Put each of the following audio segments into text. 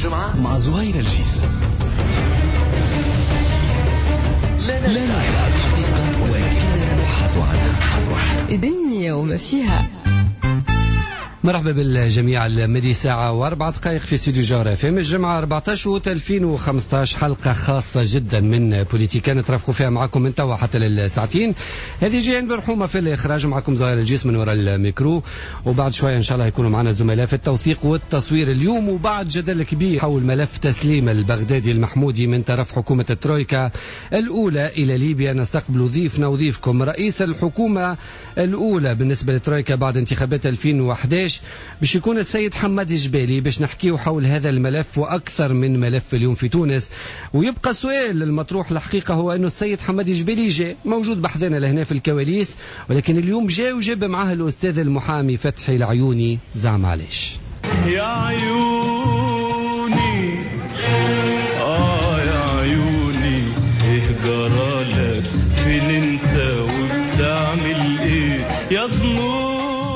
الجمعة مع زهير الجيس. لا نعرف الحقيقة ولكننا نبحث عنها. الدنيا وما فيها. مرحبا بالجميع. المدي ساعة واربع دقائق في استوديو جوهر اف ام. الجمعة 14 2015 حلقة خاصة جدا من بوليتيكا نترافقوا فيها معكم من توا حتى للساعتين. هذه جايين برحومة في الإخراج، معكم زهير الجيس من وراء الميكرو، وبعد شوية إن شاء الله يكونوا معنا زملاء في التوثيق والتصوير اليوم. وبعد جدل كبير حول ملف تسليم البغدادي المحمودي من طرف حكومة الترويكا الأولى إلى ليبيا، نستقبل ضيفنا وضيفكم رئيس الحكومة الأولى بالنسبة للترويكا بعد انتخابات 2011 باش يكون السيد حمادي جبالي، باش نحكيه حول هذا الملف وأكثر من ملف اليوم في تونس. ويبقى السؤال المطروح الحقيقة هو أنه السيد حمادي جبالي جاء موجود بحذنا لهنا في الكواليس، ولكن اليوم جاء وجاب معه الأستاذ المحامي فتحي العيوني. زعم علاش يا عيوني يا عيوني ايه جرالك، فين انت وبتعمل ايه يا صنوع.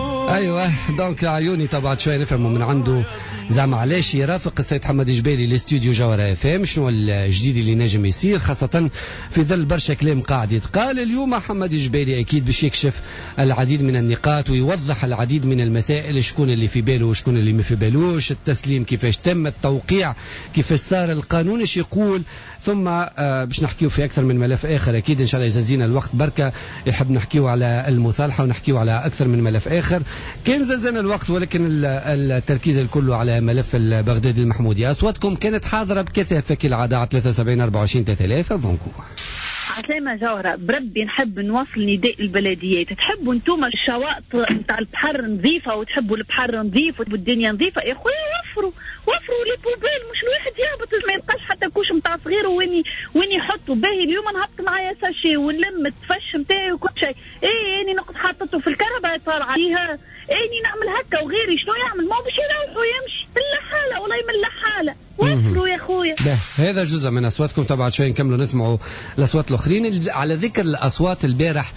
ايوه دونك عيوني طبعا شويه نفهموا من عنده زعما علاش يرافق السيد حمادي جبالي لاستوديو جوهر اف ام، شنو الجديد اللي نجم يصير، خاصه في ظل برشا كلام قاعد يتقال. اليوم حمادي جبالي اكيد باش يكشف العديد من النقاط ويوضح العديد من المسائل، شكون اللي في باله وشكون اللي ما في بالوش، التسليم كيفاش تم، التوقيع كيفاش صار، القانون ايش يقول، ثم باش نحكيو في اكثر من ملف اخر. اكيد ان شاء الله اذا زينا الوقت بركه يحب نحكيو على المصالحه ونحكيو على اكثر من ملف اخر. كان زلزلنا الوقت ولكن التركيز الكل على ملف البغدادي المحمودي. أصواتكم كانت حاضرة بكثافة كالعادة على 73 24 3000 فانكو. عسلامة جوهرة، بربي نحب نوصل نداء البلديات. تحبوا انتم الشواطئ نتاع البحر نظيفة وتحبوا البحر نظيف والدنيا نظيفة، يا خويا وفروا لي بوبيل، مش الواحد يهبط ما يلقاش حتى كوش نتاع صغير وين يحطوا باهي. اليوم نهبط معايا ساشي ونلم التفش نتاعي وكل شيء، اني نقعد حاطته في الكهرباء صار عليها، اني نعمل هكا وغيري شنو يعمل، ما باش يروحوا يمشي الا حالة والله من حالة. وفروا يا خويا. هذا جزء من اصواتكم. طبعا شوي نكملوا نسمعوا الاصوات الاخرين. على ذكر الاصوات البارح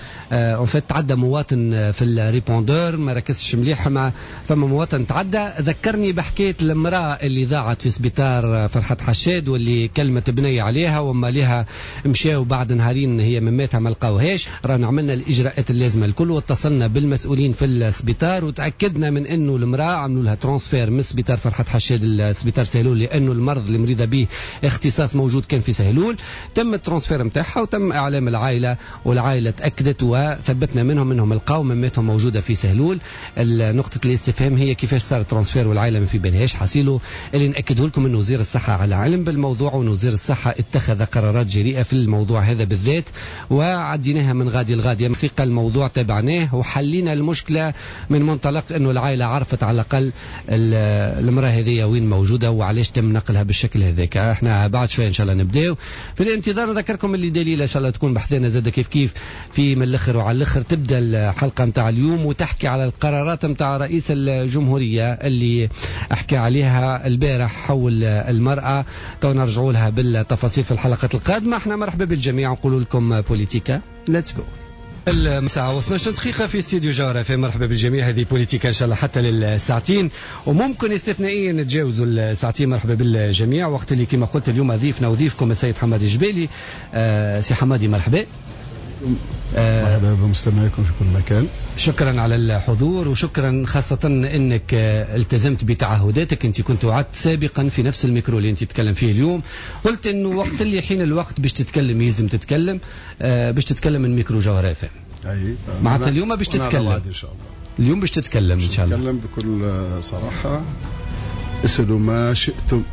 تعدى مواطن في الريبوندور، ما ركزش مليح، فما مواطن تعدى ذكرني بحكايه المراه اللي ضاعت في سبيطار فرحات حشاد واللي كلمت بنيه عليها وما لها مشاو بعد نهارين هي مماتها ما لقاوهاش. رانا عملنا الاجراءات اللازمه الكل واتصلنا بالمسؤولين في السبيطار وتاكدنا من انه المراه عملوا لها ترانسفير من سبيطار فرحات حشاد لسبيطار سهلول، لانه المرض اللي مريضه به اختصاص موجود كان في سهلول. تم الترانسفير نتاعها وتم اعلام العائله، والعائله تاكدت وثبتنا منهم القاو مماتهم موجوده في سهلول. نقطه الاستفهام هي كيفاش صار الترانسفير والعائله ما في بالهاش. حصيله اللي ناكده لكم انه وزير الصحه على علم بالموضوع، ووزير الصحه اتخذ قرارات جريئه في الموضوع هذا بالذات وعديناها من غادي لغادي. حقيقه الموضوع تابعناه وحلينا المشكله من منطلق انه العائله عرفت على الاقل المراه هذه وين موجوده وعلاش تم نقلها بالشكل هذاك. احنا بعد شويه ان شاء الله نبداو في الانتظار. نذكركم اللي دليل ان شاء الله تكون بحثنا زاد كيف في من الاخر وعلى الاخر تبدا الحلقه نتاع اليوم وتحكي على القرارات نتاع رئيس الجمهوريه اللي احكي عليها البارح حول المراه. تو نرجعوا لها بالتفاصيل في الحلقات القادمه. احنا مرحبا بالجميع ونقول لكم بوليتيكا ليتس جو. الساعة 12 دقيقة في استديو جوهر اف ام. مرحبا بالجميع. هذه بوليتيكا ان شاء الله حتى للساعتين وممكن استثنائيا نتجاوزوا الساعتين. مرحبا بالجميع. وقت اللي كما قلت اليوم ضيفنا وضيفكم السيد حمادي جبالي. سي حمادي مرحبا. مرحبا بمستمعيكم في كل مكان. شكرا على الحضور وشكرا خاصة انك التزمت بتعهداتك. انت كنت وعدت سابقا في نفس الميكرو اللي انت تتكلم فيه اليوم، قلت انه وقت اللي حين الوقت باش تتكلم يلزم تتكلم، باش تتكلم من ميكرو جوهر اف ام. اي معناتها اليوم باش تتكلم ان شاء الله. اليوم باش تتكلم ان شاء الله. نتكلم بكل صراحة. اسألوا ما شئتم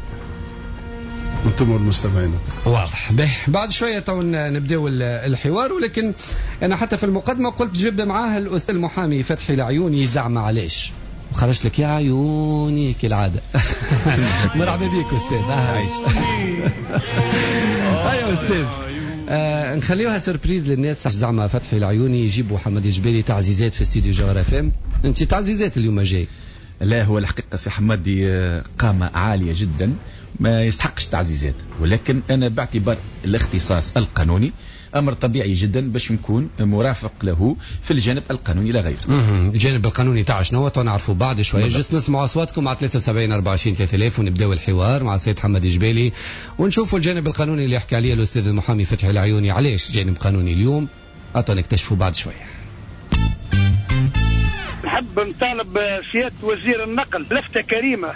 انتم المستمعين. واضح. بعد شويه نبداو الحوار، ولكن انا حتى في المقدمه قلت جب معاه الاستاذ المحامي فتحي العيوني. زعم علاش وخرجت لك يا عيوني كالعاده. مرحبا بك استاذ. عايش. ايوه استاذ. نخليوها سربريز للناس. زعما فتحي العيوني يجيبوا حمادي جبالي تعزيزات في استديو جوهر اف ام. انت تعزيزات اليوم جاي؟ لا هو الحقيقه سي حمادي قامه عاليه جدا ما يستحقش تعزيزات، ولكن أنا باعتبار الاختصاص القانوني أمر طبيعي جدا باش نكون مرافق له في الجانب القانوني لا غير. الجانب القانوني تاع شنو نعرفوا بعد شويه. جست نسمعوا اصواتكم على 73 24 3000 ونبداو الحوار مع السيد حمد جبالي ونشوفوا الجانب القانوني اللي يحكي عليه الاستاذ المحامي فتحي العيوني. علاش جانب قانوني اليوم؟ نكتشفوا بعد شويه. نحب نطالب سيادة وزير النقل لفتة كريمة،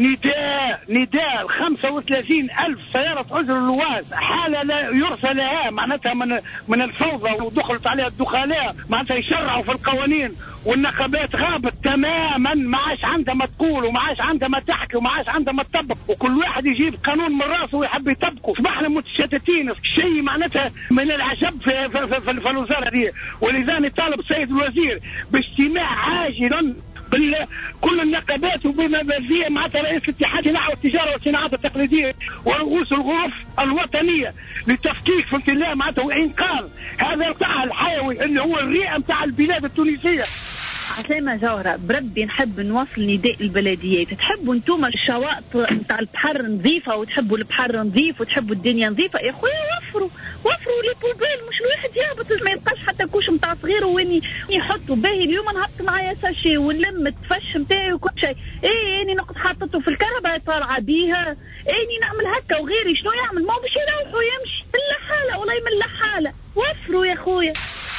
نداء 35,000 سيارة عذر اللواز، حالة لا يرثى لها معناتها من الفوضى ودخلت عليها الدخلاء، معناتها يشرعوا في القوانين والنقابات غابت تماما، ما عاش عندها ما تقول وما عاش عندها ما تحكي وما عاش عندها ما تطبق، وكل واحد يجيب قانون من راسه ويحب يطبقه. صبحنا متشتتين، شيء معناتها من العجب في الوزارة دي. ولذا نطالب السيد الوزير باجتماع عاجلا كل النقابات وبما فيه معناتها رئيس الاتحاد نحو التجاره والصناعات التقليديه ورؤوس الغرف الوطنيه للتفكيك في امتلاء معناتها وانقاذ هذا القطاع الحيوي اللي هو الرئه نتاع البلاد التونسيه. عسلامة جوهرة، بربي نحب نوصل نداء البلديات. تحبوا انتم الشواطئ نتاع البحر نظيفة وتحبوا البحر نظيف وتحبوا الدنيا نظيفة، يا خويا وفروا لي بوبيل، مش الواحد يهبط ما يلقاش حتى كوش نتاع صغير وين يحطوا باهي. اليوم نهبط معايا ساشي ونلم التفش نتاعي وكل شيء، اني نقعد حاطته في الكهرباء طالعة بيها، اني نعمل هكا وغيري شنو يعمل؟ ما هو باش يروحوا يمشي الا حالة والله من لا حالة. وفروا يا خويا.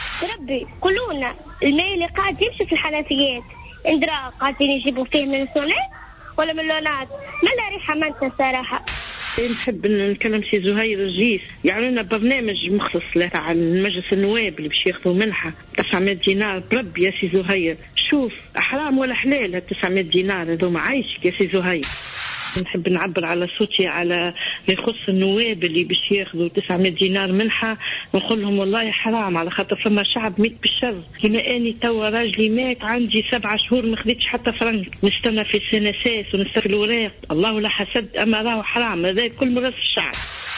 ربي قولونا الماء اللي قاعد يمشي في الحنفيات اندرا قاعدين يجيبوا فيه من السوليد ولا من اللونات؟ ما لا ريحه منتهى صراحه. نحب نكلم سي زهير الجيس، يعني لنا برنامج مخصص له تاع مجلس النواب اللي باش ياخذوا منحه 900 دينار. بربي يا سي زهير شوف حرام ولا حلال 900 دينار هذوما، عايشك يا سي زهير. نحب نعبر على صوتي على يخص النواب اللي باش ياخذوا 900 دينار منحه، نقول لهم والله حرام، على خاطر فما شعب ميت بالشر. كما اني توا راجلي مات عندي 7 شهور ما خديتش حتى فرنك، نستنى في السنساس ونستنى في الوراق، الله لا حسد اما راهو حرام، هذا كل مرة في الشعب.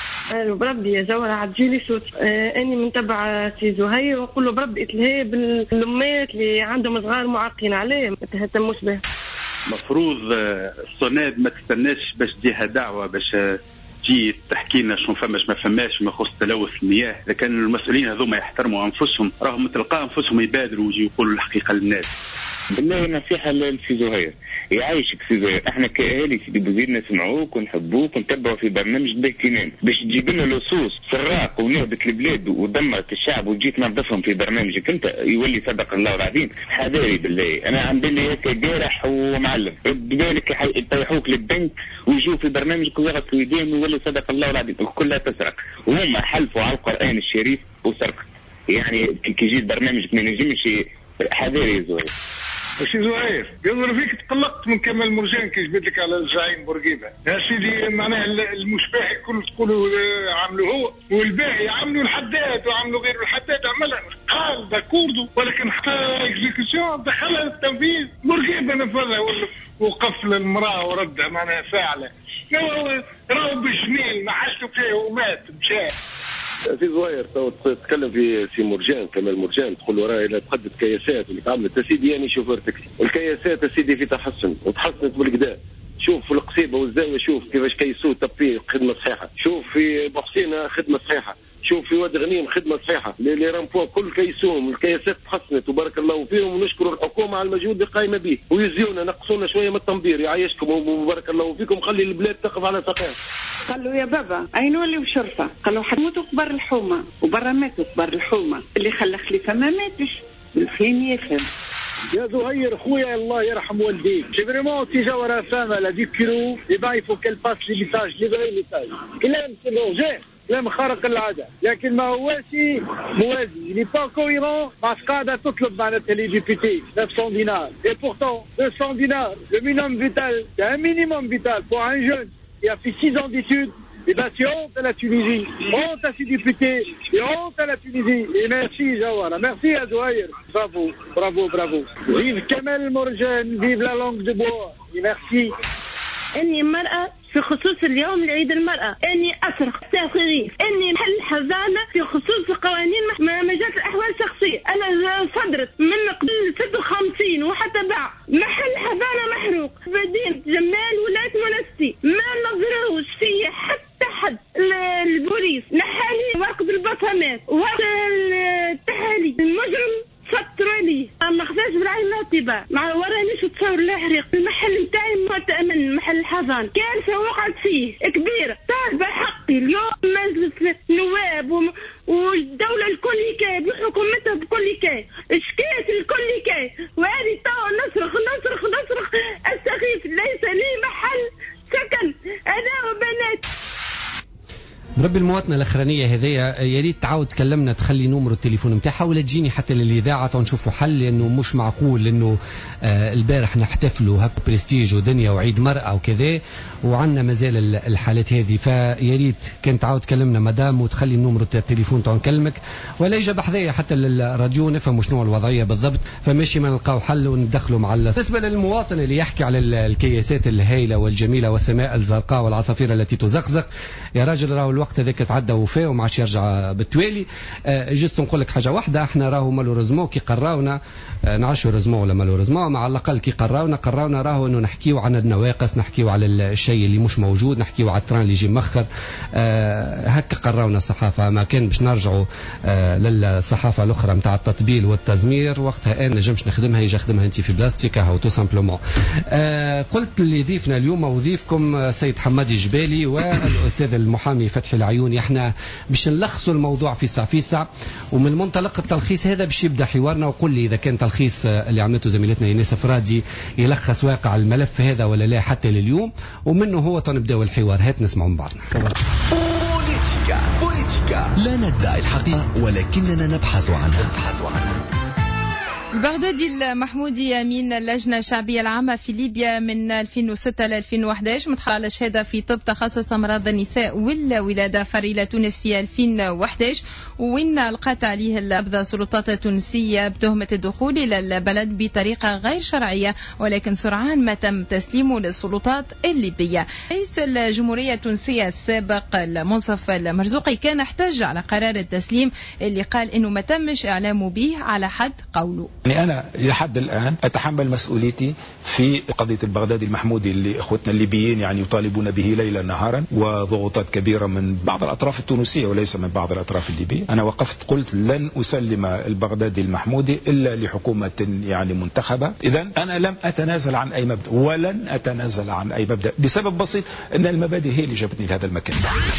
بربي يا زهرة عجيلي صوتي، اني منتبع سي زهير ونقول له بربي اتلهي بالامات اللي عندهم صغار معاقين عليه ما تهتموش به. مفروض الصناد ما تستناش باش تجيها دعوة باش تجي تحكي لنا شنو فماش ما فماش ما يخص تلوث المياه. إذا كان المسؤولين هذوما يحترموا أنفسهم راهم تلقى أنفسهم يبادروا ويجي يقولوا الحقيقة للناس. بالله نصيحة لسي زهير، يعيشك سي زهير، احنا كأهالي سيدي بوزير نسمعوك ونحبوك ونتبعوا في برنامج باهتمام باش تجيب لنا لصوص سراق ونهبط البلاد ودمرت الشعب وجيت تنظفهم في برنامجك انت، يولي صدق الله العظيم. حذاري بالله، انا عم بالي هيك جارح ومعلم، رد بالك يطيحوك للبنك ويجوا في برنامجك ويغسلوا يديهم ويولي صدق الله العظيم كلها تسرق، وهم حلفوا على القرآن الشريف وسرقت. يعني كي جيت برنامجك ما نجمش. حذاري يا زهير. سي زهير يظهر فيك تقلقت من كمال مرجان كي جبت لك على الزعيم بورقيبه يا سيدي. معناها المشباح الكل تقولوا عملوا هو والباقي عملوا الحداد وعملوا غير الحداد، عملها قال داكوردو ولكن حتى اكزيكسيون دخلها التنفيذ بورقيبه نفذها وقفل المراه وردها معناها فاعله. راهو بالجميل ما حشتوا فيه ومات مشى. سي زهير تتكلم في سي مرجان كمال مرجان تقول له راهي لا تقدم كياسات اللي تعملت يا سيدي. يعني شوفير تاكسي الكياسات يا سيدي في تحسن وتحسنت بالكدا. شوف في القصيبه والزاويه شوف كيفاش كيسو تبي خدمه صحيحه، شوف في بحسينه خدمه صحيحه، شوف في واد غنيم خدمه صحيحه، لي رامبوا كل كيسوم الكياسات تحسنت وبارك الله فيهم، ونشكروا الحكومه على المجهود اللي قايمه به، ويزيونا نقصونا شويه من التنبير. يعيشكم وبارك الله فيكم، خلي البلاد تقف على ساقها. قال له يا بابا أين ولي وشرفة؟ قال له حموتوا كبار الحومة وبرا ماتوا كبار الحومة، اللي خلى خليفة ما ماتش بالخيم يفهم. يا زهير خويا الله يرحم والديك، سي فريمون سي جوهرة فاهم لا دي كيلو يبقى يفو كل باس لي ميساج لي غير ميساج كلام سي بون كلام خارق العادة، لكن ما هوش موازي لي با كويرون باش قاعدة تطلب معناتها لي ديبيتي 900 دينار et pourtant 200 dinars le minimum vital, c'est un minimum vital pour un jeune qui a fait 6 ans d'études. Et bien c'est honte à la Tunisie, honte à ces députés et honte à la Tunisie. Et merci Jawara, merci à Zouaïr, bravo, bravo, bravo. Vive Kamel Morjan, vive la langue de bois, et merci. إني المرأة في خصوص اليوم لعيد المرأة، إني أصرخ تغيير، إني نحل حزانة في خصوص قوانين مجال الأحوال الشخصية. أنا صدرت من قبل 56 وحتى بعد محل حزانة محروق مدينة جمال ولاية منستي، ما نظروش تحريق المحل نتاعي ما تأمن، محل الحضان كارثة وقعت فيه كبيرة، طالبة حقي اليوم. مجلس النواب والدولة الكل كاي بحكومتها بكل كاي شكيت الكل كاي، وهذه توا نصرخ نصرخ نصرخ استغيث، ليس لي محل سكن انا وبنات. بربي المواطنة الأخرانية هذيا يا ريت تعاود تكلمنا، تخلي نمرو التليفون نتاعها ولا تجيني حتى للإذاعة ونشوفوا حل، لأنه مش معقول إنه البارح نحتفلوا هك برستيج ودنيا وعيد مرأة وكذا وعندنا مازال الحالات هذه. فيا ريت كان تعاود تكلمنا مدام وتخلي نمرو التليفون تو نكلمك، ولا يجي بحذايا حتى للراديو نفهم شنو الوضعية بالضبط، فماشي ما نلقاو حل وندخلوا مع بالنسبة للمواطن اللي يحكي على الكياسات الهائلة والجميلة والسماء الزرقاء والعصافير التي تزقزق، يا راجل راهو الوقت هذاك تعدى وفاه وما عادش يرجع بالتوالي. جست نقول لك حاجه واحده، احنا راهو مالوريزمون كي قراونا نعرفش ريزمون ولا مالوريزمون، مع الاقل كي قراونا راهو انه نحكيو عن النواقص، نحكيو على الشيء اللي مش موجود، نحكيو على التران اللي يجي مخر. هكا قراونا الصحافه، ما كان باش نرجعوا للصحافه الاخرى نتاع التطبيل والتزمير وقتها انا نجمش نخدمها، يجي خدمها انت في بلاستيك او تو سامبلومون. قلت اللي ضيفنا اليوم وضيفكم سيد حمادي جبالي والاستاذ المحامي فتحي العيوني. احنا باش نلخصوا الموضوع في ساعة ومن منطلق التلخيص هذا باش يبدا حوارنا. وقل لي اذا كان تلخيص اللي عملته زميلتنا ايناس فرادي يلخص واقع الملف هذا ولا لا حتى لليوم، ومنه هو تنبداو الحوار. هات نسمعوا من بعضنا. بوليتيكا لا ندعي الحقيقة ولكننا نبحث عنها. البغدادي المحمودي أمين اللجنة الشعبية العامة في ليبيا من 2006 ل 2011، مدخل على شهادة في طب تخصص أمراض النساء والولادة، فر إلى تونس في 2011 وين ألقت عليه القبضة السلطات التونسية بتهمة الدخول إلى البلد بطريقة غير شرعية، ولكن سرعان ما تم تسليمه للسلطات الليبية. رئيس الجمهورية التونسية السابق المنصف المرزوقي كان احتج على قرار التسليم اللي قال إنه ما تمش إعلامه به على حد قوله. يعني أنا لحد الآن أتحمل مسؤوليتي في قضية البغدادي المحمودي اللي إخوتنا الليبيين يعني يطالبون به ليلا نهارا، وضغوطات كبيرة من بعض الأطراف التونسية وليس من بعض الأطراف الليبية. أنا وقفت قلت لن أسلم البغدادي المحمودي إلا لحكومة يعني منتخبة. إذن أنا لم أتنازل عن أي مبدأ ولن أتنازل عن أي مبدأ لسبب بسيط، أن المبادئ هي اللي جابتني لهذا المكان.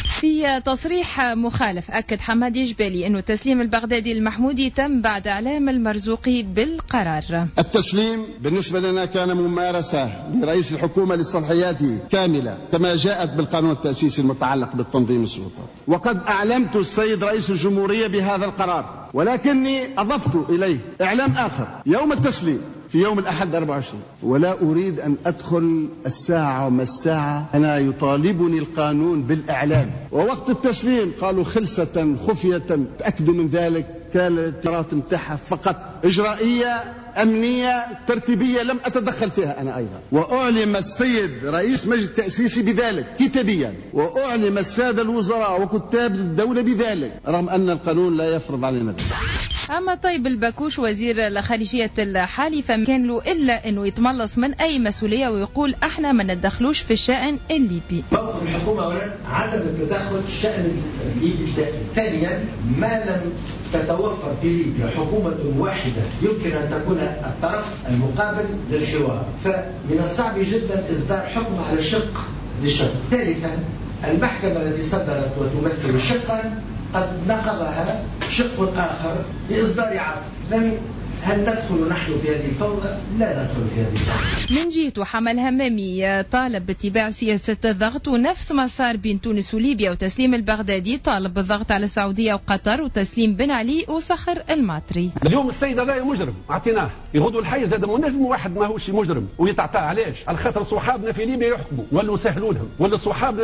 في تصريح مخالف أكد حمادي جبالي أنه تسليم البغدادي المحمودي تم بعد إعلام المرزوقي بالقرار. التسليم بالنسبة لنا كان ممارسة لرئيس الحكومة لصلاحياته كاملة كما جاءت بالقانون التأسيسي المتعلق بالتنظيم السلطات، وقد أعلمت السيد رئيس الجمهورية بهذا القرار، ولكني أضفت إليه إعلام آخر يوم التسليم في يوم الأحد 24، ولا أريد أن أدخل الساعة وما الساعة، أنا يطالبني القانون بالإعلام. ووقت التسليم قالوا خلصة خفية، تأكدوا من ذلك، كانت الإجراءات متاحة فقط إجرائية أمنية ترتيبية لم أتدخل فيها أنا أيضا. وأعلم السيد رئيس مجلس التأسيسي بذلك كتابيا، وأعلم السادة الوزراء وكتاب الدولة بذلك، رغم أن القانون لا يفرض علينا ذلك. أما طيب الباكوش وزير الخارجية الحالي فما كان له إلا أنه يتملص من أي مسؤولية ويقول احنا ما ندخلوش في الشأن الليبي. موقف الحكومة أولا عدم التدخل في الشأن الليبي الدائم. ثانيا ما لم تتوفر في ليبيا حكومة واحدة يمكن أن تكون الطرف المقابل للحوار، فمن الصعب جدا إصدار حكم على شق لشق. ثالثا المحكمة التي صدرت وتمثل شقا قد نقضها شق آخر بإصدار عفو. هل ندخل نحن في هذه الفوضى؟ لا ندخل في هذه الفوضى. من جهته حمل همامي طالب باتباع سياسة الضغط، ونفس ما صار بين تونس وليبيا وتسليم البغدادي طالب بالضغط على السعودية وقطر وتسليم بن علي وصخر الماطري. اليوم السيد هذا مجرم اعطيناه يغدو الحي، زاد نجم واحد ما هوش مجرم ويتعطى. علاش؟ على خاطر صحابنا في ليبيا يحكموا ولا يسهلوا لهم، ولا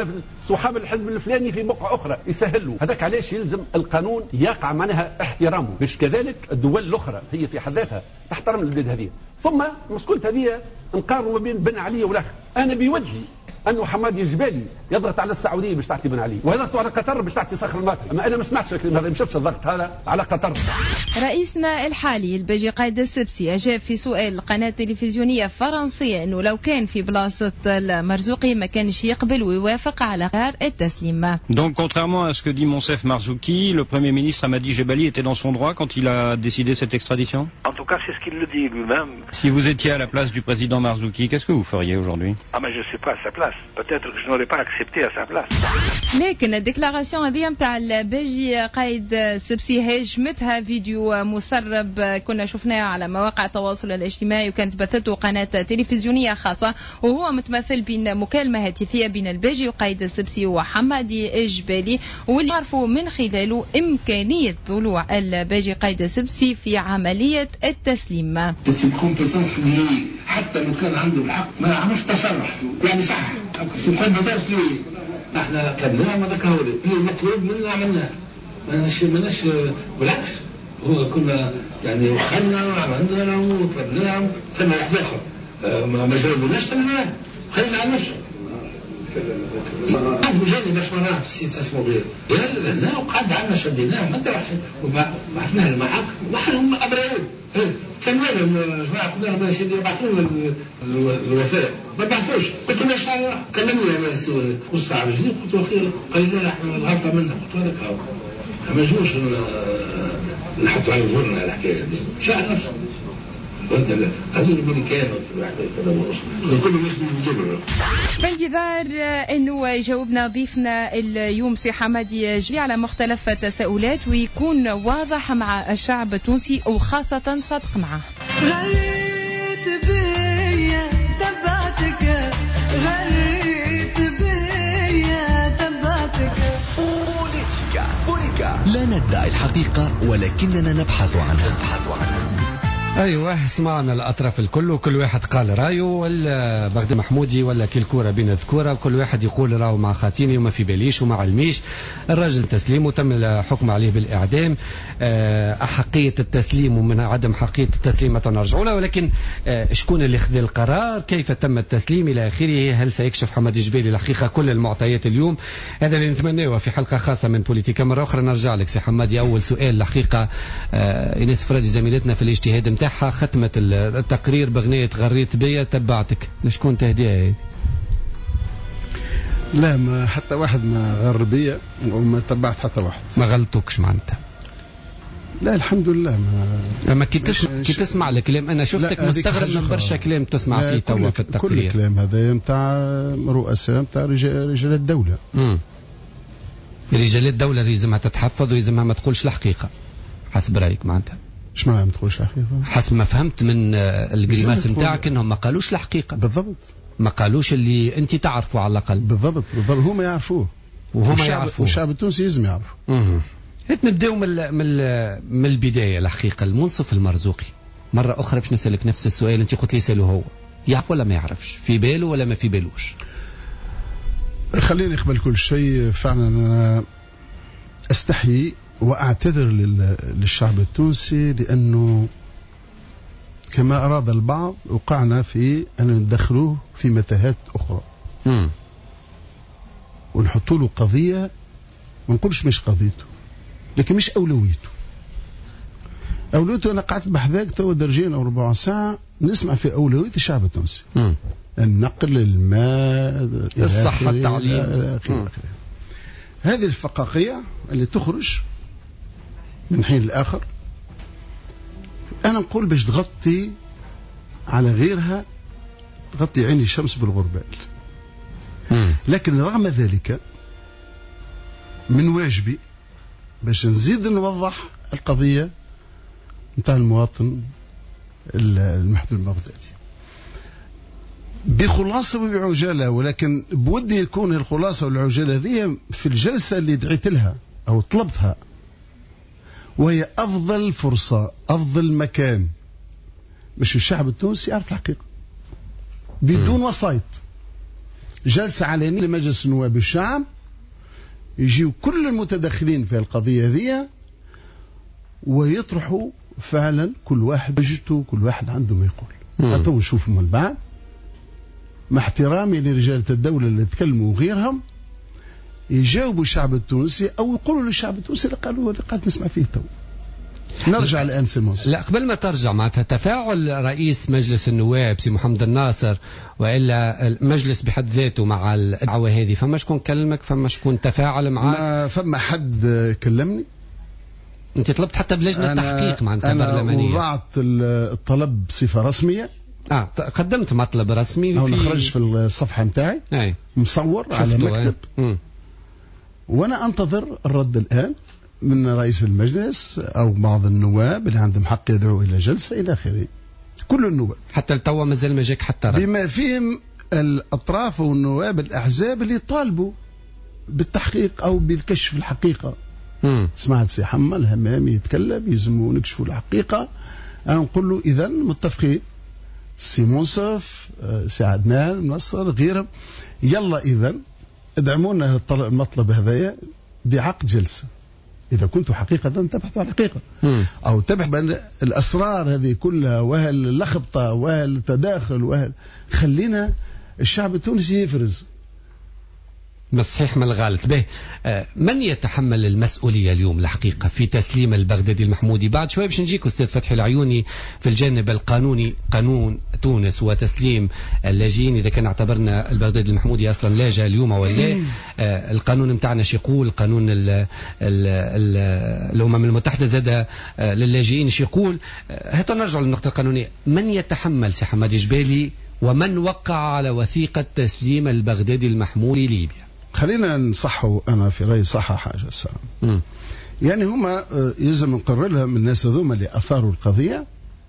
صحاب الحزب الفلاني في بقعة أخرى يسهلوا. هذاك علاش يلزم القانون يقع معناها احترامه، باش كذلك الدول الأخرى هي في ذاتها تحترم البلاد هذه. ثم مسكولة هذه نقارن ما بين بن علي والاخر. انا بوجهي انه حمادي الجبالي يضغط على السعوديه باش تعطي بن علي، ويضغطوا على قطر باش تعطي صخر الماطر. اما انا ما سمعتش الكلام هذا، ما شفتش الضغط هذا على قطر. رئيسنا الحالي الباجي قايد السبسي أجاب في سؤال قناة تلفزيونية فرنسية أنه لو كان في بلاصة المرزوقي ما كانش يقبل ويوافق على قرار التسليم. Donc contrairement à ce que dit Monsef Marzouki, le Premier ministre Hamadi Jebali était dans son droit quand il a décidé cette extradition? En tout cas, c'est ce qu'il le dit lui-même. Si vous étiez à la place du président Marzouki, qu'est-ce que vous feriez aujourd'hui? Ah mais je ne suis pas à sa place. Peut-être que je n'aurais pas accepté à sa place. لكن الديكلاراسيون هذه متاع الباجي قايد السبسي هاجمتها فيديو مسرب كنا شفناه على مواقع التواصل الاجتماعي، وكانت بثته قناة تلفزيونية خاصة، وهو متمثل بين مكالمة هاتفية بين الباجي وقايد السبسي وحمادي الجبالي، واللي عرفوا من خلاله إمكانية طلوع الباجي قايد السبسي في عملية التسليم. حتى لو كان عنده الحق ما عملش تصرف يعني صح احنا كلمناه ما ذكروا لي المطلوب منا عملناه ماناش بالعكس، هو كنا يعني وخلنا وعملنا له وطلبناه ثم واحد اخر ما جاوبناش ثم خلينا على نفسه. عرفوا جاني باش مرات السيد اسمه غير لا وقعد عندنا شديناه ما انت بعثناه المحاكم هم ابرروا كان لهم جماعه قلنا لهم يا سيدي يبعثوا لنا الوثائق ما بعثوش. قلت له شعر كلمني انا سي قص على رجلي قلت له اخي قال لي لا احنا الغلطه منا. قلت له هذاك ما نجوش نحطوا على زورنا الحكايه دي شاعر نفسه هذول يقولوا كانوا بانتظار انه يجاوبنا ضيفنا اليوم سي حمادي جبالي على مختلف التساؤلات ويكون واضح مع الشعب التونسي وخاصة صادق معه. غريت بيا تبعتك غريت بيا تبعتك. بوليتيكا لا ندعي الحقيقة ولكننا نبحث عنها. ايوه سمعنا الاطراف الكل وكل واحد قال رايه، ولا بغداد محمودي ولا كل كوره بين ذكوره، وكل واحد يقول راهو مع خاتيني وما في باليش وما علميش. الراجل تسليم وتم الحكم عليه بالاعدام. احقيه التسليم ومن عدم حقيه التسليم ما نرجعوا له، ولكن شكون اللي خذ القرار، كيف تم التسليم الى اخره، هل سيكشف حمادي الجبالي الحقيقه كل المعطيات اليوم؟ هذا اللي نتمناه في حلقه خاصه من بوليتيكا. مره اخرى نرجع لك سي حمادي. اول سؤال الحقيقه ايناس فرادي زميلتنا في الاجتهاد نتاعها ختمت التقرير بغنية غريت بيا تبعتك، لشكون تهديها هذه؟ لا ما حتى واحد ما غر بيا وما تبعت حتى واحد. ما غلطوكش معناتها؟ لا الحمد لله ما كي تسمع الكلام انا شفتك مستغرب من برشا كلام تسمع فيه توا في التقرير. كل الكلام هذا نتاع رؤساء نتاع رجال الدولة. رجال الدولة لازمها تتحفظ ويلزمها ما تقولش الحقيقة حسب رأيك معناتها. ايش معناها ما تقولش الحقيقة؟ حسب ما فهمت من الجريماس نتاعك انهم ما قالوش الحقيقة. بالضبط. ما قالوش اللي انت تعرفه على الاقل. بالضبط هما يعرفوه وهما يعرفوه والشعب التونسي لازم يعرف. نبداو من البداية الحقيقة. المنصف المرزوقي مرة أخرى باش نسألك نفس السؤال، أنت قلت لي سأله هو يعرف ولا ما يعرفش، في باله ولا ما في بالوش؟ خليني قبل كل شيء فعلا أنا أستحي وأعتذر للشعب التونسي لأنه كما أراد البعض وقعنا في أن ندخلوه في متاهات أخرى ونحطوا له قضية ما نقولش مش قضيته لكن مش أولويته. أولويته أنا قعدت بحذاك توا درجين أو ربع ساعة نسمع في أولوية الشعب التونسي. النقل، الماء، الصحة، التعليم، هذه الفقاقية اللي تخرج من حين لآخر أنا نقول باش تغطي على غيرها، تغطي عين الشمس بالغربال. لكن رغم ذلك من واجبي باش نزيد نوضح القضية نتاع المواطن المحدود البغدادي بخلاصة وبعجالة، ولكن بودي يكون الخلاصة والعجالة ذي في الجلسة اللي دعيت لها أو طلبتها، وهي أفضل فرصة أفضل مكان باش الشعب التونسي يعرف الحقيقة بدون وسائط. جلسة علنية لمجلس نواب الشعب يجيو كل المتدخلين في القضية ذي ويطرحوا فعلا كل واحد وجهته، كل واحد عنده ما يقول. حتى نشوف من بعد مع احترامي لرجال الدولة اللي تكلموا وغيرهم، يجاوبوا الشعب التونسي أو يقولوا للشعب التونسي اللي قالوا اللي قاعد نسمع فيه تو. نرجع الآن سيمونس. لا قبل ما ترجع معناتها تفاعل رئيس مجلس النواب سي محمد الناصر والا المجلس بحد ذاته مع الدعوه هذه، فما شكون كلمك؟ فما شكون تفاعل معك؟ ما فما حد كلمني. انت طلبت حتى بلجنه تحقيق معناتها برلمانيه؟ أنا وضعت الطلب بصفه رسميه. قدمت مطلب رسمي هو خرج في الصفحه نتاعي مصور على مكتب. وانا انتظر الرد الان من رئيس المجلس أو بعض النواب اللي عندهم حق يدعو إلى جلسة إلى آخره. كل النواب حتى التوا مازال ما جاك حتى رد، بما فيهم الأطراف والنواب الأحزاب اللي طالبوا بالتحقيق أو بالكشف الحقيقة. سمعت سي حمى الهمامي يتكلم يلزموا نكشفوا الحقيقة. أنا نقول له إذا متفقين، سي منصف، سي عدنان منصر غيرهم، يلا إذا ادعمونا المطلب هذايا بعقد جلسة. إذا كنتوا حقيقة تبحثوا عن الحقيقة أو تبحث بأن الأسرار هذه كلها وهاللخبطة وهالتداخل خلينا الشعب التونسي يفرز. صحيح ما الغالط به. من يتحمل المسؤولية اليوم الحقيقة في تسليم البغدادي المحمودي؟ بعد شوي باش نجيك أستاذ فتحي العيوني في الجانب القانوني، قانون تونس وتسليم اللاجئين، إذا كان اعتبرنا البغدادي المحمودي أصلا لاجئ اليوم ولا القانون متاعنا شي يقول، قانون الأمم المتحدة زاد للاجئين شي يقول. هات نرجع للنقطة القانونية. من يتحمل سي حمادي جبالي ومن وقع على وثيقة تسليم البغدادي المحمودي ليبيا؟ خلينا نصحوا، أنا في رأيي صح حاجة سام. يعني هما يلزم نقرر لهم الناس هذوما اللي أثاروا القضية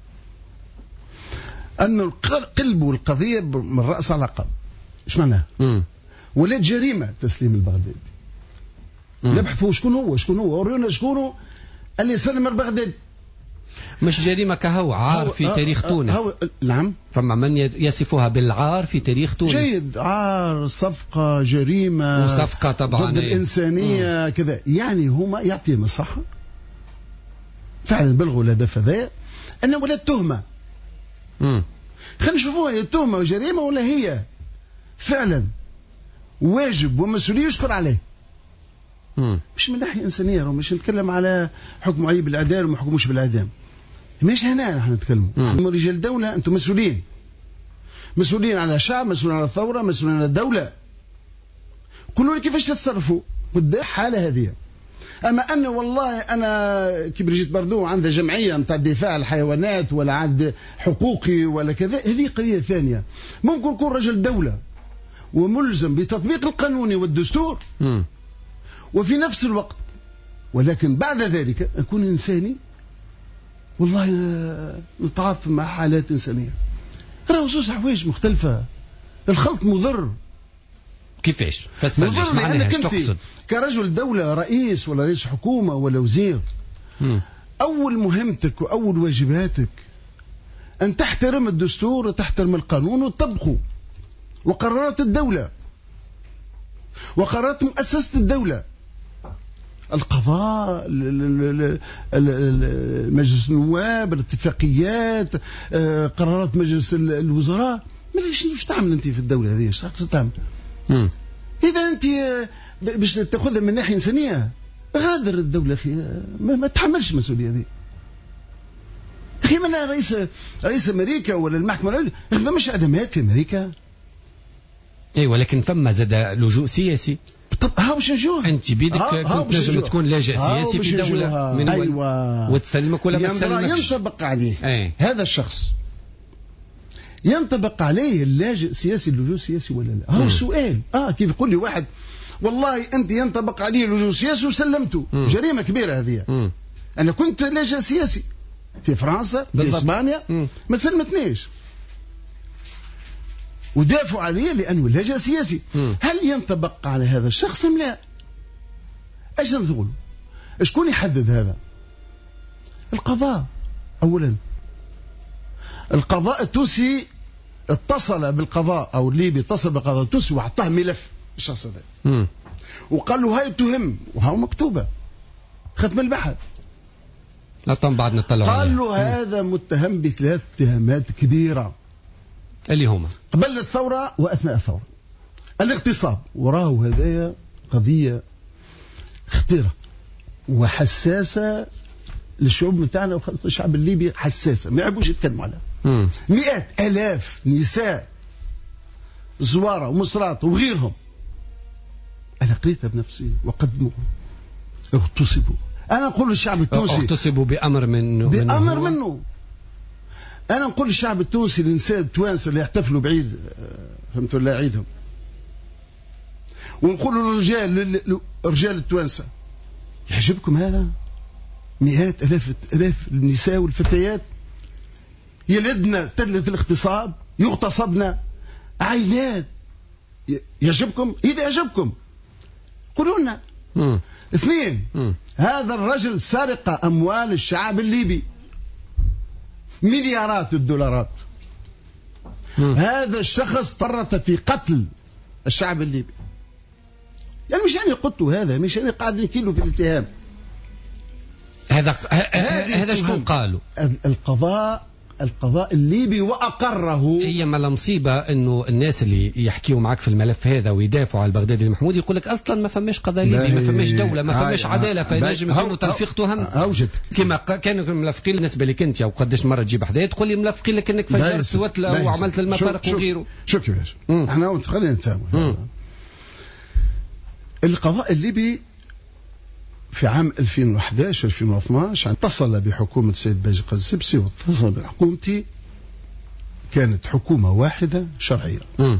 أنه قلبوا القضية من رأس على عقب. إيش معناها؟ ولا جريمة تسليم البغدادي. نبحثوا شكون هو ورينا شكونه اللي سلم البغدادي. مش جريمة كهو عار في تاريخ تونس. نعم، فما من يصفها بالعار في تاريخ تونس. جيد، عار، صفقة، جريمة، وصفقة طبعا ضد الإنسانية كذا. يعني هما يعطيهم الصحة فعلا بلغوا الهدف هذا، أنه ولا التهمة. خلينا نشوفوها هي التهمة وجريمة ولا هي فعلا واجب ومسؤولية يشكر عليه. مش من ناحية إنسانية، مش نتكلم على حكم عليه بالإعدام وما حكموش بالإعدام، مش هنا نحن نتكلم. رجال دولة، أنتم مسؤولين على شعب، مسؤولين على الثورة، مسؤولين على الدولة. قولوا لي كيفاش تتصرفوا قدام حالة هذه. أما أن والله أنا كي بريجيت باردو عندها جمعية نتاع دفاع الحيوانات ولا عند حقوقي ولا كذا، هذه قضية ثانية. ممكن يكون رجل دولة وملزم بتطبيق القانون والدستور وفي نفس الوقت، ولكن بعد ذلك أكون إنساني، والله نتعاطف مع حالات إنسانية. راهو زوز حوايج مختلفة. الخلط مضر. كيفاش؟ فسر ليش معناها ايش تقصد؟ كرجل دولة، رئيس ولا رئيس حكومة ولا وزير، أول مهمتك وأول واجباتك أن تحترم الدستور وتحترم القانون وتطبقه وقرارات الدولة وقرارات مؤسسة الدولة، القضاء، مجلس النواب، الاتفاقيات، قرارات مجلس الوزراء. مش تعمل أنت في الدولة هذه؟ ايش تعمل؟ إذا أنت باش تأخذها من ناحية إنسانية غادر الدولة أخي، ما تحملش المسؤولية هذه. أخي من رئيس أمريكا ولا المحكمة العليا مش أدمات في أمريكا. اي ولكن فما زاد لجوء سياسي. طب ها باش نجوه انت بيدك كنت نجم تكون لاجئ سياسي في دولة من أيوة. وتسلمك ولا ما تسلمكش. ينطبق عليه هذا الشخص، ينطبق عليه اللاجئ السياسي اللجوء السياسي ولا لا؟ هذا السؤال. كيف يقول لي واحد والله أنت ينطبق عليه اللجوء السياسي وسلمته، جريمة كبيرة هذه. أنا كنت لاجئ سياسي في فرنسا، في إسبانيا، ما سلمتنيش ودافعوا عليه لأنه لاجئ سياسي. هل ينطبق على هذا الشخص أم لا؟ ايش تقول؟ شكون يحدد هذا؟ القضاء. أولا القضاء التونسي اتصل بالقضاء أو الليبي اتصل بالقضاء التونسي وعطاه ملف الشخص هذا وقال له هاي تهم وها مكتوبة ختم البحث. لا طبعا بعد نطلع قال له هذا متهم بثلاث اتهامات كبيرة. اللي هما قبل الثورة وأثناء الثورة. الاغتصاب، وراه هذايا قضية خطيرة وحساسة للشعوب متاعنا، وخاصة الشعب الليبي حساسة ما يحبوش يتكلموا عليها. مئات آلاف نساء زوارة ومصرات وغيرهم أنا قريتها بنفسي وقدموا اغتصبوا. أنا نقول للشعب التونسي اغتصبوا بأمر منه. أنا نقول للشعب التونسي، النساء التوانسة اللي يحتفلوا بعيد فهمتوا الله عيدهم، ونقول للرجال التوانسة يعجبكم هذا؟ مئات آلاف النساء والفتيات يلدنا تدل في الاغتصاب، يغتصبنا عائلات. يعجبكم؟ إذا يعجبكم قولوا لنا. اثنين، هذا الرجل سرق أموال الشعب الليبي، مليارات الدولارات. هذا الشخص فرط في قتل الشعب الليبي. يعني مش أنا قلته، هذا مش أنا قاعد نكيله في الاتهام. هذا شكون قالوا؟ القضاء الليبي وأقره. هي ما المصيبة انه الناس اللي يحكيوا معك في الملف هذا ويدافعوا على البغدادي المحمودي يقول لك اصلا ما فماش قضاء ليبي، ما فماش دولة، ما فماش عدالة، فنجم يكونوا تلفيق تهم. كما كانوا ملفقين بالنسبة لك انت، او قداش مرة تجيب حدايا تقول لي ملفقين لك انك فجرت وتلة وعملت المفارق وغيره. شو كيفاش؟ احنا خلينا نفهموا. القضاء الليبي في عام 2011-2012 اتصل بحكومة السيد باجي قزبسي واتصل بحكومتي، كانت حكومة واحدة شرعية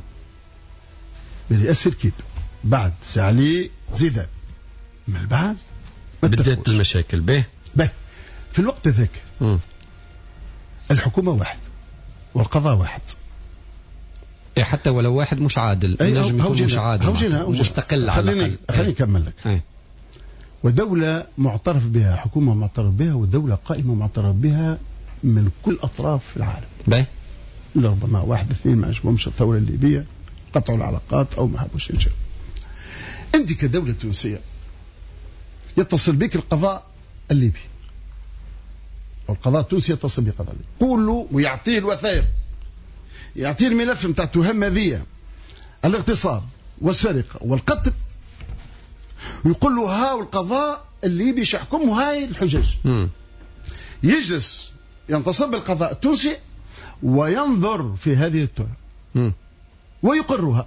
برئاسة الكيب بعد سعلي زيدان. من بعد بدأت المشاكل به في الوقت ذاك. الحكومة واحد والقضاء واحد، حتى ولو واحد مش عادل، نجم يكون مش عادل مستقل على الأقل. خليني نكمل لك. ودولة معترف بها، حكومة معترف بها، ودولة قائمة معترف بها من كل أطراف العالم. ربما واحد اثنين ما عجبهمش الثورة الليبية، قطعوا العلاقات أو ما حبوش ينشأوا. أنت كدولة تونسية يتصل بك القضاء الليبي، أو القضاء التونسي يتصل بالقضاء الليبي، قول له ويعطيه الوثائق، يعطيه الملف متاع التهم هذه، الاغتصاب والسرقة والقتل، ويقول له ها القضاء الليبي يحكم هاي الحجج. يجلس ينتصب القضاء التونسي وينظر في هذه التهم ويقرها.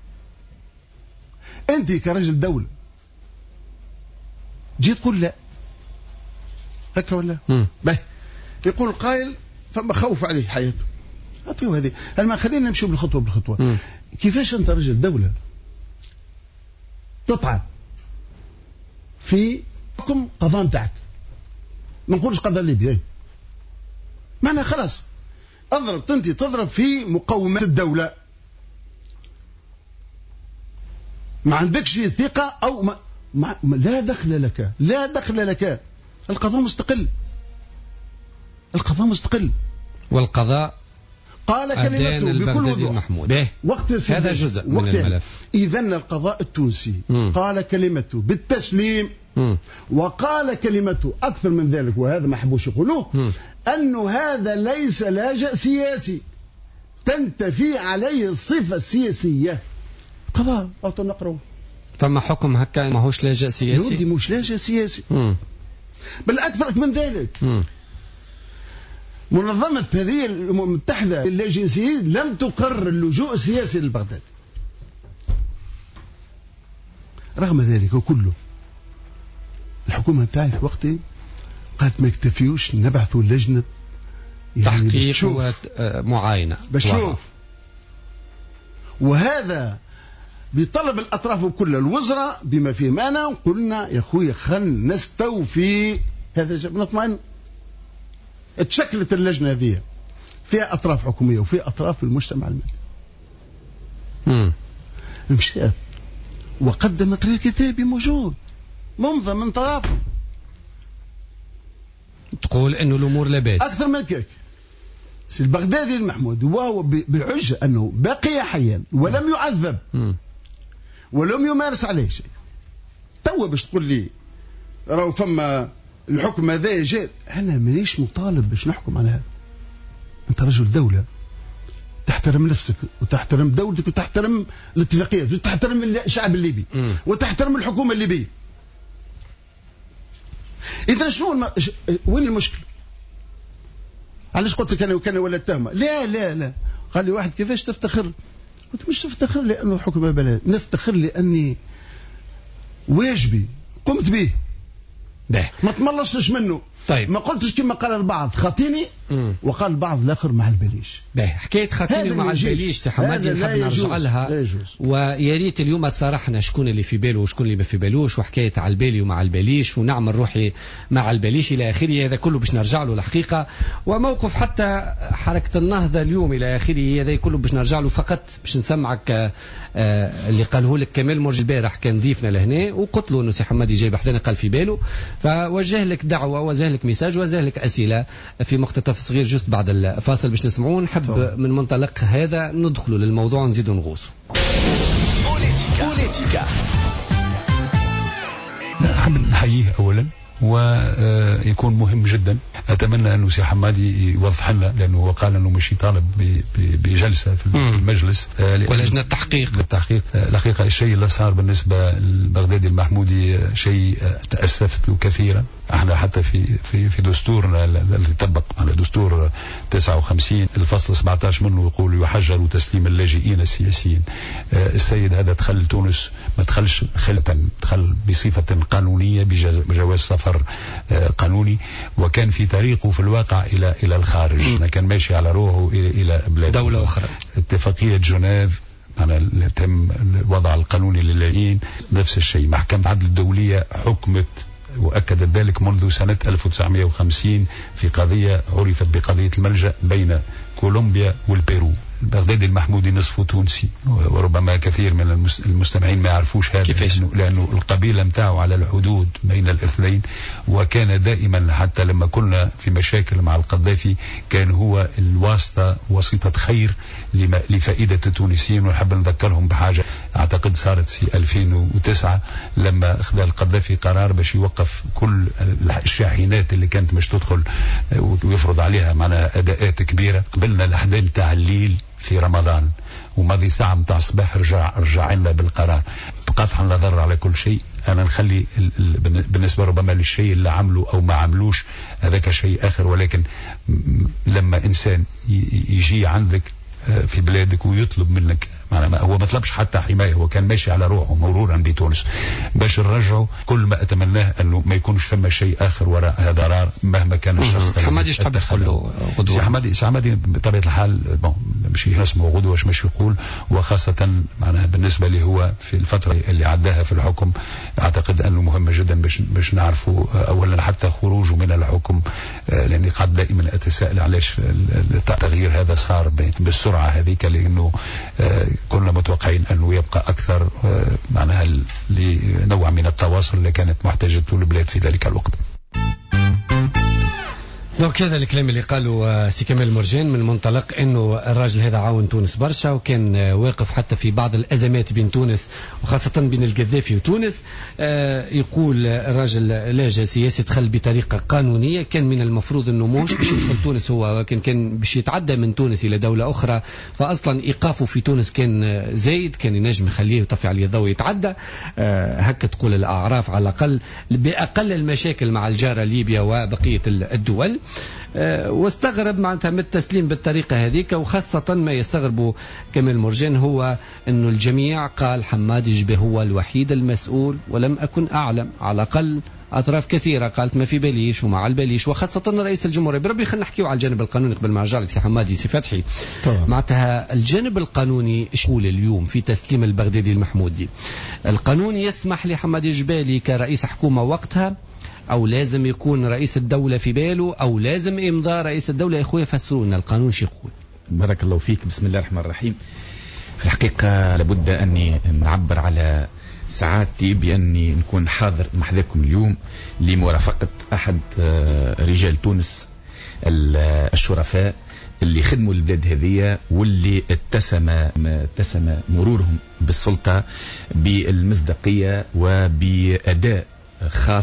أنت كرجل دولة جيت تقول لا هكا ولا يقول القائل فما خوف عليه حياته، أعطيه هذه. هل ما خلينا نمشي بالخطوة. كيفاش أنت رجل دولة تطعن في حكم قضاء نتاعك؟ ما نقولش قضاء ليبي، معنى خلاص انت تضرب في مقومات الدولة، ما عندكش ثقة أو لا دخل لك. القضاء مستقل، والقضاء قال كلمته بكل وضوح. وقت هذا جزء من الملف. إذن القضاء التونسي قال كلمته بالتسليم، وقال كلمته أكثر من ذلك، وهذا ما حبوش يقولوه، أنه هذا ليس لاجئ سياسي تنتفي عليه الصفة السياسية. قضاء أو تنقروا فما حكم هكا ماهوش لاجئ سياسي، يودي مش لاجئ سياسي. بل أكثر من ذلك، منظمة هذه الأمم المتحدة للاجئين لم تقرر اللجوء السياسي للبغداد. رغم ذلك وكله الحكومة تاعي في وقتي قالت ما يكتفيوش، نبعثوا لجنة يعني تحقيق ومعاينة بشوف. وهذا بطلب الأطراف كلها، الوزراء بما فيه معنا، قلنا يا أخوي خلنا نستوفي هذا نطمئن. اتشكلت اللجنة هذه فيها أطراف حكومية وفيها أطراف المجتمع المدني. مشيت وقدمت الكتاب موجود ممضى من طرفه، تقول انه الامور لاباس. اكثر من كيك سي البغدادي المحمود وهو بالحجه انه بقي حيا ولم يعذب ولم يمارس عليه شيء. توا باش تقول لي راهو فما الحكم هذا جاء، انا مانيش مطالب باش نحكم على هذا. انت رجل دوله تحترم نفسك وتحترم دولتك وتحترم الاتفاقيات وتحترم الشعب الليبي وتحترم الحكومة الليبية. إذا شنو وين المشكلة؟ علاش قلت لك أنا كان ولا التهمة؟ لا لا لا. قال لي واحد كيفاش تفتخر؟ قلت مش تفتخر لأنه حكم بلد، نفتخر لأني واجبي قمت به. ما تملصش منه. طيب ما قلتش كما قال البعض خاطيني وقال البعض الاخر مع البليش. حكايه خاطيني مع البليش سي حمادي نحب نرجع لها، ويا ريت اليوم تصارحنا شكون اللي في باله وشكون اللي ما في بالوش، وحكايه على البالي ومع البليش ونعمل روحي مع البليش الى اخره. هذا كله باش نرجع له الحقيقه، وموقف حتى حركه النهضه اليوم الى اخره هذا كله باش نرجع له. فقط باش نسمعك اللي قاله لك كمال مرج البارح كان ضيفنا لهنا وقلت له انه سي حمادي جاي بحذنا قال في باله، فوجه لك دعوه وجه لك ميساج وجه لك اسئله في مقتطف صغير جست بعد الفاصل باش نسمعوه. نحب من منطلق هذا ندخلوا للموضوع ونزيدوا نغوصوا. بوليتيكا. نحب نحييه اولا ويكون مهم جدا. اتمنى انه سي حمادي يوضح لنا، لانه هو قال انه مش طالب بجلسه في المجلس ولجنه التحقيق. الحقيقه الشيء اللي صار بالنسبه للبغدادي المحمودي شيء تاسفت له كثيرا. احنا حتى في دستورنا الذي طبق على دستور 59 الفصل 17 منه يقول يحجر تسليم اللاجئين السياسيين. السيد هذا دخل تونس ما دخلش خلة، دخل بصفة قانونية بجواز سفر قانوني، وكان في طريقه في الواقع إلى الخارج. كان ماشي على روحه إلى بلاد دولة أخرى. اتفاقية جنيف تم الوضع القانوني للاجئين نفس الشيء. محكمة العدل الدولية حكمت وأكدت ذلك منذ سنة 1950 في قضية عرفت بقضية الملجأ بين كولومبيا والبيرو. بغدادي المحمودي نصفه تونسي، وربما كثير من المستمعين ما يعرفوش هذا لأنه القبيلة متاعه على الحدود بين الاثنين، وكان دائما حتى لما كنا في مشاكل مع القذافي كان هو الواسطة، وسيطة خير لفائدة التونسيين. ونحب نذكرهم بحاجة أعتقد صارت في 2009 لما أخذ القذافي قرار باش يوقف كل الشاحنات اللي كانت مش تدخل ويفرض عليها معنا أداءات كبيرة. قبلنا الأحداث تاع الليل في رمضان وماضي ساعة متاع الصباح رجع لنا بالقرار. بقطع النظر على كل شيء أنا نخلي بالنسبة ربما للشيء اللي عمله أو ما عملوش هذاك شيء آخر، ولكن لما إنسان يجي عندك في بلادك ويطلب منك، هو ما طلبش حتى حماية، هو كان ماشي على روحه مرورا بتونس باش نرجعه. كل ما أتمناه أنه ما يكونش فما شيء آخر وراء هذا ضرر مهما كان الشخص. حمادي ايش تحب تقول له؟ سي حمادي بطبيعة الحال مش نسمه غدوة واش مش يقول، وخاصة معناها بالنسبة لي هو في الفترة اللي عداها في الحكم أعتقد أنه مهم جدا باش نعرفوا أولا حتى خروجه من الحكم، لأني قد دائما أتساءل علاش التغيير هذا صار بالسرعة هذيك، لأنه كنا متوقعين أنه يبقى أكثر معناها لنوع من التواصل اللي كانت محتاجته البلاد في ذلك الوقت. دونك هذا الكلام اللي قالوا سي كمال مرجان من منطلق انه الراجل هذا عاون تونس برشا، وكان واقف حتى في بعض الازمات بين تونس وخاصه بين القذافي وتونس. يقول الراجل لاجئ سياسي دخل بطريقه قانونيه، كان من المفروض انه مش باش يدخل تونس، هو كان باش يتعدى من تونس الى دوله اخرى، فاصلا ايقافه في تونس كان زايد، كان ينجم يخليه يطفي عليه الضوء يتعدى. هكا تقول الاعراف على الاقل باقل المشاكل مع الجاره ليبيا وبقيه الدول. واستغرب معناتها من التسليم بالطريقة هذيك، وخاصة ما يستغربوا كمال مرجان هو أنه الجميع قال حمادي جبه هو الوحيد المسؤول ولم أكن أعلم. على الأقل أطراف كثيرة قالت ما في باليش ومع الباليش، وخاصة رئيس الجمهورية. بربي خلينا نحكيو على الجانب القانوني قبل ما نرجع لك سي حمادي سي فتحي. معناتها الجانب القانوني ايش يقول اليوم في تسليم البغدادي المحمودي؟ القانون يسمح لحمادي جبالي كرئيس حكومة وقتها، أو لازم يكون رئيس الدولة في باله، أو لازم إمضاء رئيس الدولة؟ يا أخويا فسرونا القانون شو يقول. بارك الله فيك. بسم الله الرحمن الرحيم. في الحقيقة لابد أني نعبر على سعادتي بأني نكون حاضر محذاكم اليوم لمرافقة أحد رجال تونس الشرفاء اللي خدموا البلاد هذه، واللي اتسم مرورهم بالسلطة بالمصداقية وبأداء خاص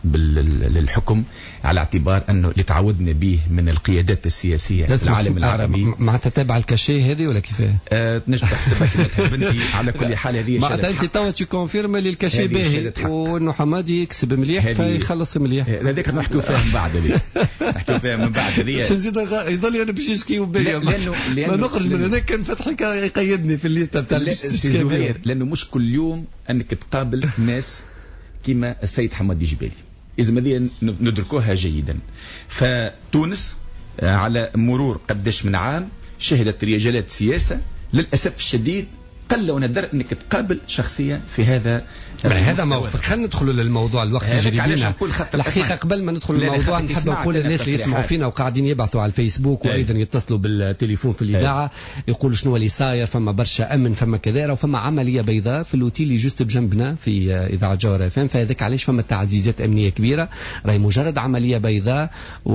للحكم، على اعتبار أنه اللي تعودنا به من القيادات السياسية في العالم العربي. مع تتابع الكاشيه هذه ولا كيفاه؟ تنجم تحسبها كما تحب انت. على كل حال هذه ما انت توا تكونفيرم اللي الكاشيه باهي وانه حمادي يكسب مليح فيخلص مليح. هذيك نحكيو فيها من بعد، هذه نحكيو فيها من بعد. هذه نزيد يضل انا باش نشكيو بيا ما نخرج من هناك. كان فتحي يقيدني في الليسته بتاع لانه مش كل يوم انك تقابل ناس كما السيد حمادي جبالي. إذا هذه ندركوها جيدا. فتونس على مرور قداش من عام شهدت رجالات سياسة للأسف الشديد قل ونادر انك تقابل شخصيا في هذا موقف. خلينا ندخل للموضوع، الوقت يجري بينا. الحقيقه قبل ما ندخل للموضوع نحب نقول للناس اللي يسمعوا فينا وقاعدين يبعثوا على الفيسبوك وايضا يتصلوا بالتليفون في الاذاعه يقولوا شنو اللي صاير، فما برشا امن، فما كذا، وفما عمليه بيضاء في الاوتيل اللي جوست بجنبنا في اذاعه جوهر FM. فهذاك علاش فما تعزيزات امنيه كبيره، راهي مجرد عمليه بيضاء،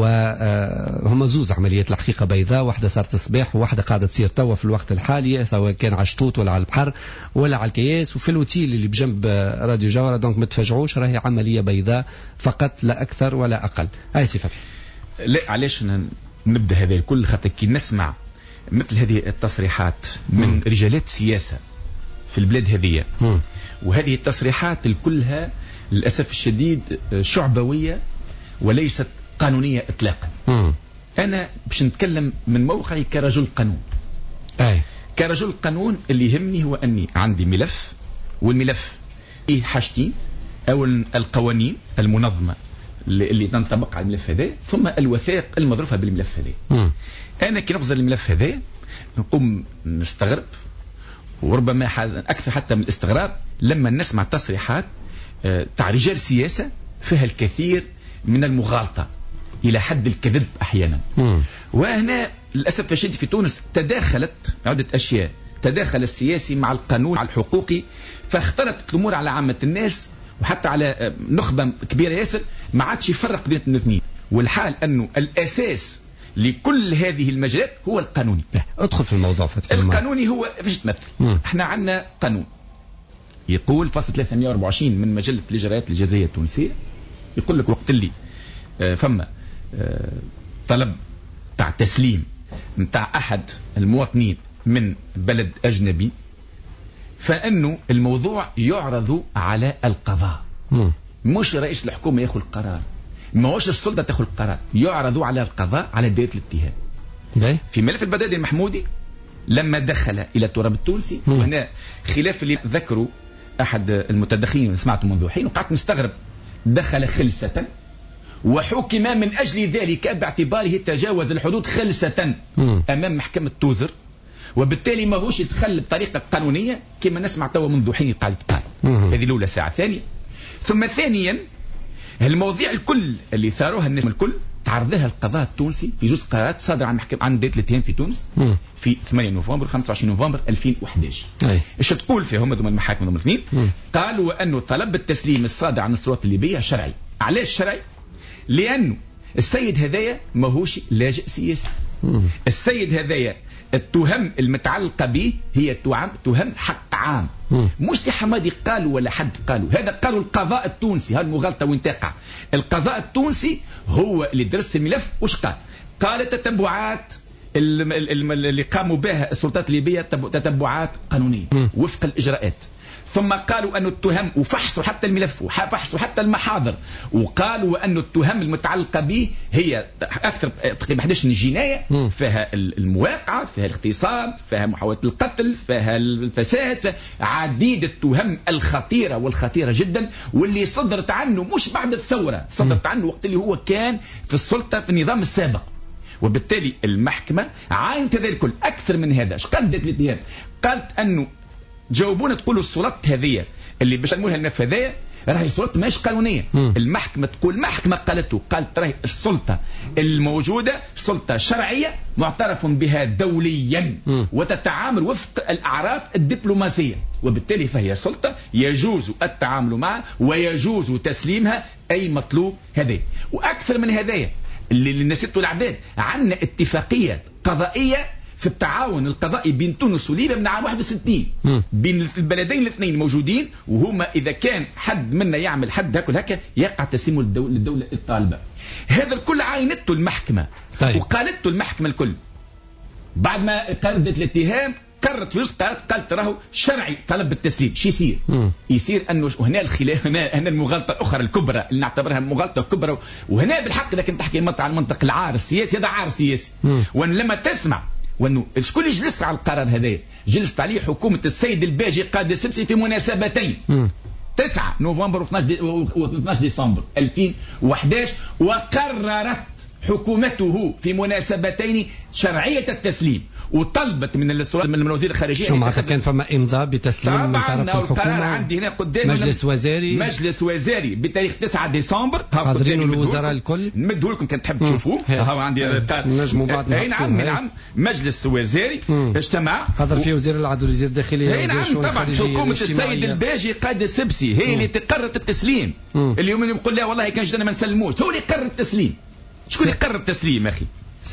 وهم زوز عمليات الحقيقه بيضاء، واحده صارت الصباح وواحده قاعده تصير توا في الوقت الحالي، سواء كان على الشطوط ولا على البحر ولا على الكياس وفي الاوتيل اللي بجنب راديو جوهرة. دونك ما تفاجعوش، راهي عمليه بيضاء فقط لا اكثر ولا اقل. هاي صفه. لا علاش نبدا هذا الكل؟ خاطر كي نسمع مثل هذه التصريحات من رجالات سياسه في البلاد هذه، وهذه التصريحات الكلها للاسف الشديد شعبويه وليست قانونيه اطلاقا. انا باش نتكلم من موقعي كرجل قانون. كرجل قانون اللي يهمني هو أني عندي ملف، والملف فيه حاجتين: أولا القوانين المنظمة اللي تنطبق على الملف هذا، ثم الوثائق المظروفة بالملف هذا. أنا كي نفصل الملف هذا نقوم نستغرب، وربما أكثر حتى من الاستغراب لما نسمع تصريحات تاع رجال سياسة فيها الكثير من المغالطة إلى حد الكذب أحيانا. وهنا للأسف الشديد في تونس تداخلت عدة أشياء، تداخل السياسي مع القانون مع الحقوقي، فاختلطت الأمور على عامة الناس وحتى على نخبة كبيرة ياسر ما عادش يفرق بين الاثنين. والحال أنه الأساس لكل هذه المجالات هو القانوني. ادخل في الموضوع فتح. القانوني هو فيش تمثل. احنا عندنا قانون يقول فصل 324 من مجلة الإجراءات الجزائية التونسية، يقول لك وقت اللي فما طلب تاع تسليم متاع أحد المواطنين من بلد أجنبي، فإنه الموضوع يعرض على القضاء. مش رئيس الحكومة يأخذ القرار، ما هوش السلطة تأخذ القرار، يعرض على القضاء على دائرة الاتهام. في ملف البغدادي المحمودي لما دخل إلى التراب التونسي، وهنا خلاف اللي ذكروا أحد المتدخلين سمعته منذ حين وقعدت نستغرب، دخل خلسة وحكم من أجل ذلك باعتباره تجاوز الحدود خلسة أمام محكمة توزر، وبالتالي ما هوش يدخل بطريقة قانونية كما نسمع توا منذ حين قاعد يتقال. هذه الأولى ساعة. ثانية ثم ثانيا المواضيع الكل اللي ثاروها الناس الكل تعرضها القضاء التونسي في جزء قرارات صادرة عن محكمة عن دائرة الاتهام في تونس في 8 نوفمبر 25 نوفمبر 2011. ايش تقول فيهم هذوما المحاكم هذوما الاثنين؟ قالوا أنه طلب التسليم الصادر عن السلطات الليبية شرعي. علاش شرعي؟ لأنه السيد هذايا ماهوش لاجئ سياسي. السيد هذايا التهم المتعلقة به هي تهم حق عام. مش سي حمادي قالوا ولا حد قالوا، هذا قالوا القضاء التونسي. هالمغالطة وين تقع؟ القضاء التونسي هو اللي درس الملف. وش قال التتبعات اللي قاموا بها السلطات الليبية تتبعات قانونية وفق الإجراءات. ثم قالوا أن التهم وفحصوا حتى الملف وفحصوا حتى المحاضر، وقالوا أن التهم المتعلقة به هي أكثر تقريبا 11 جناية، فيها المواقعة، فيها الاغتصاب، فيها محاولة القتل، فيها الفساد، عديد التهم الخطيرة والخطيرة جدا، واللي صدرت عنه مش بعد الثورة، صدرت عنه وقت اللي هو كان في السلطة في النظام السابق. وبالتالي المحكمة عاينت هذا الكل. أكثر من هذا ايش قالت الاتهام؟ قالت أنه جاوبونا تقولوا السلطات هذه اللي بيسموها الملف هذايا راهي سلطة ماهيش قانونية. المحكمة تقول، المحكمة قالت راهي السلطة الموجودة سلطة شرعية معترف بها دوليا وتتعامل وفق الأعراف الدبلوماسية، وبالتالي فهي سلطة يجوز التعامل معها ويجوز تسليمها أي مطلوب هذا. وأكثر من هذايا اللي نسيته الأعداد، عندنا اتفاقية قضائية في التعاون القضائي بين تونس وليبيا من عام 61 بين البلدين الاثنين موجودين، وهما اذا كان حد منا يعمل حد هكا يقع تسليمه للدوله الطالبه. هذا الكل عاينته المحكمه. طيب. وقالته المحكمه الكل بعد ما قررت الاتهام قررت فلوس قالت راهو شرعي طلب بالتسليم. شو يصير؟ يصير انه هنا الخلاف، هنا المغالطه الاخرى الكبرى اللي نعتبرها مغالطه كبرى، وهنا بالحق اذا كنت تحكي على المنطق العار السياسي، هذا عار سياسي. وان لما تسمع وانه شكون اللي جلس على القرار هذا؟ جلست عليه حكومه السيد الباجي قائد السبسي في مناسبتين 9 نوفمبر و12 ديسمبر 2011، وقررت حكومته في مناسبتين شرعية التسليم، وطلبت من من وزير الخارجية. شو معناتها كان فما إمضاء بتسليم من طرف الحكومة؟ القرار عندي هنا قدامي مجلس وزاري بتاريخ 9 ديسمبر. حاضرين الوزراء الكل نمدوا لكم كان تحب تشوفوه. ها عندي نجموا بعد. اي نعم مجلس وزاري اجتمع، حضر فيه وزير العدل وزير الداخلية. اي نعم طبعا حكومة السيد الباجي قائد السبسي هي اللي تقرر التسليم. اليوم يقول لا والله كان جدنا ما نسلموش، هو اللي قرر التسليم. شكون اللي قرر التسليم اخي؟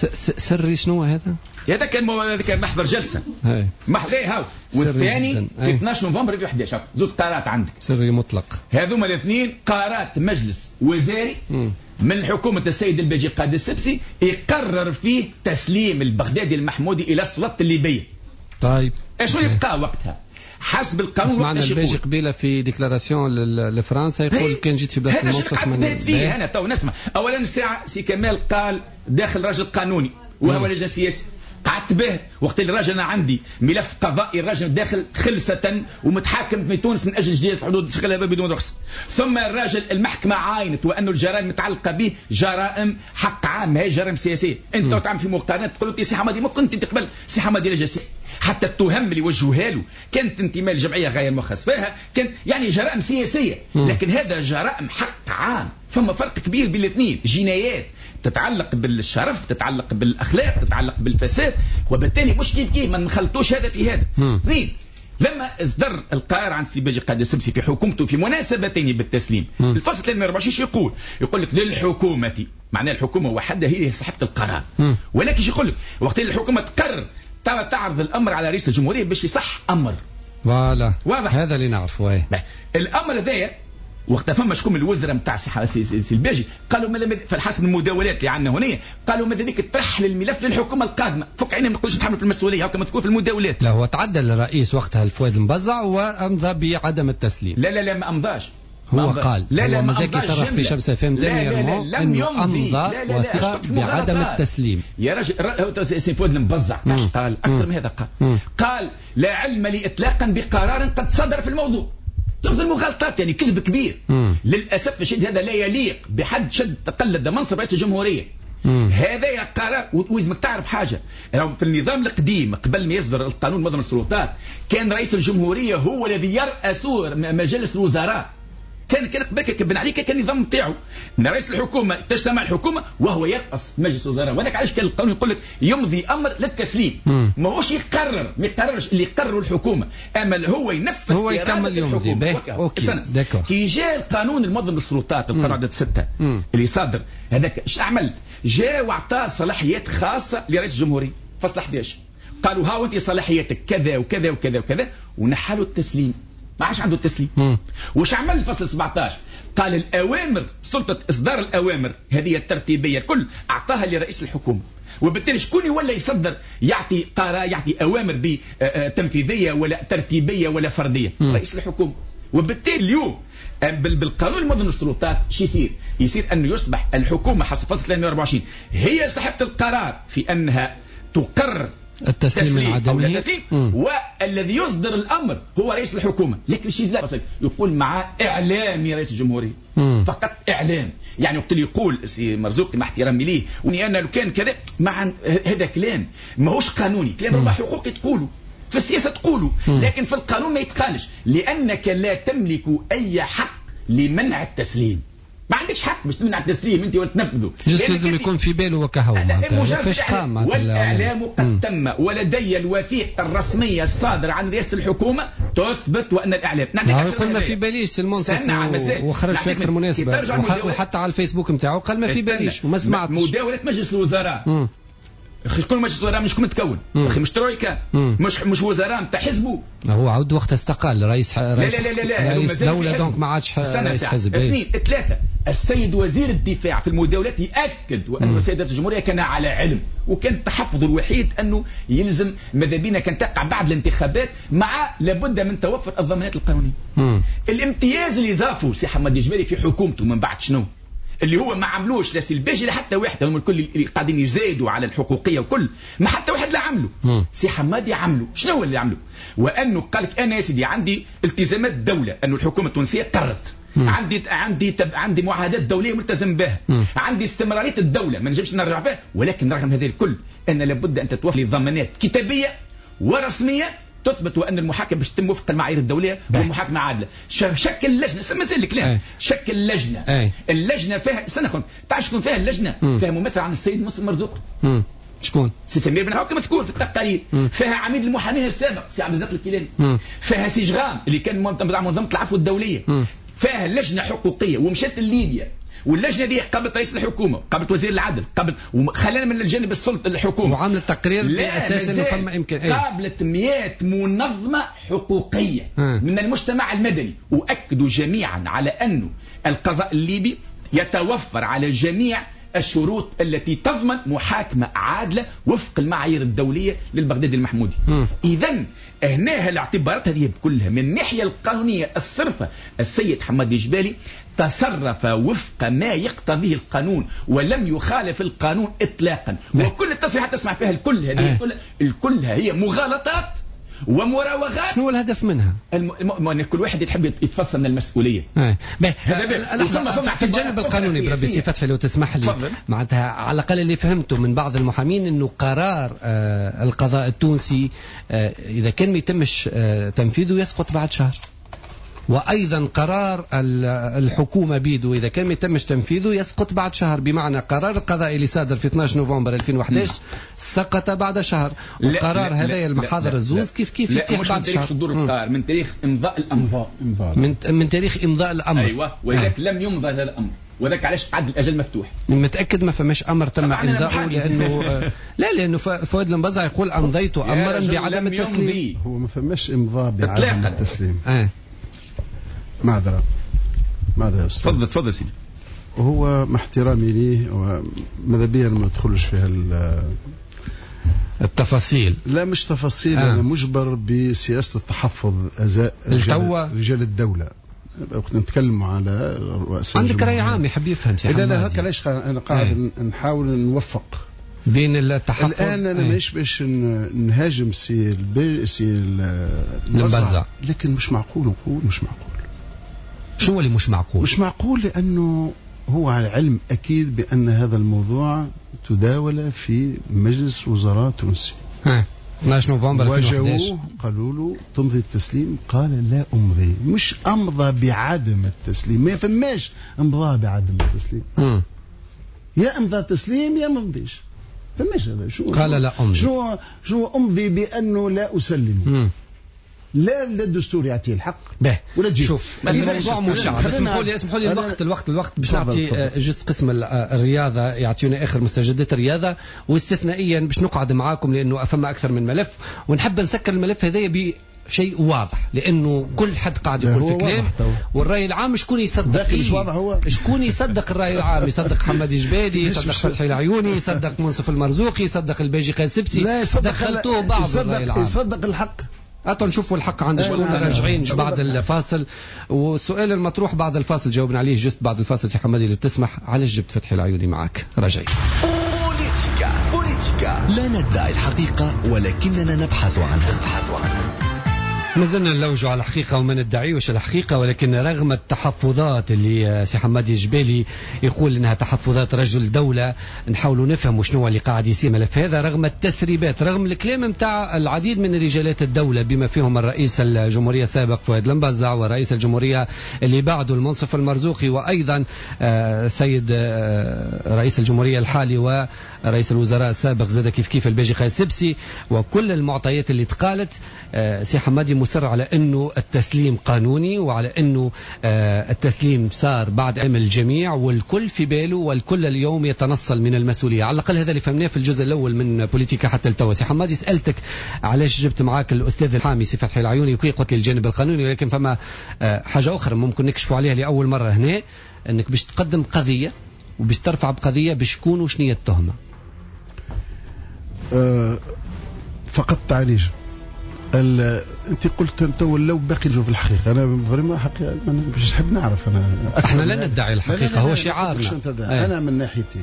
سري شنو هذا؟ هذا كان محضر جلسه محضر هاو، والثاني في 12 نوفمبر 2011. زوج قرارات عندك سري مطلق. هذوما الاثنين قرارات مجلس وزاري من حكومه السيد الباجي قائد السبسي يقرر فيه تسليم البغدادي المحمودي الى السلطات الليبيه. طيب شنو يبقى وقتها؟ حسب القانون. سمعنا الباجي قبيله في ديكلاراسيون لفرنسا يقول كان جيت في بلاصه المنصف من فيه. انا تو نسمع اولا الساعه سي كمال قال داخل راجل قانوني وهو لجنه سياسي، قعدت به وقت اللي الراجل انا عندي ملف قضائي، الراجل داخل خلسه ومتحاكم في تونس من اجل اجتياز حدود شغله بدون رخصه. ثم الراجل المحكمه عاينت وانه الجرائم المتعلقه به جرائم حق عام، هي جرائم سياسيه. انت تعمل في مقارنات تقول انت سي حمادي ما كنت تقبل سي حمادي لجاسيس، حتى التهم اللي وجهوها له كانت انتماء لجمعيه غير مخصص فيها، كانت يعني جرائم سياسيه، لكن هذا جرائم حق عام. فما فرق كبير بين الاثنين، جنايات تتعلق بالشرف، تتعلق بالاخلاق، تتعلق بالفساد، وبالتالي مش كيف ما نخلطوش هذا في هذا. اثنين، لما اصدر القرار عن سي باجي قائد السبسي في حكومته في مناسبتين بالتسليم، الفصل 324 يقول لك للحكومه، معناه الحكومه وحدها هي صاحبه القرار. ولكن يقول لك وقت اللي الحكومه تقرر تعرض الامر على رئيس الجمهوريه باش يصح امر. فوالا واضح، هذا اللي نعرفه. الامر هذايا وقت فما شكون من الوزراء نتاع سي الباجي قالوا فحسب المداولات اللي عندنا هنا قالوا ماذا بك ترحل الملف للحكومه القادمه، فك عيننا ما نقولش نتحمل في المسؤوليه هكا مذكور في المداولات. لا هو تعدى الرئيس وقتها الفؤاد المبزع وامضى بعدم التسليم. لا ما امضاش. هو قال لا ما مازال يصرح في شمس فهم دانييرمون انه امضى وثيقه بعدم التسليم. يا راجل سي فؤاد المبزع قال اكثر من هذا، قال لا علم لي اطلاقا بقرار قد صدر في الموضوع. لفظ المغالطات يعني كذب كبير. للاسف الشديد هذا لا يليق بحد شد تقلد منصب رئيس الجمهوريه. هذا يا قرار. ولازمك تعرف حاجه، في النظام القديم قبل ما يصدر القانون منظم السلطات كان رئيس الجمهوريه هو الذي يرأس مجالس الوزراء. كان بن علي كان النظام نتاعو ان رئيس الحكومه تجتمع الحكومه وهو يرأس مجلس الوزراء، وهذاك علاش كان القانون يقول لك يمضي امر للتسليم. ما هوش يقرر، ما يقررش اللي يقرروا الحكومه، اما هو ينفذ، هو يكمل يمضي. كي جاء القانون المنظم للسلطات القانون عدد 6 اللي صادر هذاك ايش عمل؟ جاء واعطاه صلاحيات خاصه لرئيس الجمهوريه فصل 11. قالوا ها وانت صلاحياتك كذا وكذا وكذا وكذا، ونحلوا التسليم، ما عادش عنده التسليم. وش عمل الفصل 17؟ قال الأوامر، سلطة إصدار الأوامر هذه الترتيبية الكل أعطاها لرئيس الحكومة، وبالتالي شكون ولا يصدر يعطي قرار، يعطي أوامر بتنفيذية ولا ترتيبية ولا فردية؟ رئيس الحكومة. وبالتالي اليوم بالقانون المنظم للسلطات شو يصير أنه يصبح الحكومة حسب فصل 324 هي صاحبة القرار في أنها تقرر التسليم العدمي، والذي يصدر الامر هو رئيس الحكومه. لكن شيء يقول مع اعلام رئيس الجمهوريه، فقط اعلام. يعني وقت اللي يقول سي مرزوقي مع احترامي ليه واني انا لو كان كذا، مع هذا كلام ماهوش قانوني، كلام ربما حقوقي تقولوا في السياسه تقولوا، لكن في القانون ما يتقالش، لانك لا تملك اي حق لمنع التسليم. ما عندكش حق باش تمنع التسليم انت ولا تنفذه، لازم يكون في باله وكهو. فاش قام والاعلام قد تم، ولدي الوثيقه الرسميه الصادره عن رئاسه الحكومه تثبت وان الاعلام يقول ما في باليش المنصف وخرج في اكثر مناسبه، وحتى على الفيسبوك نتاعو قال ما في باليش وما سمعتش. مداوله مجلس الوزراء شكون مجلس وزراء مش شكون متكون اخي، مش ترويكا، مش وزراء نتاع حزبه. هو عود وقت استقال رئيس رئيس دولة، دونك ما عادش رئيس حزب. 2 3 السيد وزير الدفاع في المداولات يأكد وأن سيادة الجمهورية كان على علم، وكان التحفظ الوحيد أنه يلزم ماذا بينا كان تقع بعد الانتخابات مع لابد من توفر الضمانات القانونية. الامتياز اللي ضافه سي حمادي جبالي في حكومته من بعد شنو؟ اللي هو ما عملوش لا سي الباجي لا حتى واحد، هم الكل اللي قاعدين يزايدوا على الحقوقيه وكل ما حتى واحد لا عملوا. سي حمادي عملوا. شنو هو اللي عملوا؟ وانه قال لك انا يا سيدي عندي التزامات الدوله، انه الحكومه التونسيه قررت عندي معاهدات دوليه ملتزم بها، عندي استمراريه الدوله ما نجمش نرجع بها، ولكن رغم هذا الكل ان لابد ان تتوفر لي ضمانات كتابيه ورسميه تثبت وان المحاكمه باش تتم وفق المعايير الدوليه والمحاكمه عادله. شكل لجنه، مازال الكلام، شكل لجنه. اللجنه فيها تعرف شكون فيها اللجنه؟ فيها ممثل عن السيد مسلم مرزوق. شكون؟ سي سمير بن حكم مذكور في التقارير. فيها عميد المحامين السابق سي عبد الرزاق الكيلاني. فيها سي جغام اللي كان منظمه العفو الدوليه. فيها لجنه حقوقيه ومشات لليبيا، واللجنه دي قابلت رئيس الحكومه، قابلت وزير العدل، خلانا من الجانب السلطه الحكومه، وعملت تقرير باساس انه فما امكان قابلت 100 منظمه حقوقيه من المجتمع المدني، واكدوا جميعا على انه القضاء الليبي يتوفر على جميع الشروط التي تضمن محاكمة عادلة وفق المعايير الدولية للبغدادي المحمودي. إذن هنا الاعتبارات هذه كلها من الناحية القانونية الصرفة، السيد حمادي جبالي تصرف وفق ما يقتضيه القانون ولم يخالف القانون إطلاقا. وكل التصريحات تسمع فيها الكل هذه الكلها هي مغالطات ومراوغات. شنو الهدف منها؟ كل واحد يحب يتفصل من المسؤولية. في الجانب القانوني بربي سي فتحي لو تسمح لي، معناتها على الأقل اللي فهمته من بعض المحامين أنه قرار القضاء التونسي إذا كان ما يتمش تنفيذه يسقط بعد شهر، وأيضا قرار الحكومة بيدو إذا كان ما يتمش تنفيذه يسقط بعد شهر، بمعنى قرار القضاء اللي صادر في 12 نوفمبر 2011 سقط بعد شهر، وقرار هذا المحاضر الزوز كيف يتيح بعد شهر. صدور القرار من تاريخ إمضاء الأمر، من تاريخ إمضاء الأمر. أيوة، وإذاك لم يمضى هذا الأمر، وذاك علاش قعد الأجل مفتوح. متأكد ما فماش أمر تم إمضاءه؟ لأنه لأنه فؤاد المبزع يقول أمضيت أمرا بعدم التسليم. هو ما فماش إمضاء بعدم التسليم. معذرة يا أستاذ. تفضل سيدي. وهو مع احترامي ليه وماذا بيا ما ندخلش في التفاصيل. لا مش تفاصيل. أنا مجبر بسياسة التحفظ رجال الدولة. وقت نتكلم على رؤساء عندك رأي عام يحب يفهم سي حمادي. لا هكا ليش أنا قاعد نحاول نوفق بين التحفظ. الآن أنا مش باش نهاجم سي المبزع، لكن مش معقول نقول مش معقول. شو اللي مش معقول؟ مش معقول لأنه هو على علم أكيد بأن هذا الموضوع تداول في مجلس وزراء تونسي. 12 نوفمبر 2011 قالوا له تمضي التسليم، قال لا أمضي. مش أمضى بعدم التسليم، ما فماش أمضى بعدم التسليم. يا أمضى تسليم يا ممضيش، فماش هذا. شو قال لا أمضي. شو أمضي بأنه لا أسلم. لا الدستور يعطيه الحق ولا تجي. شوف الموضوع مشعب. اسمحوا لي الوقت باش نعطي جزء قسم الرياضه يعطيونا اخر مستجدات الرياضه، واستثنائيا باش نقعد معاكم لانه فما اكثر من ملف، ونحب نسكر الملف هذايا بشيء واضح، لانه كل حد قاعد يقول في كلام، والراي العام شكون يصدق شكون يصدق الراي العام؟ يصدق حمادي جبالي، يصدق فتحي العيوني، يصدق منصف المرزوقي، يصدق الباجي قاسبسي، دخلتوه بعض الراي العام. يصدق الحق. أتوا نشوفوا الحق عند شكون. راجعين بعد الفاصل، والسؤال المطروح بعد الفاصل جاوبنا عليه جست بعد الفاصل سي حمادي اللي بتسمح. علاش جبت فتحي العيوني معاك؟ راجعين. بوليتيكا لا ندعي الحقيقة ولكننا نبحث عنها. ما زلنا نلوجوا على الحقيقة وما ندعيوش الحقيقة، ولكن رغم التحفظات اللي سي حمادي جبالي يقول انها تحفظات رجل دولة، نحاولوا نفهم شنو اللي قاعد يصير ملف هذا، رغم التسريبات، رغم الكلام نتاع العديد من رجالات الدولة بما فيهم الرئيس الجمهورية السابق فؤاد المبزع، ورئيس الجمهورية اللي بعده المنصف المرزوقي، وأيضا سيد رئيس الجمهورية الحالي ورئيس الوزراء السابق زاد كيف الباجي قاسبسي، وكل المعطيات اللي تقالت. سي حمادي مصر على أنه التسليم قانوني، وعلى أنه التسليم صار بعد علم الجميع والكل في باله، والكل اليوم يتنصل من المسؤولية. على الأقل هذا اللي فهمناه في الجزء الأول من بوليتيكا حتى التوا. سي حمادي، سألتك علاش جبت معاك الأستاذ الحامي سي فتحي العيوني، قلت لي الجانب القانوني، ولكن فما حاجة أخرى ممكن نكشفوا عليها لأول مرة هنا، أنك باش تقدم قضية وباش ترفع بقضية بشكون وشنية التهمة. فقط تعريج. انت قلت انت ولو باقي نجاوب الحقيقه. انا فريمون حقيقه باش نحب نعرف. احنا لا ندعي الحقيقه، هو شعارنا. انا من ناحيتي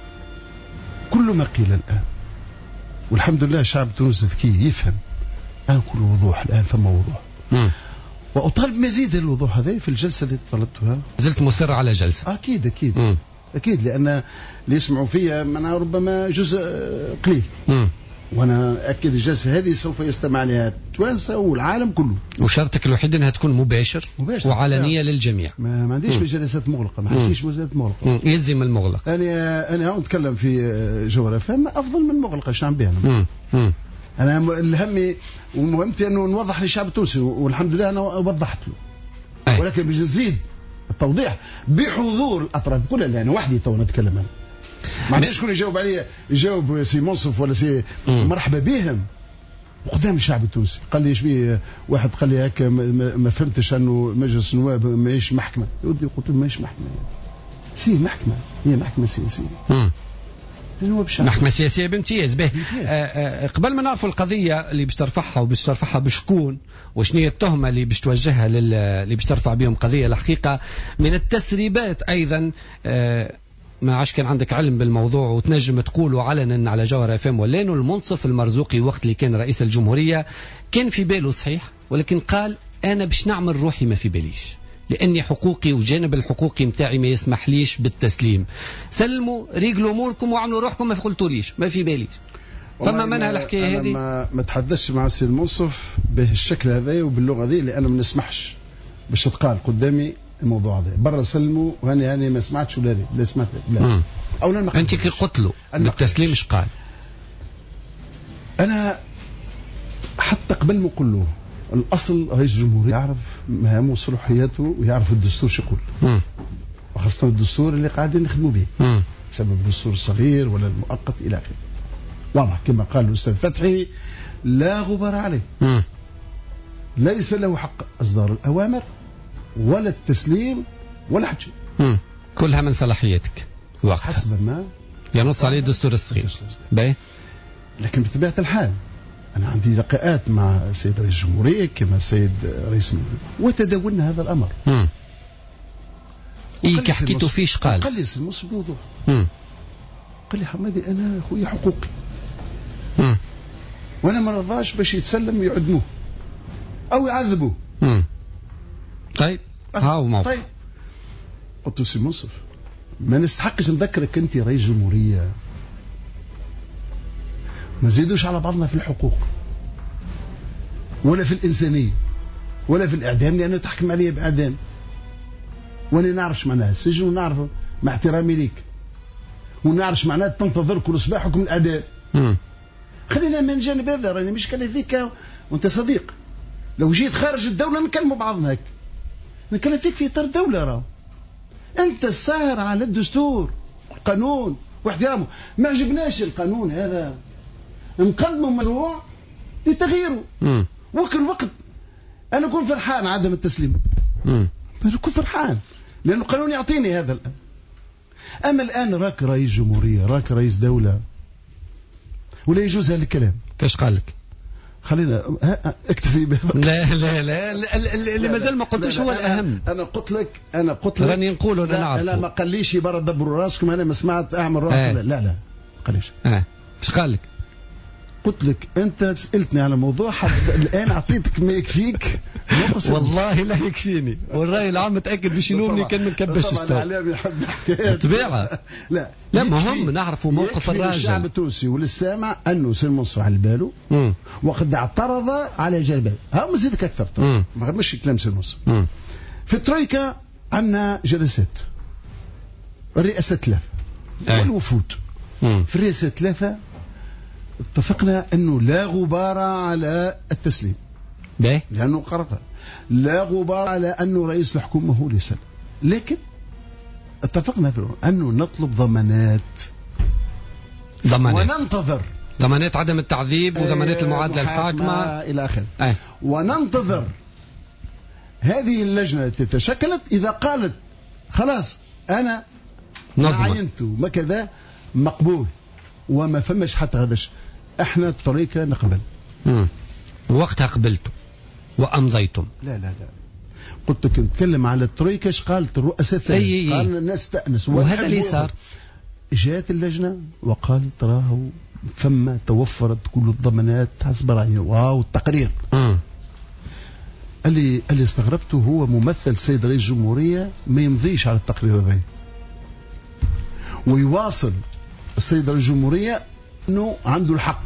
كل ما قيل الان، والحمد لله شعب تونس ذكي يفهم الان كل وضوح. الان فما وضوح، واطالب مزيد الوضوح هذا في الجلسه اللي طلبتها. زلت مصر على جلسه؟ اكيد اكيد لان اللي يسمعوا فيها منها ربما جزء قليل. وانا اكد الجلسه هذه سوف يستمع لها التوانسه والعالم كله. وشرطك الوحيد انها تكون مباشر وعلنيه للجميع. ما عنديش جلسات مغلقه، ما عنديش جلسات مغلقه. يلزم المغلق. انا هون نتكلم في جوهره فهم افضل من مغلقه. ايش نعم بها انا الهمي ومهمتي انه نوضح للشعب التونسي، والحمد لله انا وضحت له. ولكن باش نزيد التوضيح بحضور الاطراف كلها، لان وحدي تو نتكلم انا. ما عنديش شكون يجاوب عليا، يجاوب سي منصف ولا سي مرحبا بهم وقدام الشعب التونسي. قال لي ايش بيه واحد، قال لي هكا ما فهمتش انه مجلس النواب ماهيش محكمه. ودي قلت له ماهيش محكمه، سي محكمه، هي محكمه سياسيه. محكمة سياسية بامتياز. به قبل ما نعرفوا القضية اللي باش ترفعها وباش ترفعها بشكون وشنو هي التهمة اللي باش توجهها اللي باش ترفع بهم قضية، الحقيقة من التسريبات أيضا ما عادش كان عندك علم بالموضوع وتنجم تقولوا علنا على جوهر اف ام ولانه المنصف المرزوقي وقت اللي كان رئيس الجمهورية كان في باله صحيح، ولكن قال أنا باش نعمل روحي ما في باليش، لأني حقوقي وجانب الحقوقي متاعي ما يسمح ليش بالتسليم. سلموا ريقلوا أموركم وعملوا روحكم ما قلتوليش ما في باليش. فما منها الحكاية هذه. ما تحدثش مع السي المنصف بهالشكل هذا وباللغة هذه، لأنه ما نسمحش باش تتقال قدامي الموضوع هذا. برا سلموا وهاني ما سمعتش ولا لا سمعت لا. أولا أنت كي قلت له بالتسليم ايش قال؟ أنا حتى قبل ما نقول له الأصل رئيس الجمهورية يعرف مهامه وصلاحياته ويعرف الدستور شو يقول، وخاصة الدستور اللي قاعدين نخدموا به سبب الدستور الصغير ولا المؤقت إلى آخره. واضح كما قال الأستاذ فتحي لا غبار عليه. ليس له حق إصدار الأوامر ولا التسليم ولا حاجة. كلها من صلاحيتك وقتها حسب ما ينص عليه الدستور الصغير. باهي. لكن بطبيعة الحال أنا عندي لقاءات مع سيد رئيس الجمهورية كما سيد رئيس وتداولنا هذا الأمر. كي حكيتوا فيش قال؟ قال لي المص بوضوح. قال لي حمادي أنا خويا حقوقي. وأنا ما رضاش باش يتسلم ويعدموه أو يعذبوه. طيب هاو موقف. طيب قلت له سي منصف ما نستحقش نذكرك أنت رئيس جمهورية، ما زيدوش على بعضنا في الحقوق ولا في الإنسانية ولا في الإعدام، لأنه تحكم عليه بإعدام وأنا نعرفش معناها السجن ونعرف مع احترامي ليك ونعرفش معناها تنتظر كل صباح حكم الإعدام. خلينا من جانب هذا، راني مش كلام فيك وأنت صديق. لو جيت خارج الدولة نكلموا بعضنا هيك، نكلم فيك في إطار الدولة. راه أنت الساهر على الدستور والقانون واحترامه. ما عجبناش القانون هذا نقدموا مشروع لتغييره. وكل وقت أنا أكون فرحان عدم التسليم، أنا أكون فرحان لأنه القانون يعطيني هذا الآن. أما الآن راك رئيس جمهورية، راك رئيس دولة، ولا يجوز هذا الكلام. فاش قال لك؟ خلينا اكتفي بهذا. لا اللي مازال ما قلتوش هو الأهم. أنا قلت لك راني نقول أنا نعرف. لا ما قاليش برا دبروا راسكم، أنا ما سمعت أعمل روحي. لا قاليش. ايش قال لك؟ قلت لك أنت سألتني على موضوع الآن أعطيتك ما يكفيك. والله لا يكفيني، والرأي العام متأكد باش يلومني كان ما نكبش طبعا. لا مهم نعرفوا موقف الراجل. الشعب التونسي وللسامع أنه سي المنصف على باله وقد اعترض على جلبه. ها مزيدك أكثر ما مش كلام سي المنصف. في الترويكا عندنا جلسات، الرئاسة 3 والوفود. في الرئاسة 3 اتفقنا أنه لا غبار على التسليم، لأنه قررها. لا غبار على أنه رئيس الحكومة هو اللي يسلم، لكن اتفقنا في أنه نطلب ضمانات وننتظر ضمانات عدم التعذيب وضمانات المعادلة الحاكمة إلى آخره. وننتظر هذه اللجنة التي تشكلت إذا قالت خلاص أنا عينت ما كذا مقبول وما فمش حتى غدش، احنا الطريقة نقبل. وقتها قبلتوا وأمضيتم؟ لا قلت لك نتكلم على الترويكا. ايش قالت الرؤساء الثانيين؟ قال الناس تأنس وهذا اللي صار. جاءت اللجنة وقالت راهو فما توفرت كل الضمانات حسب رأيه. واو التقرير. اللي استغربته هو ممثل السيد رئيس الجمهورية ما يمضيش على التقرير هذا، ويواصل السيد رئيس الجمهورية انه عنده الحق.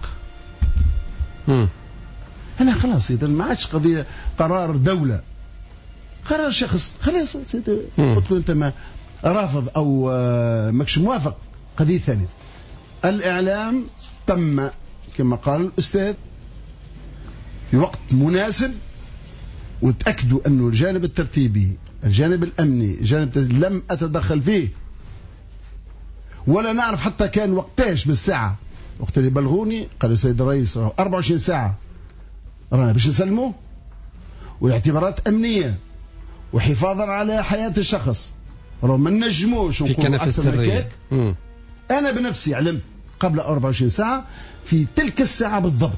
أنا خلاص إذا ما عادش قضية قرار دولة، قرار شخص. خلاص قلت له أنت ما رافض أو ماكش موافق قضية ثانية. الإعلام تم كما قال الأستاذ في وقت مناسب، وتأكدوا أنه الجانب الترتيبي الجانب الأمني الجانب لم أتدخل فيه ولا نعرف حتى كان وقتاش بالساعة. وقت اللي بلغوني قال السيد الرئيس 24 ساعة رانا باش نسلموه، والاعتبارات أمنية وحفاظا على حياة الشخص راه ما نجموش في كنف السرية. أنا بنفسي علمت قبل 24 ساعة في تلك الساعة بالضبط.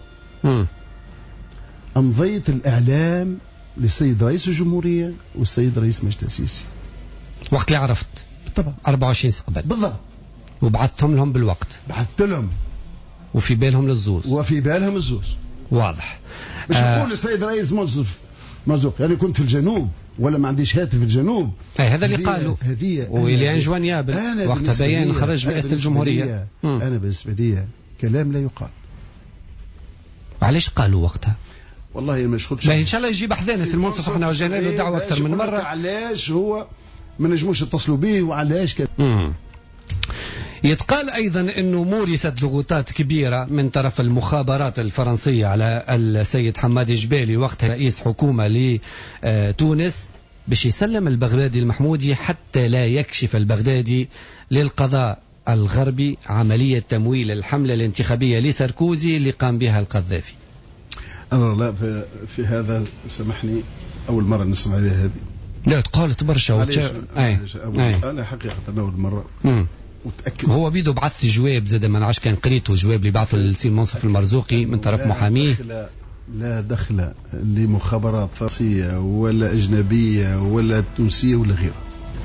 أمضيت الإعلام للسيد رئيس الجمهورية والسيد رئيس مجلس السيسي وقت اللي عرفت. طبعا 24 ساعة قبل بالضبط. وبعثتهم لهم بالوقت. بعثت لهم وفي بالهم للزوز. وفي بالهم الزوز. واضح. مش نقول السيد رئيس مرزوق يعني كنت في الجنوب ولا ما عنديش هاتف في الجنوب. هذا اللي قالوا. هذه وإليان جوانيابل وقت بيان خرج رئاسة الجمهورية. أنا بالنسبة لي كلام لا يقال. علاش قالوا وقتها؟ والله ما شغلش. ان شاء الله يجيب حدانا المنصف. احنا وجينا له دعوه اكثر من مره. علاش هو ما نجموش يتصلوا به وعلاش كذا. يتقال أيضا أنه مورست ضغوطات كبيرة من طرف المخابرات الفرنسية على السيد حماد جبالي وقتها رئيس حكومة لتونس باش يسلم البغدادي المحمودي حتى لا يكشف البغدادي للقضاء الغربي عملية تمويل الحملة الانتخابية لساركوزي اللي قام بها القذافي. أنا لا في هذا سامحني أول مرة نسمع بها هذه. لا تقالت برشا. أنا حقيقة أول مرة متأكد. هو بيدو بعث جواب زاد ما نعرفش كان قريته جواب اللي بعثه للسي المنصف المرزوقي من طرف محاميه. لا دخل لمخابرات فرنسية ولا أجنبية ولا تونسية ولا غيرها،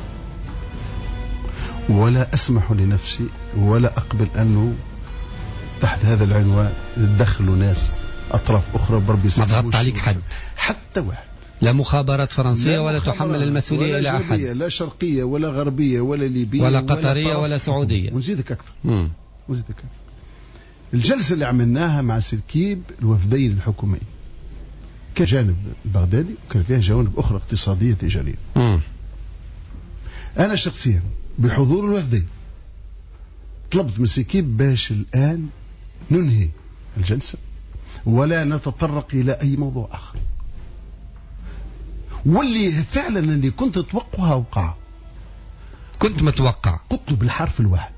ولا أسمح لنفسي ولا أقبل أنه تحت هذا العنوان يدخلوا ناس أطراف أخرى بربي. ما ضغطت عليك حتى واحد. لا مخابرات فرنسية ولا تحمل المسؤولية إلى أحد. لا شرقية ولا غربية ولا ليبية ولا قطرية ولا سعودية. ونزيدك أكثر. ونزيدك أكثر. الجلسة اللي عملناها مع سلكيب الوفدين الحكوميين كان جانب البغدادي وكان فيها جوانب أخرى اقتصادية تجارية. أنا شخصيا بحضور الوفدين طلبت من سلكيب باش الآن ننهي الجلسة ولا نتطرق إلى أي موضوع آخر. واللي فعلا اللي كنت اتوقعها وقع. كنت متوقع. قلت بالحرف الواحد.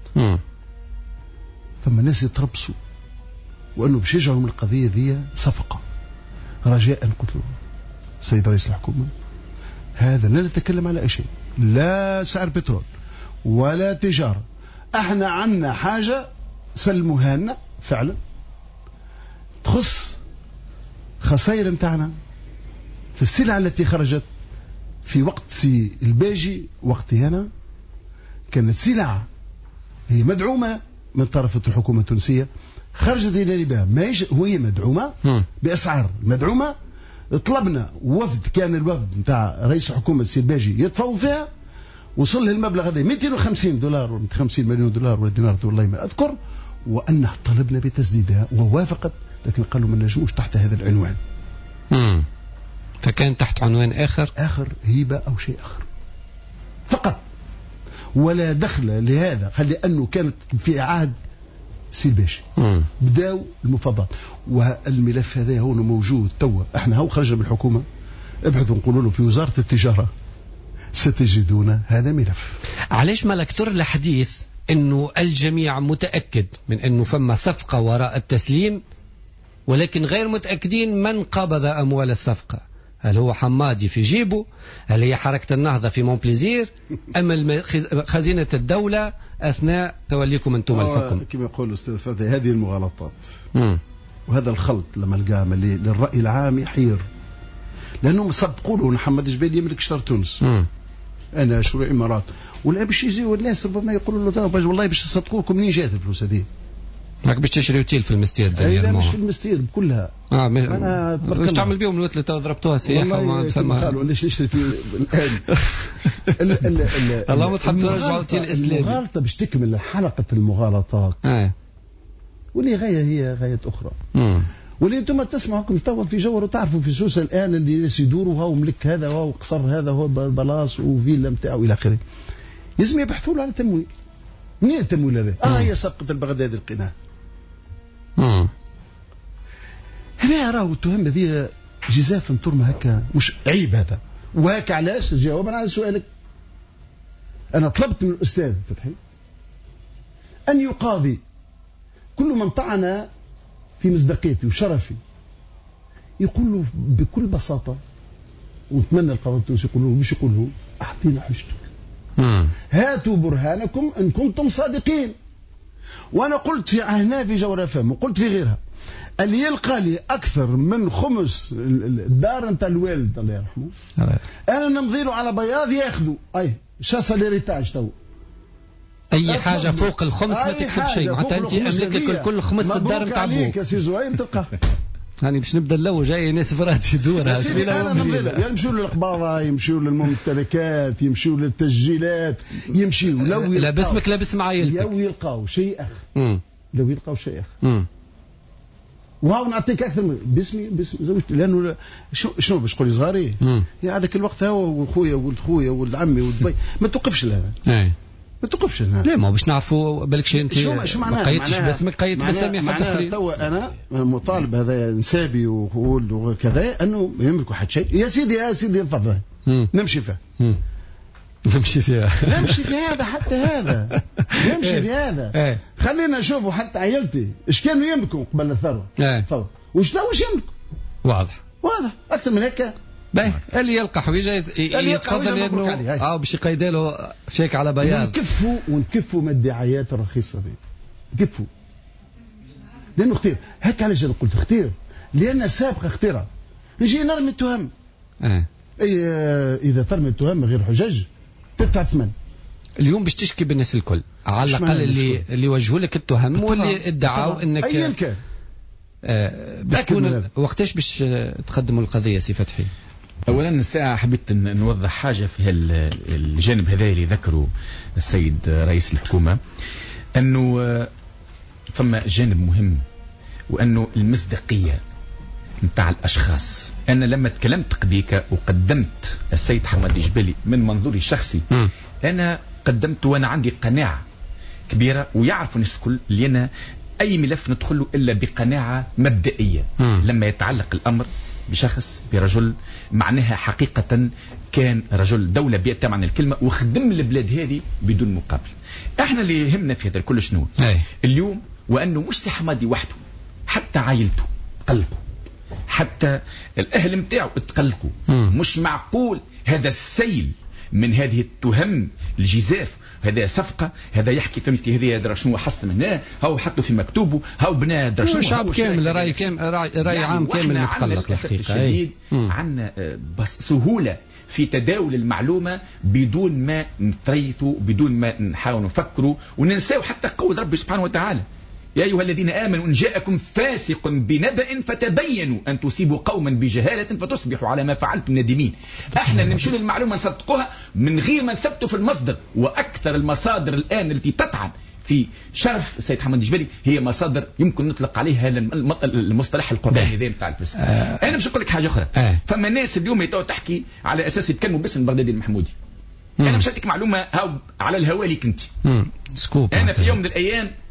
فما ناس يتربصوا وانه باش يجعلوا من القضيه ذي صفقه. رجاء قلت له سيد رئيس الحكومه هذا لا نتكلم على اي شيء، لا سعر بترول ولا تجاره. احنا عنا حاجه سلموها لنا فعلا تخص خسائر نتاعنا في السلع التي خرجت في وقت سي الباجي. وقتها أنا كانت سلع هي مدعومة من طرف الحكومة التونسية خرجت إلى ليبيا وهي مدعومة بأسعار مدعومة. طلبنا وفد كان الوفد نتاع رئيس الحكومة سي الباجي يتفاوض فيها، وصل له المبلغ هذا $250 ولا 50 مليون دولار ولا دينار والله ما أذكر، وأنه طلبنا بتسديدها ووافقت، لكن قالوا ما نجموش تحت هذا العنوان. فكان تحت عنوان آخر هيبة أو شيء آخر فقط، ولا دخل لهذا لأنه كانت في عهد سي الباشا بداوا المفاوضات، والملف هذا هو موجود توا. احنا هو خرجنا من الحكومه، ابحثوا نقولوا له في وزاره التجاره ستجدون هذا الملف. علاش ما الأكثر الحديث انه الجميع متاكد من انه فما صفقه وراء التسليم، ولكن غير متاكدين من قبض اموال الصفقه؟ هل هو حمادي في جيبه؟ هل هي حركة النهضة في مونبليزير؟ أم خزينة الدولة أثناء توليكم أنتم الحكم؟ كما يقول أستاذ فتحي هذه المغالطات وهذا الخلط لما القام للرأي العام يحير، لأنهم صدقوا له محمد جبالي يملك شطر تونس، أنا شروع الإمارات، ولا باش يجيو الناس ربما يقولوا له والله باش يصدقوكم منين جات الفلوس هذه؟ هاك باش تشري اوتيل في المستير؟ لا مش في المستير كلها. انا واش تعمل بهم الوتله تو ضربتوها سياحه وما فما قالوا ليش نشري في الان اللهم تحب ترجعوا اوتيل اسلامي. المغالطه باش تكمل حلقه المغالطات واللي غايه هي غايه اخرى. واللي انتم تسمعوا توا في جوهر وتعرفوا في سوسه الان اللي الناس يدوروا هاو ملك هذا وهو قصر هذا هو بلاص وفيلا نتاعو الى اخره، لازم يبحثوا له على تمويل. منين التمويل هذا؟ هي صفقه البغداد القناع. هنا راهو التهم هذه جزاف ترمى هكا، مش عيب هذا. وهكا علاش جوابا على سؤالك، انا طلبت من الاستاذ فتحي ان يقاضي كل من طعن في مصداقيتي وشرفي، يقول له بكل بساطه، ونتمنى القضاء التونسي يقول له مش يقول له اعطينا حجتك، هاتوا برهانكم ان كنتم صادقين. وانا قلت هنا في جوهر فم وقلت في غيرها، اللي يلقى لي اكثر من خمس الدار نتاع الوالد الله يرحمه انا نمضي له على بياض ياخذوا اي شاسا ليريتاج تو اي حاجه فوق الخمس ما تكسب شيء، حتى انت املك كل خمس الدار نتاع ابوك. مبروك يا سي زهير تلقاه. هاني باش نبدا الاول جاي ناس فرات يدورها يمشوا للقباضه، يمشوا للممتلكات، يمشوا للتسجيلات، يمشوا لو لا باسمك لا باسم عائلتك، لو يلقاو شيء اخر لو يلقاو شيء اخر وهاو نعطيك اكثر من باسم زوجتي، لانه شنو باش تقول لي صغاري يا هذاك الوقت هو وخويا ولد خويا ولد عمي ولد بي ما توقفش لهذا ما توقفش لهذا. لا ما باش نعرفوا بالك انت شو معناها؟ قيدتش باسمك قيد بسامي حتى اخرين. توا انا مطالب هذا نسابي وكذا انه ما يملكوا حد شيء. يا سيدي الفضل نمشي فيه نمشي في هذا حتى هذا نمشي في هذا. خلينا نشوفوا حتى عائلتي ايش كانوا يملكوا قبل الثوره واش يملكوا. واضح اكثر من هيك. باهي اللي يلقى حويجه يتفضل انه باش يقيد له شيك على بياض. ونكفوا من الدعايات الرخيصه دي، نكفوا لانه خطير. هيك علاش انا قلت خطير، لان سابقه خطيره. نجي نرمي التهم اذا ترمي التهم غير حجج تدفع ثمن. اليوم باش تشكي بالناس الكل على الاقل اللي وجهوا لك التهم واللي ادعوا انك ايا كان باش تكون وقتاش باش تقدموا القضيه سي فتحي؟ اولا الساعه حبيت نوضح حاجه في الجانب هذا اللي ذكره السيد رئيس الحكومه، انه ثم جانب مهم وانه المصداقيه نتاع الاشخاص. انا لما تكلمت قبيك وقدمت السيد حماد الجبالي من منظوري الشخصي انا قدمت وانا عندي قناعه كبيره، ويعرفوا الناس الكل اللي انا اي ملف ندخل له الا بقناعه مبدئيه لما يتعلق الامر بشخص برجل معناها حقيقه كان رجل دوله بيئه معنى الكلمه وخدم البلاد هذه بدون مقابل. احنا اللي يهمنا في هذا الكل شنو اليوم، وانه مش سي حمادي وحده، حتى عائلته تقلقوا، حتى الاهل نتاعو تقلقوا. مش معقول هذا السيل من هذه التهم الجزاف، هذا صفقه، هذا يحكي فهمتي هذه درا شنو حصل هنا، هو حطه في مكتوبه، هو بنى درا شنو. شعب كامل راي عام كامل متقلق الحقيقه. عندنا بس سهوله في تداول المعلومه بدون ما نتريثوا، بدون ما نحاول نفكروا وننساو حتى قول ربي سبحانه وتعالى: يا أيها الذين آمنوا إن جاءكم فاسق بنبأ فتبينوا أن تصيبوا قوما بجهالة فتصبحوا على ما فعلتم نادمين. احنا نمشي للمعلومة نصدقوها من غير ما نثبتوا في المصدر. وأكثر المصادر الآن التي تطعن في شرف السيد حماد الجبالي هي مصادر يمكن نطلق عليها هذا المصطلح القرآني ذا نتاع الفلسفة. أنا مش أقول لك حاجة أخرى. فما ناس اليوم تحكي على أساس يتكلموا باسم بغدادي المحمودي. أنا مش هديك معلومة على الهوالي كنت. أنا في يوم من الأيام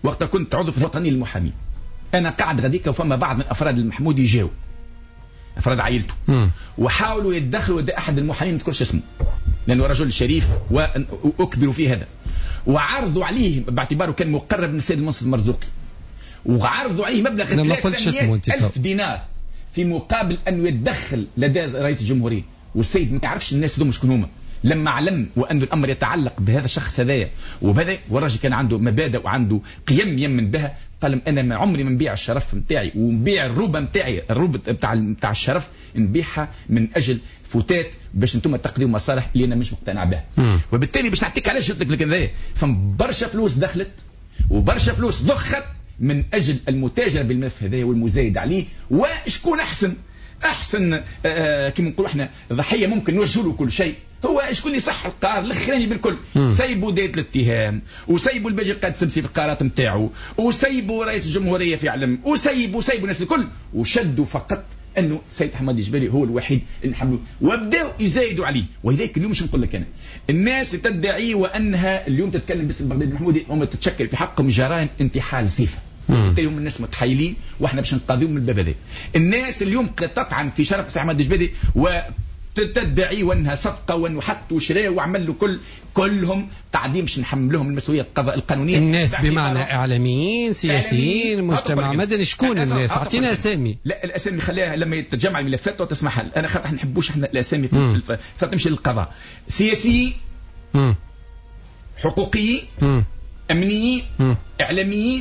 وقت كنت عضو في الوطني للمحامين، انا قاعد غاديك وفما بعض من افراد المحمودي جاوا افراد عائلته وحاولوا يتدخلوا. احد المحامين ما تذكرش اسمه لانه رجل شريف واكبروا في هذا، وعرضوا عليه باعتباره كان مقرب من السيد المنصف المرزوقي، وعرضوا عليه مبلغ 300,000 دينار في مقابل انه يتدخل لدى رئيس الجمهوريه. والسيد ما يعرفش الناس هذوما شكون هما. لما علم وأن الأمر يتعلق بهذا الشخص هذايا وبدأ، والراجل كان عنده مبادئ وعنده قيم يمن بها، قال أنا ما عمري ما نبيع الشرف نتاعي ونبيع الروبة نتاعي، الروبة بتاع الشرف نبيعها من أجل فتات باش انتم تقضيوا مصالح اللي أنا مش مقتنع بها. وبالتالي باش نعطيك علاش قلت لك كذا، فبرشا فلوس دخلت وبرشا فلوس ضخت من أجل المتاجرة بالملف هذايا والمزايد عليه. وشكون أحسن كما نقولوا احنا ضحية ممكن نوجه له كل شيء؟ هو شكون اللي صح القرار الاخراني بالكل؟ سيبوا داية الاتهام، وسيبوا الباجي قاد سمسي في القرارات نتاعو، وسيبوا رئيس الجمهورية في علم، وسيبوا الناس الكل، وشدوا فقط انه السيد حمادي جبالي هو الوحيد اللي نحملوه، وبداوا يزايدوا عليه. ولذلك اليوم مش نقول لك انا الناس تدعي وانها اليوم تتكلم باسم بغداد المحمودي هم تتشكل في حقهم جرائم انتحال صفه. بالتالي هم الناس متحايلين واحنا باش نقاضيهم من الباب هذا. الناس اليوم تطعن في شرف سي حمادي جبالي وتدعي وانها صفقه وانه حط وشراه وعمل له كلهم قاعدين باش نحملهم المسؤوليه القانونيه. الناس بمعنى اعلاميين، سياسيين، مجتمع مدني، شكون الناس؟ اعطينا اسامي. لا الاسامي خليها لما يتجمع الملفات وتسمحها، انا خاطر ما نحبوش احنا الاسامي فتمشي للقضاء. سياسيين، حقوقيين، امنيين، اعلاميين،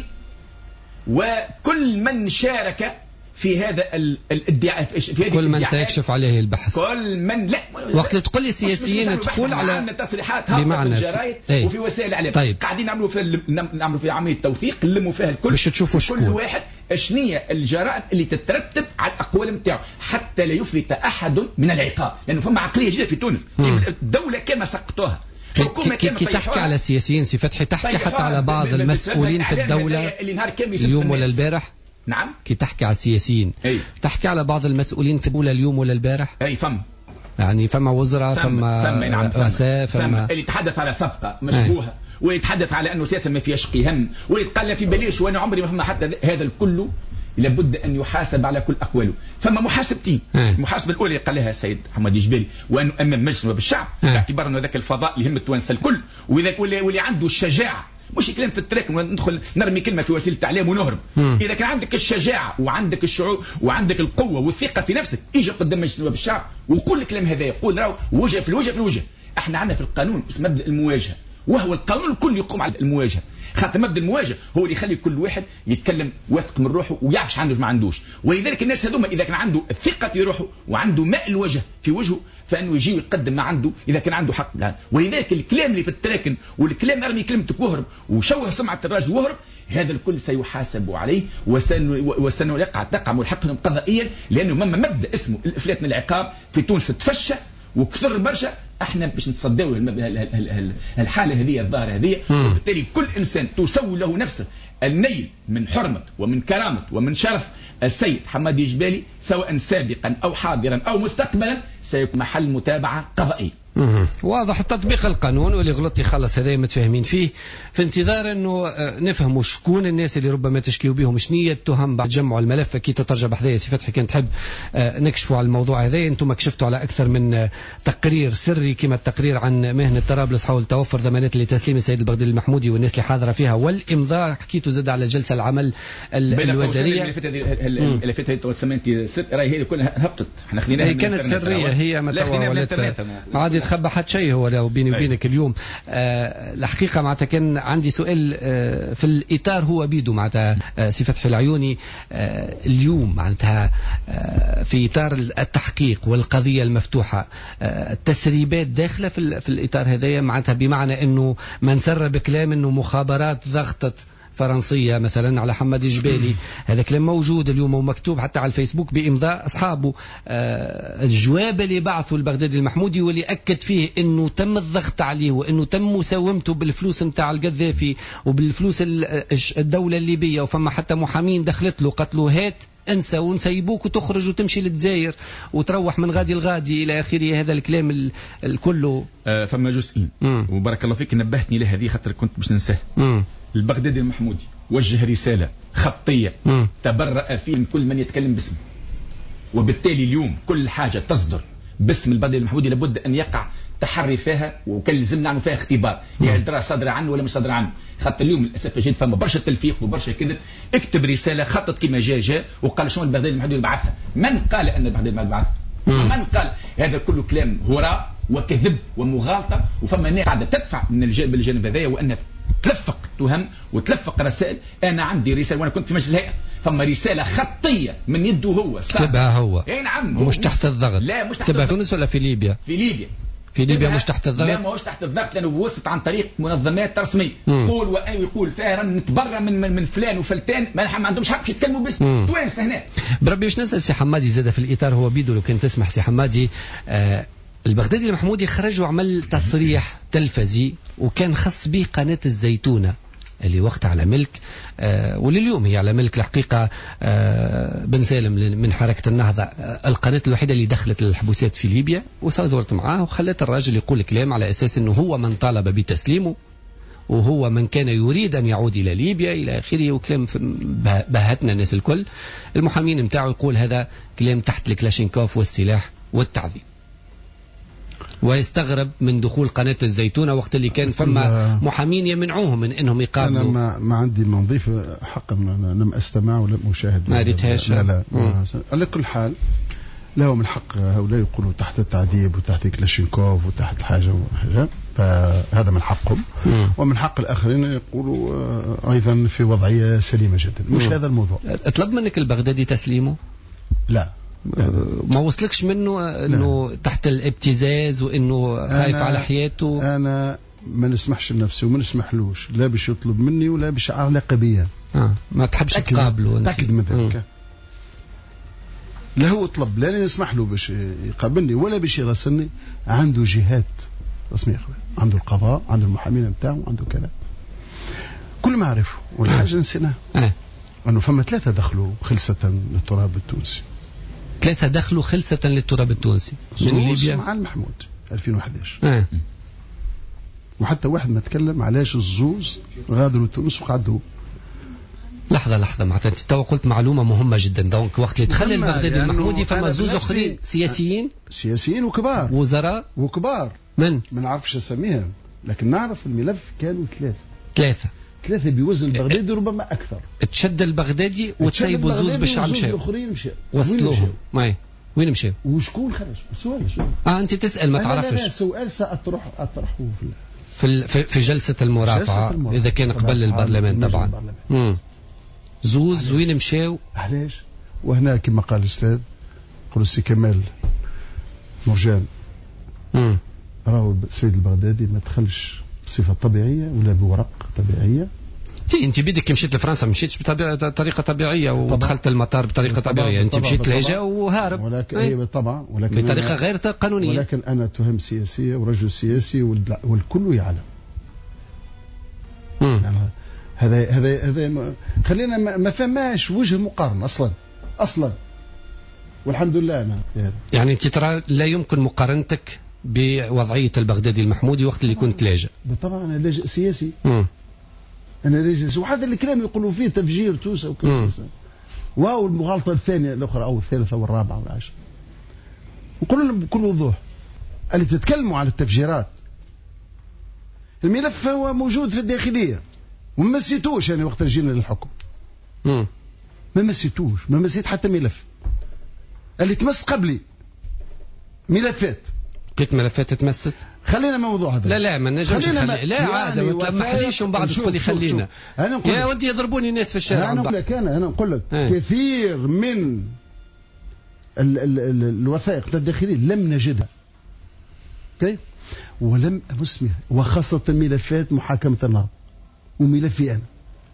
وكل من شارك في هذا الادعاء، في هذه كل من سيكشف عليه البحث، كل من لا وقت تقول لي سياسيين تقول على تصريحات بمعنى في الجرايد وفي وسائل الاعلام. طيب. قاعدين نعملوا في عمليه توثيق نلموا فيها الكل باش تشوفوا شكون كل واحد شنية الجرائم اللي تترتب على الاقوال نتاعو حتى لا يفلت احد من العقاب، لانه فما عقليه جديده في تونس. الدوله كما سقطوها كي تحكي على سياسيين سي فتحي تحكي حتى على بعض المسؤولين في الدولة اليوم ولا البارح. نعم كي تحكي على السياسيين تحكي على بعض المسؤولين في الدولة اليوم ولا البارح. يعني فما وزراء، فما رؤساء، فما اللي يتحدث على صفقة مشبوهة ويتحدث على انه سياسه ما فيهاش قيم ويتقال في بليش وانا عمري ما فما حتى هذا الكل لابد ان يحاسب على كل اقواله. فما محاسبتين. المحاسبه الاولى قال لها السيد حمادي جبالي وانه امام مجلس وبالشعب باعتبار انه ذاك الفضاء اللي يهم التوانسه الكل واللي عنده الشجاعه، مش كلام في التراك ندخل نرمي كلمه في وسيله الاعلام ونهرب. اذا كان عندك الشجاعه وعندك الشعور وعندك القوه والثقه في نفسك اجي قدام مجلس الشعب وقول الكلام هذا، يقول راهو وجه في الوجه في الوجه. احنا عندنا في القانون اسم مبدا المواجهه، وهو القانون الكل يقوم على المواجهه. خاطر مبدا المواجهه هو اللي يخلي كل واحد يتكلم واثق من روحه ويعرفش عنده ما عندوش. ولذلك الناس هذوما اذا كان عنده الثقه في روحه وعنده ماء الوجه في وجهه فانه يجي ويقدم ما عنده اذا كان عنده حق. ولذلك الكلام اللي في التراكن والكلام ارمي كلمتك وهرب وشوه سمعه الراجل وهرب، هذا الكل سيحاسب عليه تقع ملحقهم قضائيا، لانه مبدا اسمه الافلات من العقاب في تونس تفشى وكثر برشا. احنا باش نتصدوا الحاله هذه الظاهره هذه، وبالتالي كل انسان تسوي له نفسه النيل من حرمه ومن كرامه ومن شرف السيد حمادي جبالي سواء سابقا او حاضرا او مستقبلا سيكون محل متابعه قضائيه. واضح تطبيق القانون، واللي غلط يخلص. هذا متفاهمين فيه، في انتظار انه نفهموا شكون الناس اللي ربما تشكيوا بهم، شنية التهم بعد تجمع الملف. كي تترجى بحذايا سي فتحي كان تحب نكشفوا على الموضوع هذا. انتم كشفتوا على اكثر من تقرير سري، كما التقرير عن مهنه طرابلس حول توفر ضمانات لتسليم السيد البغدادي المحمودي والناس اللي حاضره فيها والامضاء. حكيتوا زاد على جلسه العمل الوزاريه. الملفات هذه توسمنتي راهي هي كلها هبطت، احنا خليناها كانت سريه، هي ما عاد يتخبى حد شيء. هو لو بيني وبينك اليوم الحقيقه معناتها كان عندي سؤال في الاطار هو بيدو معناتها سي فتحي العيوني اليوم معناتها في اطار التحقيق والقضيه المفتوحه التسريبات داخله في الاطار هذايا، معناتها بمعنى انه من سرب كلام انه مخابرات ضغطت فرنسية مثلا على حمادي جبالي، هذا كلام موجود اليوم ومكتوب حتى على الفيسبوك بإمضاء أصحابه. الجواب اللي بعثه البغدادي المحمودي واللي أكد فيه أنه تم الضغط عليه وأنه تم مساومته بالفلوس متاع القذافي وبالفلوس الدولة الليبية، وفما حتى محامين دخلت له قتلوا هات انسى ونسيبوك وتخرج وتمشي للجزائر وتروح من غادي الغادي إلى آخره. هذا الكلام الكله فما جزئين وبارك الله فيك نبهتني لهذه خاطر كنت باش ننساه. البغدادي المحمودي وجه رسالة خطية تبرأ فيه من كل من يتكلم باسمه، وبالتالي اليوم كل حاجة تصدر باسم البغدادي المحمودي لابد أن يقع تحري فيها، وكان لازم نعمل فيها اختبار يا درا صادرة عنه ولا مش صادرة عنه. خاطر اليوم للأسف الشديد فما برشا تلفيق وبرشا كذب. اكتب رسالة خطط كما جاء وقال شنو البغدادي المحمودي بعثها. من قال أن البغدادي المحمودي بعثها؟ ومن قال؟ هذا كله كلام هراء وكذب ومغالطة، وفما ناس قاعدة تدفع من الجانب هذايا وأنها تلفق تهم وتلفق رسائل. أنا عندي رسالة وأنا كنت في مجلس الهيئة، فما رسالة خطية من يده هو كتبها هو. اي نعم. مش تحت الضغط. لا مش تحت كتبها في تونس ولا في ليبيا؟ في ليبيا. في ليبيا مش تحت الضغط. لا ماهوش تحت الضغط، لانه وصلت عن طريق منظمات رسميه قول ويقول فيها نتبرى من فلان وفلتان ما عندهمش حق يتكلموا باسم توانس هنا. بربي باش نسال سي حمادي زاد في الاطار هو بيدو لو كان تسمح سي حمادي. البغدادي المحمودي خرج وعمل تصريح تلفزي وكان خص به قناه الزيتونه اللي وقتها على ملك ولليوم هي على ملك الحقيقة بن سالم من حركة النهضة، القناة الوحيدة اللي دخلت الحبوسات في ليبيا وصادرت معاه وخلت الراجل يقول كلام على أساس أنه هو من طالب بتسليمه وهو من كان يريد أن يعود إلى ليبيا إلى آخره، وكلام بهتنا الناس الكل. المحامين متاعه يقول هذا كلام تحت الكلاشينكوف والسلاح والتعذيب، ويستغرب من دخول قناة الزيتونة وقت اللي كان فما محامين يمنعوهم من انهم يقابلوا. انا ما عندي ما نضيف حقا، انا لم استمع ولم اشاهد. ما ريتهاش. لا على كل حال لهم الحق هؤلاء يقولوا تحت التعذيب وتحت كلاشينكوف وتحت حاجه وحاجه، فهذا من حقهم. ومن حق الاخرين يقولوا ايضا في وضعيه سليمه جدا. مش هذا الموضوع. اطلب منك البغدادي تسليمه؟ لا ما وصلكش منه انه تحت الابتزاز وانه خايف على حياته؟ انا ما نسمحش لنفسي وما نسمحلوش لا باش يطلب مني ولا باش علاقه بيا. ما تحبش تقابله؟ تاكد من ذلك. لا هو طلب لا نسمح له باش يقابلني ولا باش يراسلني. عنده جهات رسميه، عنده القضاء، عنده المحامين نتاعو، عنده كذا كل ما اعرفه. والحاجه نسيناها انه فما 3 دخلوا خلصه للتراب التونسي. 3 دخلوا خلصة للتراب التونسي من ليبيا مع المحمود 2011. وحتى واحد ما تكلم علاش الزوز غادروا تونس وقعدوا. لحظة معناتها انت تو قلت معلومة مهمة جدا. دونك وقت اللي دخل البغدادي المحمودي فما زوز اخرين سياسيين وكبار، وزراء وكبار. ما نعرفش اسميهم لكن نعرف الملف كانوا 3 بيوزن البغدادي ربما اكثر. تشد البغدادي وتسيبوا زوز باش مشاو. الاخرين مشاو وصلوهم. وين مشاو؟ وشكون خرج؟ سؤال. انت تسال ما تعرفش. لا سؤال ساطرحه في جلسة المرافعة اذا كان قبل البرلمان طبعا. زوز وين مشاو؟ علاش؟ وهنا كما قال الاستاذ قول السي كمال مرجان راهو السيد البغدادي ما دخلش بصفة طبيعية ولا بورق طبيعية. انت بيدك مشيت لفرنسا مشيتش بطريقة طبيعية ودخلت المطار بطريقة طبيعية. انت مشيت لهجة وهارب. ولكن طبعا بطريقة غير قانونية. ولكن انا تهم سياسية ورجل سياسي والكل يعلم. هذا خلينا ما فماش وجه مقارنة اصلا والحمد لله. انا يعني انت ترى لا يمكن مقارنتك بوضعية البغدادي المحمودي وقت اللي كنت لاجئ. طبعا انا لاجئ سياسي. انا لاجئ وهذا الكلام يقولوا فيه تفجير توسه وكذا. واو المغالطه الثانيه الاخرى او الثالثه والرابعه والعاشره. نقول لهم بكل وضوح اللي تتكلموا على التفجيرات الملف هو موجود في الداخليه وما مسيتوش. يعني وقت جينا للحكم ما مسيتوش، ما مسيت حتى ملف. اللي تمس قبلي ملفات لقيت ملفات تمست. خلينا موضوع هذا. لا ما نجمش لا عاد ما تلمحليش ومن بعد تقول لي خلينا. يا ودي يضربوني ناس في الشارع. انا نقول لك كثير من الوثائق الداخليه لم نجدها. اوكي ولم امسها، وخاصه ملفات محاكمه النهضه وملفي انا.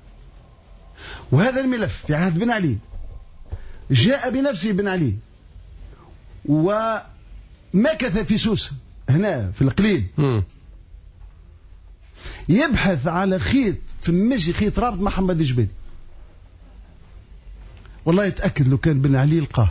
وهذا الملف في عهد بن علي جاء بنفسه بن علي ومكث في سوسه هنا في الإقليم يبحث على خيط في ماشي خيط رابط محمد الجبالي. والله يتأكد لو كان بن علي لقاه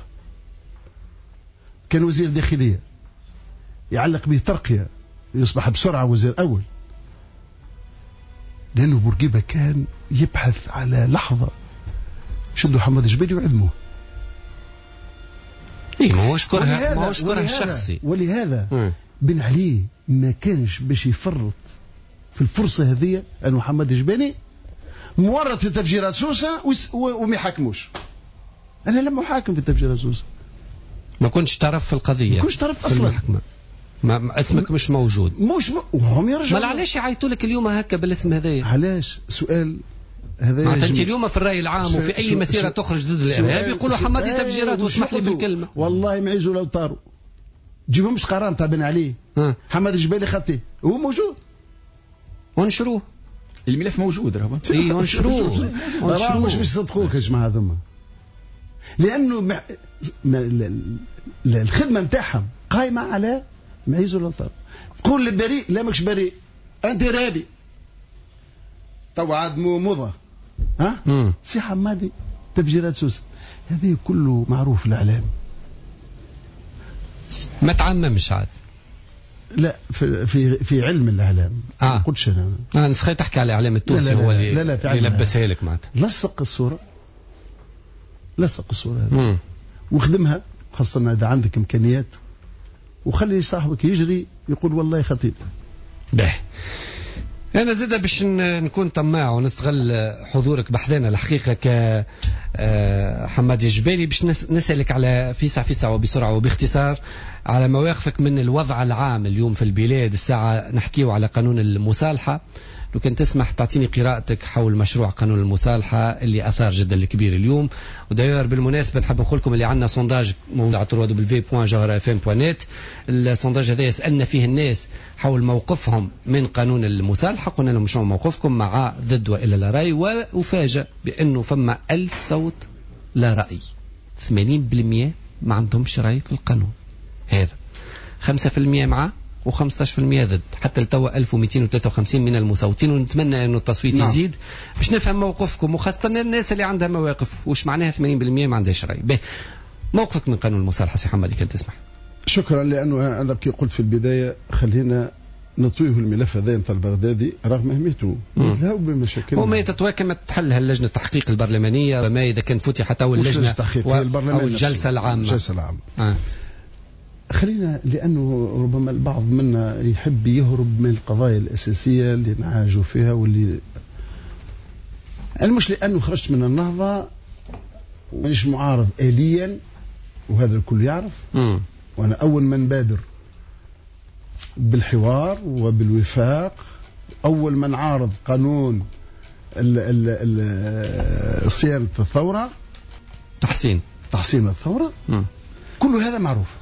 كان وزير داخلية يعلق به ترقية يصبح بسرعة وزير أول. لأنه بورقيبة كان يبحث على لحظة شدوا حماد جبالي وعدموه. ما هوش كره شخصي. ولهذا بن علي ما كانش باش يفرط في الفرصة هذه أن محمد جبالي مورط في تفجيرات سوسة وما يحاكموش. أنا لما أحاكم في تفجيرات سوسة ما كنتش طرف في القضية، ما كنتش طرف أصلا. المحكمة ما اسمك مش موجود. وهم يرجعوا. ما علاش يعيطوا لك اليوم هكا بالاسم هذايا؟ علاش؟ سؤال هذا. انت اليوم في الرأي العام وفي أي مسيرة تخرج ضد الإرهاب يقولوا حمادي تفجيرات. واسمح لي بالكلمة، والله معيزوا لو طاروا جيبهمش قرار تاع بن علي. حماد الجبالي خطيه هو موجود، ونشروه. الملف موجود راهو. اي ونشروه. مش يصدقوك يا جماعه هذوما، لانه الخدمه نتاعهم قايمه على معيزوا لو طاروا. تقول لي بريء، لا ماكش بريء، انت رابي تو عاد مضى. سي حمادي تفجيرات سوسه، هذا كله معروف في الاعلام. ما تعممش عاد. لا في علم الاعلام. ما قلتش انا نسخي تحكي على الاعلام التونسي هو اللي يلبسها لك معناتها. لصق الصوره هذه وخدمها، خاصه اذا عندك امكانيات، وخلي صاحبك يجري يقول والله خطيب. باهي، أنا زيدا باش نكون طماع ونستغل حضورك بحذانا الحقيقة كحمادي جبالي باش نسألك على فيسع وبسرعة وباختصار على مواقفك من الوضع العام اليوم في البلاد. الساعة نحكيه على قانون المصالحة، لو كان تسمح تعطيني قراءتك حول مشروع قانون المصالحة اللي أثار جدا الكبير اليوم. وداير بالمناسبة نحب نقول لكم اللي عندنا سونداج موجود على www.jawharafm.net. السونداج هذا سألنا فيه الناس حول موقفهم من قانون المصالحة، قلنا لهم شنو موقفكم، مع ضد وإلا لا رأي، وأفاجأ بأنه فما 1000 صوت لا رأي. 80% ما عندهمش رأي في القانون هذا، 5% معه و15% ضد. حتى لتوا 1253 من المصوتين، ونتمنى أن التصويت يزيد باش نفهم موقفكم، وخاصة الناس اللي عندها مواقف. وش معناها 80% ما عندهاش رأي؟ به موقفك من قانون المصالحة سي حمادي كان تسمح. شكرا، لأنه أنا كي قلت في البداية خلينا نطويه الملف هذا نتاع البغدادي رغم أهميته لا بمشاكل. وما تتواكم تحلها اللجنة التحقيق البرلمانية، وما إذا كان فتحت أو اللجنة أو الجلسة العامة. خلينا، لأنه ربما البعض منا يحب يهرب من القضايا الأساسية اللي نعالجوا فيها، واللي أنا مش لأنه خرجت من النهضة مانيش معارض آليا، وهذا الكل يعرف. وأنا أول من بادر بالحوار وبالوفاق، أول من عارض قانون صيانة الثورة، تحسين الثورة. كل هذا معروف،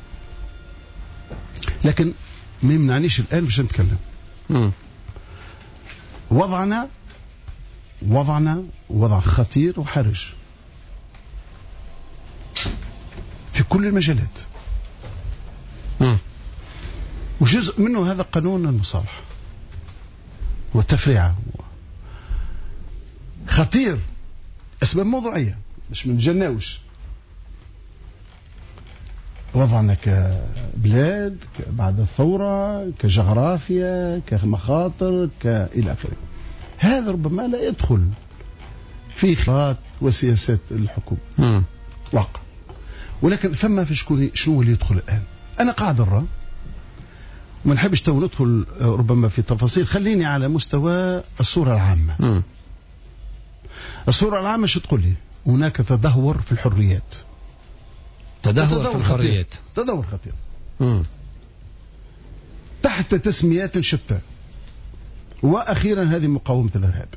لكن ما يمنعنيش الآن باش نتكلم. وضعنا وضع خطير وحرج في كل المجالات، وجزء منه هذا قانون المصالحة والتفريعة. خطير، أسباب موضوعية مش من جناوش. وضعنا كبلاد بعد الثورة، كجغرافيا، كمخاطر، إلى آخره، هذا ربما لا يدخل في خطوات وسياسات الحكومة واقع. ولكن فما في شنو اللي يدخل الآن. أنا قاعد أرى، وما نحبش تو ندخل ربما في تفاصيل، خليني على مستوى الصورة العامة. الصورة العامة شو تقول لي؟ هناك تدهور في الحريات، تدهور في الحريات، تدهور خطير تحت تسميات شتى. وأخيرا هذه مقاومة الإرهاب.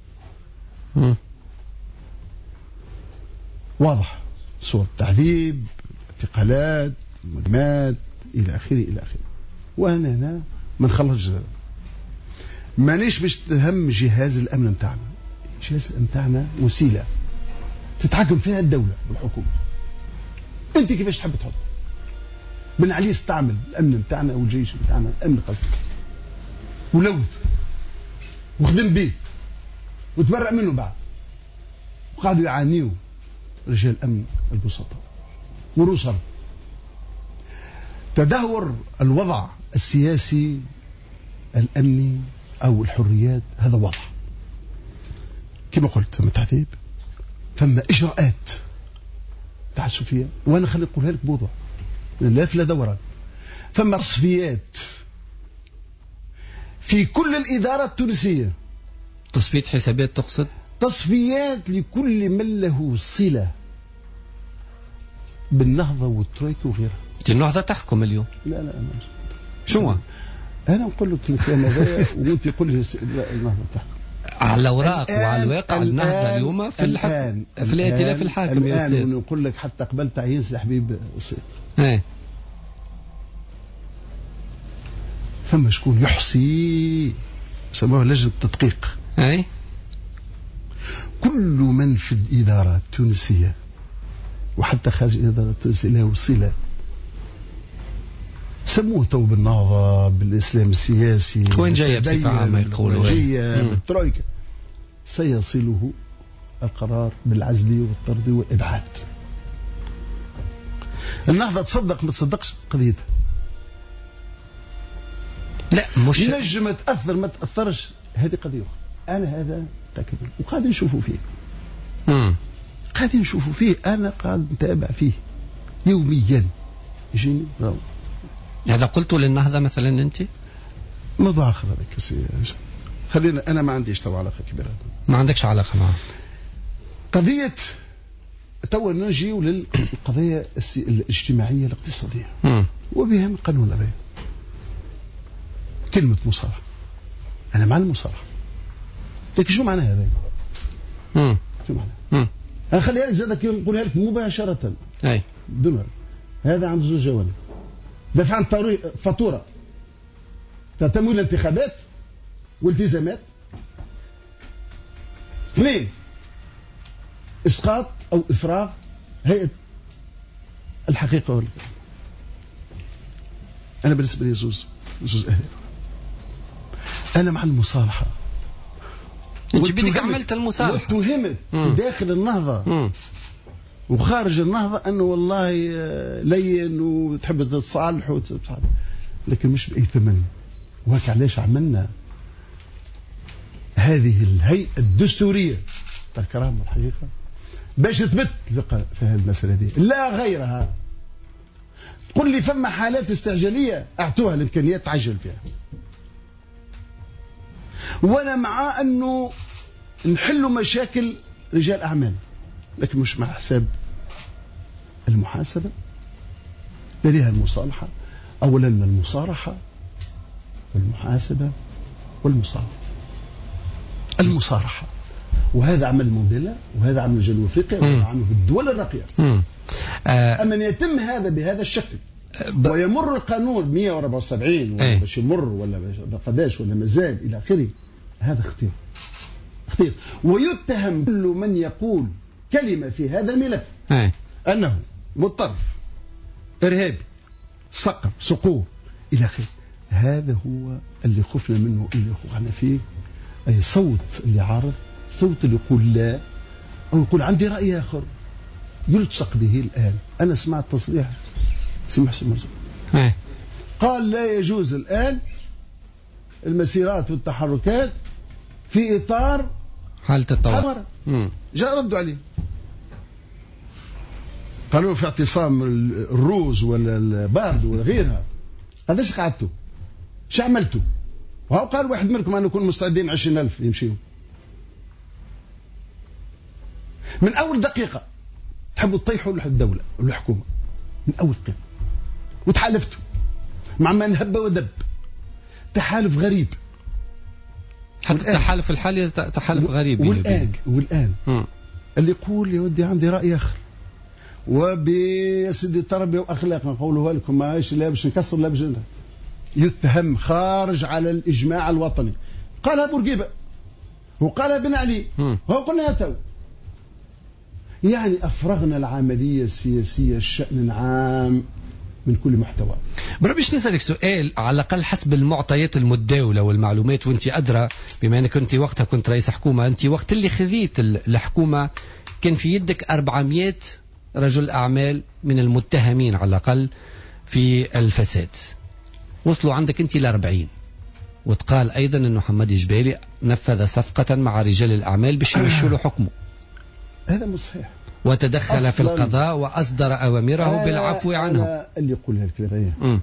واضح، صور تعذيب، اعتقالات، مدمات، إلى آخره. وأنا ما نخلصش، مانيش باش تهم جهاز الأمن متاعنا. جهاز الأمن متاعنا وسيلة تتحكم فيها الدولة والحكومة. أنت كيفاش تحب تحط بن علي استعمل الأمن متاعنا والجيش متاعنا، الأمن قصدي، ولوث وخدم به وتبرع منه بعد، وقعدوا يعانيوا رجال الأمن البسطاء والرسل. تدهور الوضع السياسي الأمني أو الحريات هذا واضح. كما قلت ثم تعذيب، ثم إجراءات تعسفية، وأنا خلي نقولها لك بوضوح لا دوران. ثم تصفيات في كل الإدارة التونسية. تصفية حسابات تقصد؟ تصفيات لكل من له صلة بالنهضة والترويكا وغيرها. النهضة تحكم اليوم؟ لا شو؟ أنا نقول لك الكلام هذا وأنت تقول لي لا النهضة تحكم. على الأوراق وعلى الواقع النهضة اليوم في الحكم، في الائتلاف الحاكم يا أستاذ. ونقول لك حتى قبل تعيين سي حبيب الصيد. فما شكون يحصي، سموها لجنة التدقيق. كل من في الإدارة التونسية وحتى خارج الإدارة التونسية له صلة، سموه تو بالنهضة، بالإسلام السياسي، وين جاية بصفة عامة يقولوا بالترويكا، سيصله القرار بالعزل والطرد والإبعاد. النهضة تصدق ما تصدقش قضيتها، لا مش نجم تأثر ما تأثرش، هذه قضية أخرى. أنا هذا تأكد وقاعدين نشوفوا فيه، قاعدين نشوفوا فيه، أنا قاعد نتابع فيه يوميا يجيني. هذا قلته للنهضة مثلا أنت؟ موضوع آخر هذا خلينا، أنا ما عنديش تو علاقة كبيرة. ما عندكش علاقة معه. قضية تو نجي للقضية الاجتماعية الاقتصادية وبها من قانون هذا. كلمة مصالحة، أنا مع المصالحة، لكن شو معناها هذا؟ شو معناها؟ أنا خليها لك زادك نقولها لك مباشرة. دون هذا عنده زوج جوانب: دفع عن فاتورة تمويل الانتخابات والتزامات. 2 إسقاط أو إفراغ هيئة الحقيقة والكلام. أنا بالنسبة لي زوز أهداف. أنا مع المصالحة. أنت بدك عملت المصالحة واتهمت داخل النهضة وخارج النهضة أنه والله لين وتحب تتصالح لكن مش بأي ثمن. وهيك علاش عملنا هذه الهيئة الدستورية تاع الكرامة والحقيقة باش تثبت في هذه المسألة دي لا غيرها. تقول لي فما حالات استعجالية أعطوها الإمكانيات تعجل فيها، وأنا مع أنه نحلوا مشاكل رجال أعمال، لكن مش مع حساب المحاسبة. لديها المصالحة أولا، المصارحة والمحاسبة والمصالحة. المصارحة، وهذا عمل مونديلا، وهذا عمل جنوب أفريقيا، وهذا عمل في الدول الراقية. أما يتم هذا بهذا الشكل ويمر القانون 174 ولا باش يمر ولا قداش ولا مازال إلى آخره، هذا خطير خطير. ويتهم كل من يقول كلمة في هذا الملف أنه متطرف، إرهابي، صقر، صقور إلى آخره. هذا هو اللي خفنا منه، اللي خوفنا فيه. أي صوت اللي عارض، صوت اللي يقول لا أو يقول عندي رأي آخر يلتصق به الآن. أنا سمعت تصريح سي محسن مرزوق قال لا يجوز الآن المسيرات والتحركات في إطار حالة الطوارئ. جاء ردوا عليه قالوا في اعتصام الروز ولا البارد ولا غيرها، هذاش قعدتوا شو عملتوا؟ وهو قال واحد منكم أن نكون مستعدين 20,000 يمشيوا. من أول دقيقة تحبوا تطيحوا الدولة والحكومة من أول دقيقة، وتحالفتوا مع من هب ودب، تحالف غريب. حتى التحالف الحالي تحالف غريب. والآن اللي يقول يا ودي عندي رأي آخر وبسيدي تربية وأخلاق نقولها لكم، ماهيش لا باش نكسر لا باش يتهم خارج على الإجماع الوطني. قالها بورقيبة وقالها بن علي وقلنا تو. يعني أفرغنا العملية السياسية الشأن العام من كل محتوى. باش نسألك سؤال على الأقل حسب المعطيات المتداولة والمعلومات، وانت أدرى بما أنك كنت وقتها كنت رئيس حكومة. انت وقت اللي خذيت الحكومة كان في يدك 400 رجل أعمال من المتهمين على الأقل في الفساد، وصلوا عندك انت ل40، وتقال أيضا أنه حمادي جبالي نفذ صفقة مع رجال الأعمال باش يمشوا له حكمه. هذا مش صحيح. وتدخل في القضاء وأصدر أوامره بالعفو عنه. اللي يقول هالكلام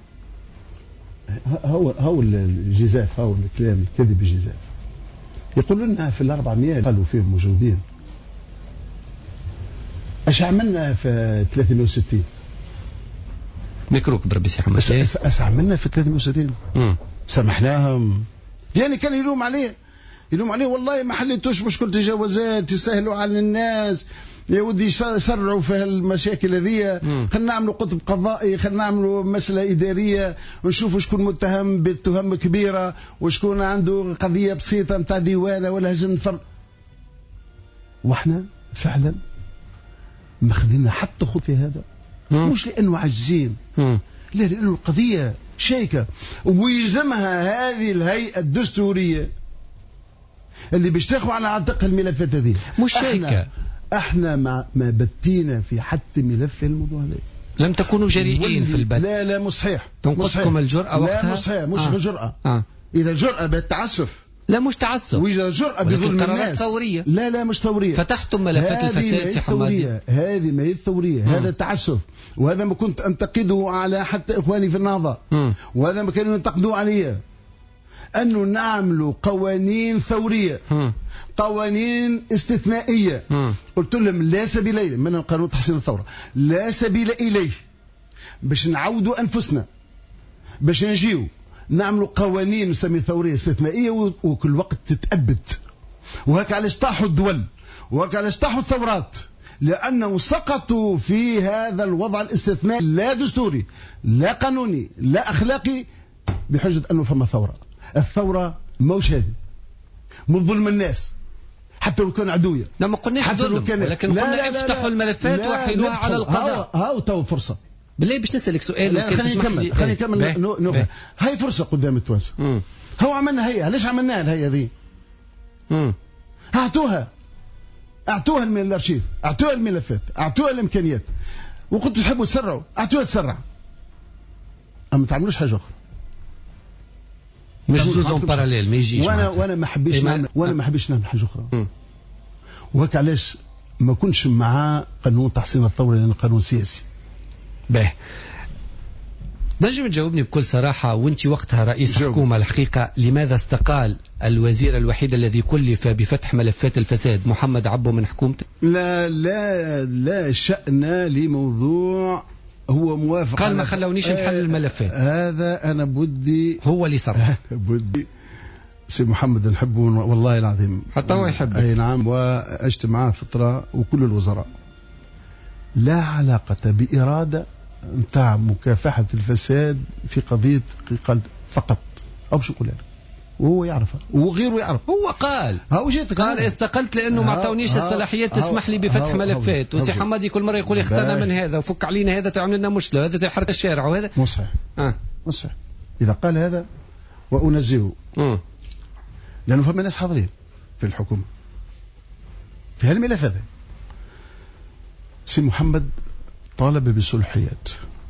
هو الجزاف، هو الكلام الكذب الجزاف. يقولون لنا في 400 قالوا فيهم موجودين. اش عملنا في 360؟ ميكروك بربي سي حمد. اش عملنا في 360؟ سامحناهم. يعني كان يلوم عليه والله ما حليتوش مشكل تجاوزات تسهلوا على الناس يا ودي يسرعوا في المشاكل هذه. خلينا نعملوا قطب قضائي، خلينا نعملوا مسألة إدارية ونشوفوا شكون متهم بالتهم كبيرة وشكون عنده قضية بسيطة نتاع ديوانة ولا هجن فرد. واحنا فعلا ما خدينا حتى خطوة في هذا. مش لأنه عاجزين، لا، لأنه القضية شيكة ويلزمها هذه الهيئة الدستورية اللي باش تاخذ على عاتقها الملفات هذه. مش شيكة. احنا ما بتينا في حتى ملف الموضوع هذا. لم تكونوا جريئين في البت. لا مش صحيح. تنقصكم الجرأة وقتها. لا مش صحيح، مش جرأة. إذا جرأة بالتعسف. لا مش تعسف. وإذا جرأة بظلم الناس. ثورية. لا مش ثورية. فتحتم ملفات الفساد سي حمادي. هذه ما هي الثورية. هذا تعسف، وهذا ما كنت أنتقده على حتى إخواني في النهضة، وهذا ما كانوا ينتقدوا علي، أنه نعملوا قوانين ثورية، قوانين استثنائية. قلت لهم لا سبيل إليه من القانون تحسين الثورة، لا سبيل إليه باش نعودوا أنفسنا، باش نجيو نعملوا قوانين نسمي ثورية استثنائية وكل وقت تتأبد. وهك علاش طاحوا الدول، وهك علاش طاحوا الثورات، لأنه سقطوا في هذا الوضع الاستثنائي لا دستوري لا قانوني لا أخلاقي بحجة أنه فما ثورة. الثورة موش هذه من ظلم الناس حتى لو كان عدوية. لا ما قلناش ظلم، ولكن قلنا افتحوا الملفات وحيلوها على القضاء. هاو تو فرصة. بالله باش نسألك سؤال. خليني نكمل. هاي فرصة قدام التوانسة. هو عملنا هيئة، ليش عملناها الهيئة ذي؟ اعطوها من الارشيف، اعطوها الملفات، اعطوها الامكانيات، وقلت تحبوا تسرعوا اعطوها تسرع، اما تعملوش حاجة أخرى. مش زوزون باراليل ما يجيش. وانا ما حبيش نعمل حاجة أخرى. وهك علاش ما كنتش مع قانون تحسين الثورة لأنه قانون سياسي. باهي، نجم تجاوبني بكل صراحة وانت وقتها رئيس حكومة الحقيقة، لماذا استقال الوزير الوحيد الذي كلف بفتح ملفات الفساد محمد عبو من حكومته؟ لا شأن لموضوع هو موافق. قال ما خلونيش نحل الملفات. هذا أنا بدي هو اللي صرح. بدي سي محمد نحبه والله العظيم، حتى هو يحبه. أي نعم، وأجت معاه فترة وكل الوزراء. لا علاقة بإرادة نتاع مكافحة الفساد في قضية قال فقط، أو شو يقول لك، وهو يعرفها وغيره يعرف. هو قال استقلت لأنه ما عطونيش الصلاحيات تسمح لي بفتح ملفات. وسي حمادي كل مرة يقول اختنا من هذا وفك علينا هذا تعمل لنا مشكلة وهذا تحرك الشارع وهذا مو صحيح. مو صحيح. إذا قال هذا وأنزهه، لأنه فما ناس حاضرين في الحكومة في هالملف هذا. سي محمد طالب بالصلاحيات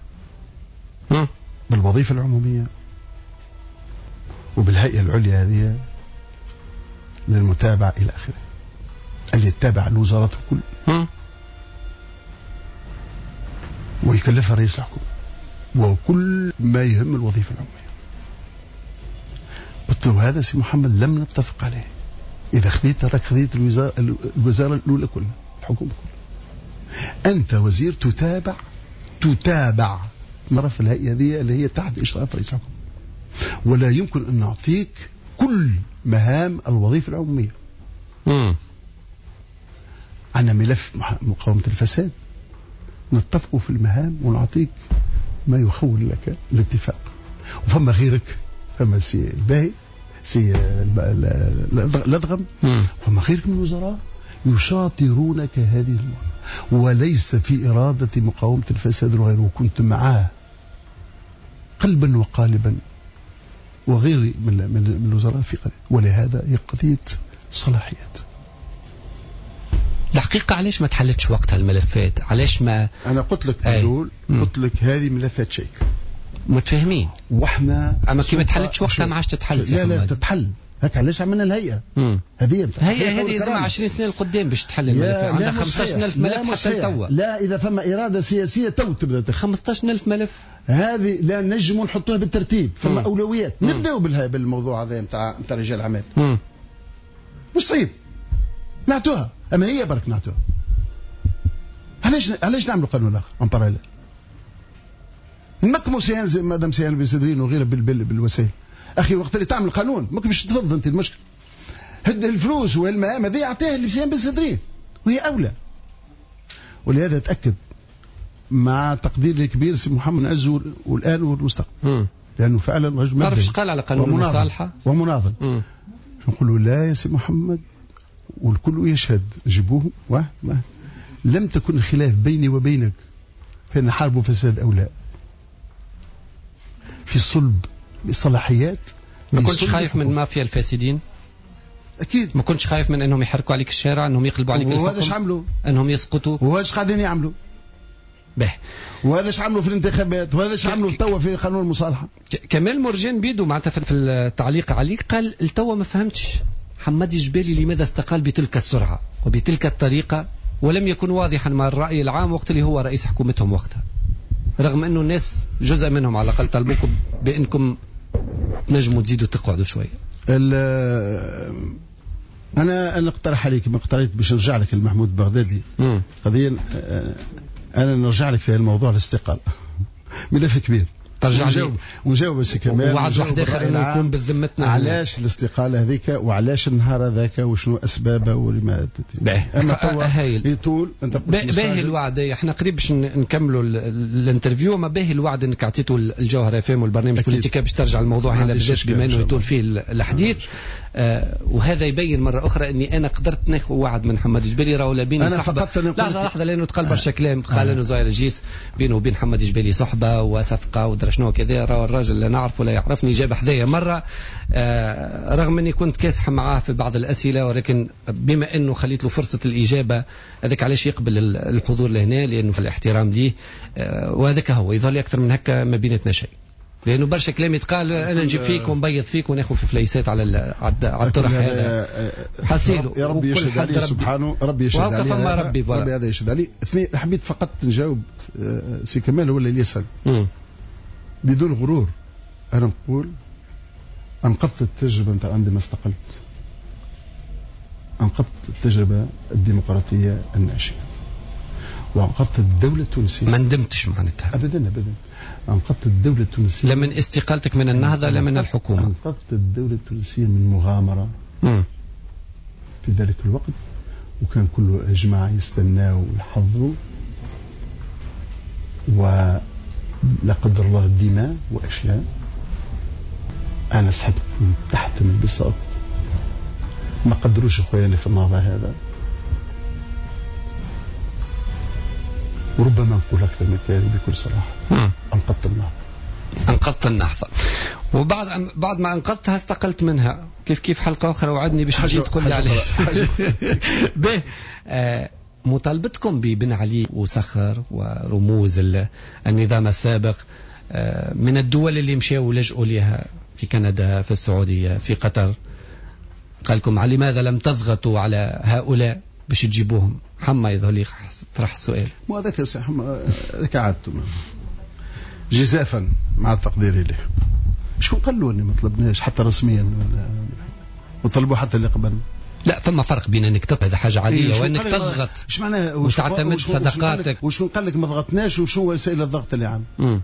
بالوظيفة العمومية وبالهيئة العليا هذه للمتابعة إلى آخره، اللي يتابع الوزارات الكل ويكلفها رئيس الحكومة وكل ما يهم الوظيفة العمومية. قلت له هذا سي محمد لم نتفق عليه. إذا خذيت راك خذيت الوزارة الأولى كلها، الحكومة كلها. أنت وزير تتابع مرف الهيئة هذه اللي هي تحت إشراف رئيس الحكومة، ولا يمكن أن نعطيك كل مهام الوظيفة العمومية. عندنا ملف مقاومة الفساد، نتفق في المهام ونعطيك ما يخول لك الاتفاق. وفما غيرك، فما سي الباهي، سي الأدغم، فما غيرك من الوزراء يشاطرونك هذه المرة، وليس في إرادة مقاومة الفساد وغيره. كنت معاه قلبا وقالبا وغير من الوزراء في قضية، ولهذا هي قضية صلاحيات. الحقيقة علاش ما تحلتش وقتها الملفات؟ علاش ما أنا قلت لك بالأول، قلت لك هذه ملفات شيك متفاهمين واحنا اما كي ما تحلتش وقتها ما عادش تتحل. لا تتحل. هكا علاش عملنا الهيئه هذه لازم 20 سنه لقدام باش تحل الملف. عندها 15000 ملف حتى توا. لا اذا فما اراده سياسيه تبدا 15000 ملف. هذه لا نجم نحطوها بالترتيب. فما اولويات. نبداو بالموضوع هذا نتاع رجال الاعمال. مش صعيب نعطوها. اما هي برك نعطوها. علاش نعملوا قانون اخر ان باراليل؟ نمكموا مادام سيان بن سدرين وغيره بالوسائل. اخي وقت اللي تعمل قانون ممكن باش تفض انت المشكل. هد الفلوس والمهام هذه اعطيها لسيان بن سدرين وهي اولى. ولهذا اتاكد مع تقدير الكبير سي محمد عز والان والمستقبل. لانه فعلا رجل تعرف ايش قال على قانون المصالحه؟ ومناضل. نقول له لا يا سي محمد والكل يشهد جيبوه لم تكن الخلاف بيني وبينك فإن حرب فساد أولاء في صلب الصلاحيات. ما كنتش خايف من مافيا الفاسدين؟ أكيد. ما كنتش خايف من أنهم يحركوا عليك الشارع، أنهم يقلبوا عليك الحكم، وهذا ايش عملوا؟ أنهم يسقطوا، وهذا ايش قاعدين يعملوا؟ وهذا ايش عملوا في الانتخابات، وهذا ايش عملوا توا في قانون المصالحة. كمال مرجان بيدو معناتها في التعليق عليه قال التوا ما فهمتش حماد الجبالي لماذا استقال بتلك السرعة وبتلك الطريقة ولم يكن واضحا مع الرأي العام وقت اللي هو رئيس حكومتهم وقتها، رغم أنه الناس جزء منهم على الأقل طلبوكم بأنكم تنجموا تزيدوا تقعدوا شوية. أنا اقترح عليك ما اقترحت باش نرجع لك المحمود بغدادي قضية. أنا نرجع لك في الموضوع الاستقالة ملف كبير. ترجع ونجاوب السي كمال وعد واحد اخر انه يكون بذمتنا علاش الاستقاله هذيك وعلاش النهار هذاك وشنو اسبابها ولماذا. اما يطول انت باهي الوعد. احنا قريب باش نكملوا الانترفيو. ما باهي الوعد انك اعطيته الجوهره فهم والبرنامج بوليتيكا باش ترجع الموضوع هذا بالذات بما انه يطول فيه الحديث. وهذا يبين مرة أخرى أني أنا قدرت ناخذ وعد من محمد جبالي راهو لا بيني صحبة. لحظة لأنه تقال برشا كلام قال أنه زاير الجيس بينه وبين محمد جبالي صحبة وصفقة ودرا شنو كذا. راهو الراجل اللي نعرفه لا يعرفني جاب حذايا مرة رغم أني كنت كاسح معاه في بعض الأسئلة، ولكن بما أنه خليت له فرصة الإجابة هذاك علاش يقبل الحضور لهنا لأنه في الاحترام ليه. وهذاك هو يظل أكثر من هكا ما بينتنا شيء، لأنه برشا كلام يتقال أنا نجيب فيك ونبيض فيك وناخذ في فليسات على الطرح هذا حسيله. يا ربي يشهد عليه سبحانه، ربي يشهد عليه. فما ربي هذا يشهد عليه. اثنين حبيت فقط نجاوب سي كمال هو اللي يسأل بدون غرور. أنا نقول أنقذت التجربة نتاع عندما استقلت، أنقذت التجربة الديمقراطية الناشئة وأنقذت الدولة التونسية. ما ندمتش معناتها أبدا. أنقذت الدولة التونسية لا من استقالتك من النهضة لا من الحكومة. أنقذت الدولة التونسية من مغامرة في ذلك الوقت، وكان كل أجماع يستناه ويحضروا، ولا قدر الله الدماء وأشياء. أنا سحبت من تحت من البساط، ما قدروش إخواني في النهضة هذا، وربما نقول أكثر من كذا بكل صراحة. أنقذت النهضة وبعد ما أنقذتها استقلت منها. كيف حلقة أخرى وعدني باش تجي تقول لي عليش. مطالبتكم ببن علي وصخر ورموز النظام السابق من الدول اللي مشاوا ولجؤوا لها في كندا في السعودية في قطر، قالكم على لماذا لم تضغطوا على هؤلاء باش تجيبوهم؟ حما يظهر لي طرح السؤال. مو هذاك يا حما هذاك عادته جزافا مع التقدير له. شو قالوا اني ما طلبناش حتى رسميا وطلبوا حتى اللي قبل. لا فما فرق بين انك تطلب هذا حاجه عاديه وانك تضغط. ايش معناه وتعتمد صداقاتك. وشو قال لك ما ضغطناش وشو وسائل الضغط اللي عم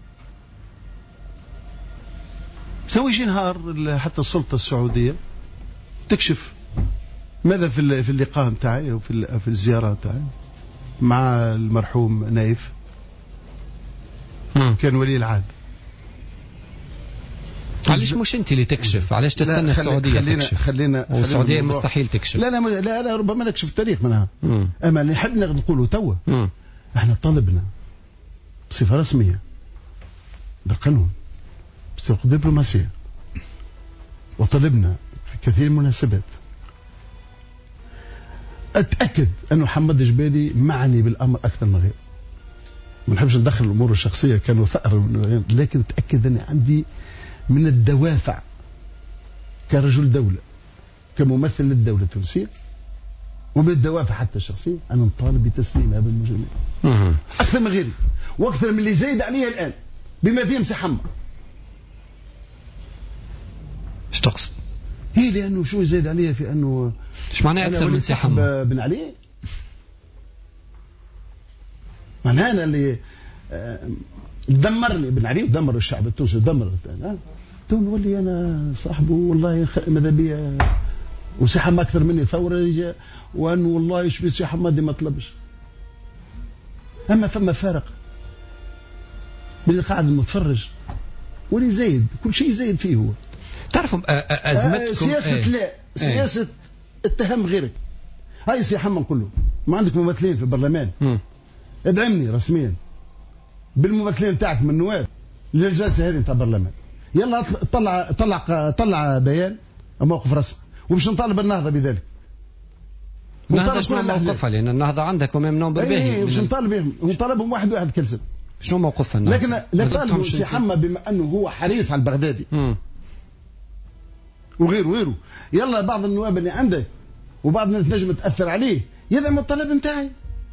سوي شي نهار حتى السلطه السعوديه تكشف ماذا في اللقاء نتاعي وفي الزياره نتاعي مع المرحوم نايف كان ولي العهد. علاش مش انت اللي تكشف؟ علاش تستنى السعوديه تكشف؟ خلينا والسعوديه مستحيل تكشف. لا ربما نكشف التاريخ منها. اما اللي حد نقولوا توا احنا طلبنا بصفه رسميه بالقانون بصفه دبلوماسيه، وطلبنا في كثير من المناسبات. أتأكد أنه محمد جبالي معني بالأمر أكثر من غيره، ما نحبش ندخل الامور الشخصيه، كانوا ثأر، لكن تاكد اني عندي من الدوافع كرجل دوله، كممثل للدوله التونسيه، ومن الدوافع حتى الشخصيه، انا نطالب بتسليم هذا المجرمين اكثر من غيري، واكثر من اللي زايد عليه الان بما فيهم سي حمى. ايش تقصد؟ هي لانه شو يزيد عليه في انه ايش معناه اكثر من سي حمى؟ بن علي معناه انا اللي دمرني بن علي، دمر الشعب التونسي، دمر تو نولي انا صاحبه والله ماذا بيا وسي حمى اكثر مني ثوره، وانه والله ايش في سي حمادي ما طلبش. اما فما فارق بين القاعد المتفرج واللي زايد، كل شيء زايد فيه هو. تعرفوا ازمتكم سياسه لا سياسه اتهم غيرك. هاي سي حمى نقول له ما عندك ممثلين في البرلمان، ادعمني رسميا بالممثلين تاعك من النواب للجلسه هذه نتاع البرلمان، يلا طلع بيان موقف رسمي، ومش نطالب النهضه بذلك. النهضه شنو موقفها؟ لان النهضه عندكم امام برباهي، مش نطالب بهم، نطالبهم واحد كلسم. شنو موقفها النهضه؟ لكن لا طالبوا سي حمى بما انه هو حريص على البغدادي وغيره، يلا بعض النواب اللي عندك وبعض الناس نجم تاثر عليه يدعم الطلب نتاعي.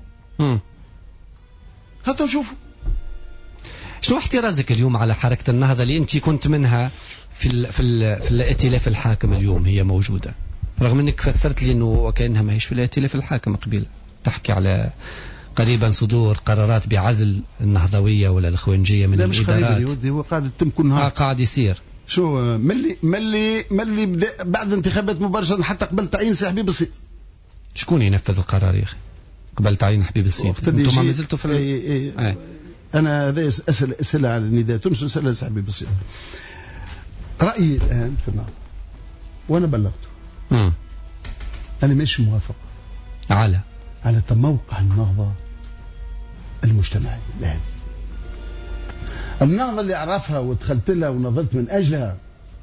هاتوا شوفوا شنو احترازك اليوم على حركه النهضه اللي انت كنت منها في الائتلاف الحاكم اليوم هي موجوده، رغم انك فسرت لي انه وكانها ما هيش في الائتلاف الحاكم قبيله، تحكي على قريبا صدور قرارات بعزل النهضويه ولا الاخوانجيه من الادارات. هو قاعد يتم كل نهار، قاعد يصير. شو ملي بدا بعد انتخابات مباشره حتى قبل تعيين سي حبيب السيد. شكون ينفذ القرار يا اخي قبل تعيين حبيب السيد؟ انتم ما زلتوا في انا هذا اسئله على النداء تونس، اسئله لسي حبيب السيد. رايي الان في النهضه وانا بلغته انا مش موافق على تموقع النهضه المجتمعي الان. النهضه اللي اعرفها ودخلت لها ونضلت من اجلها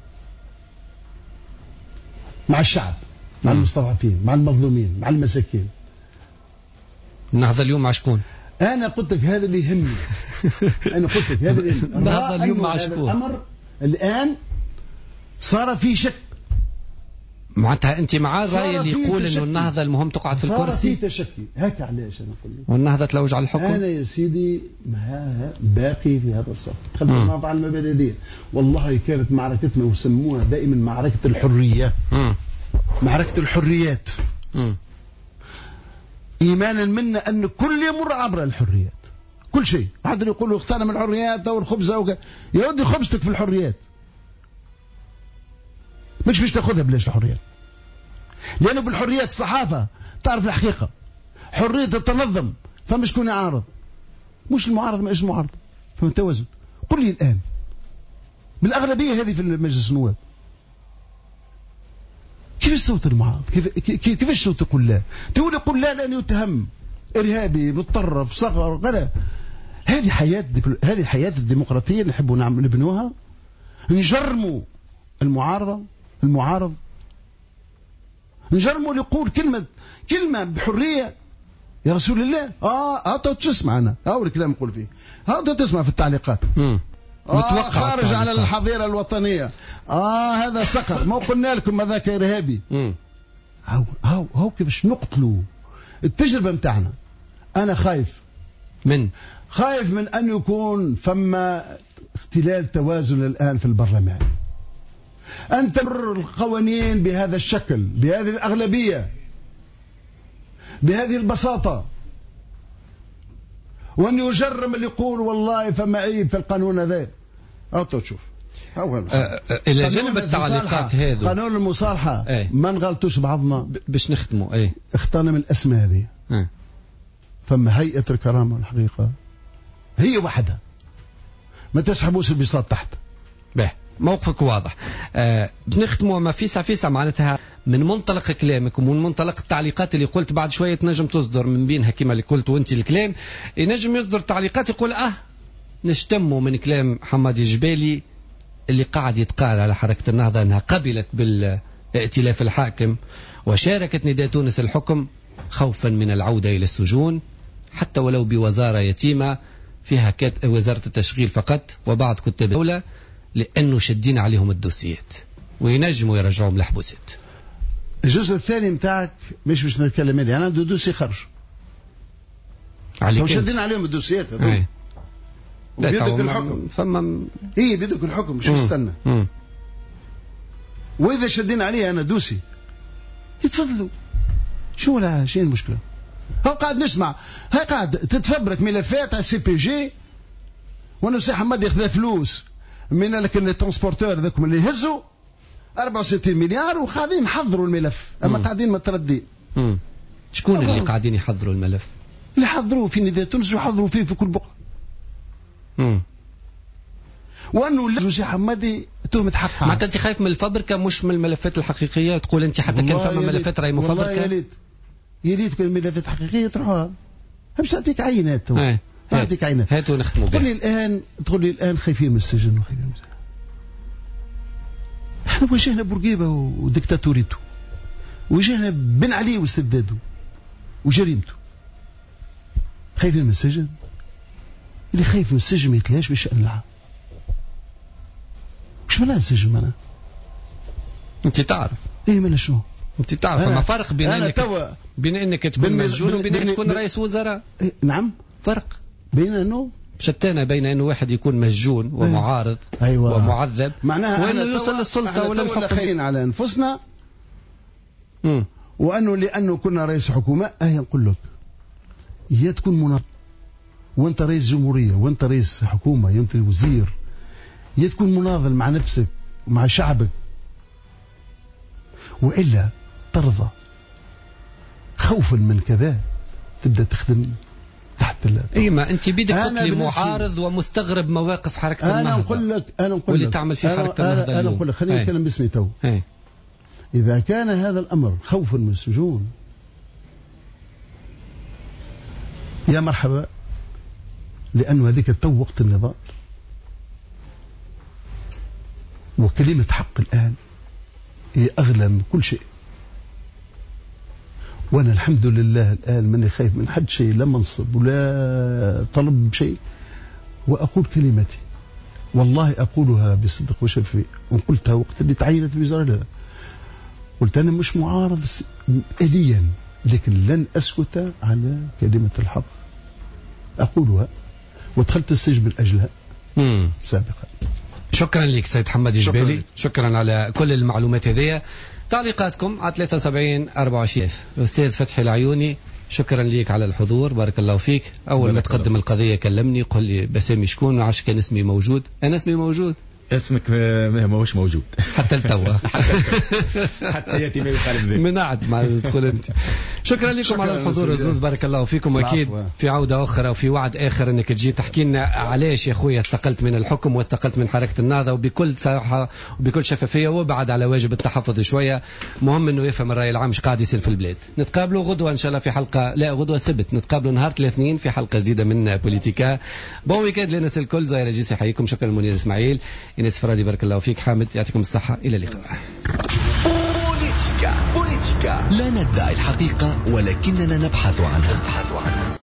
مع الشعب، مع المستضعفين، مع المظلومين، مع المساكين. النهضه اليوم مع شكون؟ انا قلت لك هذا اللي يهمني. انا قلت لك هذا اللي يهمني. النهضه اليوم مع شكون؟ الامر الان صار في شك. معناتها انت مع الراي اللي يقول انه النهضه المهم تقعد في الكرسي؟ صار في تشكي، هيك علاش انا اقول لك والنهضه تلوج على الحكم. انا يا سيدي باقي في هذا الصف، خلينا النهضه على المبادئ. والله كانت معركتنا وسموها دائما معركه الحريه، معركه الحريات. ايمانا منا ان كل يمر عبر الحريات، كل شيء. حد يقول اغتنم الحريات او الخبز يا ودي خبزتك في الحريات، مش تاخذها بلاش الحريات، لانه بالحريات الصحافه تعرف الحقيقه، حريه تتنظم، فمش شكون يعارض، مش المعارض ما ايش معارض، فما توازن. قل لي الان بالاغلبيه هذه في مجلس النواب كيف صوت المعارض؟ كيفاش صوت قل لا؟ تقول قل لا لانه يتهم ارهابي متطرف صغر غدا. هذه الحياه الديمقراطيه اللي نحبوا نبنوها، نجرموا المعارض نجرموا يقول كلمه بحريه يا رسول الله. تسمع انا الكلام نقول فيه، تسمع في التعليقات خارج على الحظيره الوطنيه، هذا سقر، ما قلنا لكم هذاك ارهابي. هاو كيفاش نقتلوا التجربه متاعنا. انا خايف من ان يكون فما اختلال توازن الان في البرلمان، أن تمر القوانين بهذا الشكل، بهذه الأغلبية، بهذه البساطة، وأن يجرم اللي يقول والله فما عيب في القانون هذا. تشوف إلى جانب التعليقات هذه قانون المصالحة ما نغلطوش بعضنا باش نختموا. اختارنا من الأسماء هذه. فما هيئة الكرامة والحقيقة هي وحدها، ما تسحبوش البساط تحت. موقفك واضح. بنختموا ما فيسا معناتها من منطلق كلامك ومن منطلق التعليقات اللي قلت بعد شوية نجم تصدر من بينها كما اللي قلت وانت الكلام ينجم يصدر تعليقات يقول نشتموا من كلام حمادي الجبالي اللي قاعد يتقال على حركة النهضة انها قبلت بالائتلاف الحاكم وشاركت نداء تونس الحكم خوفا من العودة الى السجون حتى ولو بوزارة يتيمة فيها وزارة التشغيل فقط وبعض كتاب الدولة، لأنه شدين عليهم الدوسيات وينجموا يرجعوهم لحبوسات. الجزء الثاني متاعك مش نتكلم عليه، أنا عنده دوسي خرج عليك، شدين عليهم الدوسيات هذول وبيدك الحكم إيه بيدك الحكم مش مستنى. وإذا شدين عليه أنا دوسي يتفضلوا، شو المشكلة؟ هو قاعد نسمع، هاي قاعد تتفبرك ملفات على سي بي جي، وانه سي حماد ياخذ فلوس من لك الترانسبورتور ذاكم اللي يهزوا 64 مليار وقاعدين يحضروا الملف، اما قاعدين متردين. شكون اللي قاعدين يحضروا الملف؟ اللي حضروه في نداء تونس ويحضروا فيه في كل بقعه. وانه لا سي حمادي تهمه حق. معناتها انت خايف من الفبركه مش من الملفات الحقيقيه؟ تقول انت حتى كان فما ملفات راهي مفبركه. والله يا ليت كل الملفات حقيقيه تروحها، باش نعطيك عينات. نعطيك عينات، هاتوا نختموا بها. تقول لي الان خايفين من السجن وخايفين من السجن. احنا واجهنا بورقيبه وديكتاتوريته، واجهنا بن علي واستبداده وجريمته. خايفين من السجن؟ اللي خايف من السجن ما يتلاش بالشأن العام. وش معناه السجن معناه؟ انت تعرف ايه معناه شنو؟ انت تعرف ما فرق بين انك تكون مسجون وبين انك تكون رئيس وزراء. نعم، فرق بين انه شتانة بين انه واحد يكون مسجون ومعارض ومعذب، معناها وانه يوصل للسلطه ولا الحكم. خاين على انفسنا وانه لانه كنا رئيس حكومه. نقول لك يا تكون مناضل وانت رئيس جمهوريه وانت رئيس حكومه وانت وزير، يا تكون مناضل مع نفسك ومع شعبك، والا ترضى خوفا من كذا تبدا تخدم تحت اي ما انت بيدك تطلي معارض ومستغرب مواقف حركه النهضه. انا نقول لك واللي تعمل في حركه النهضه. انا نقول لك خليني نتكلم باسمي تو. اذا كان هذا الامر خوفا من السجون يا مرحبا، لانه هذيك تو وقت النضال، وكلمه حق الان هي اغلى من كل شيء. وانا الحمد لله الان ماني خايف من حد شيء، لا منصب ولا طلب شيء، واقول كلمتي والله اقولها بصدق وشفاء، وقلتها وقت اللي تعينت الوزاره لها. قلت انا مش معارض اليا، لكن لن اسكت على كلمه الحق، اقولها، ودخلت السجن من اجلها سابقا. شكرا لك سيد حماد الجبالي، شكرا على كل المعلومات هذه. تعليقاتكم على 73 24. الأستاذ فتحي العيوني، شكرا ليك على الحضور، بارك الله فيك. أول ما تقدم القضية كلمني قل لي بسامي شكون، وعش كان اسمي موجود. أنا اسمي موجود، اسمك ما هوش موجود حتى التوا حتى ياتي ما يخالف ذلك من عاد ما تقول انت. شكرا لكم على الحضور الزوز، بارك الله فيكم. واكيد في عوده اخرى وفي وعد اخر انك تجي تحكي لنا علاش يا خويا استقلت من الحكم واستقلت من حركه النهضه، وبكل صراحه وبكل شفافيه، وبعد على واجب التحفظ شويه. مهم انه يفهم الراي العام ايش قاعد يصير في البلاد. نتقابلوا غدوه ان شاء الله في حلقه، لا غدوه سبت، نتقابلوا نهار الاثنين في حلقه جديده من بوليتيكا. بون ويكند للناس الكل، زاير جيسي حييكم. شكرا منير اسماعيل، إنس فرادي، بارك الله فيك. حامد يعطيكم الصحة، إلى اللقاء. بوليتيكا لا ندعي الحقيقة ولكننا نبحث عنها.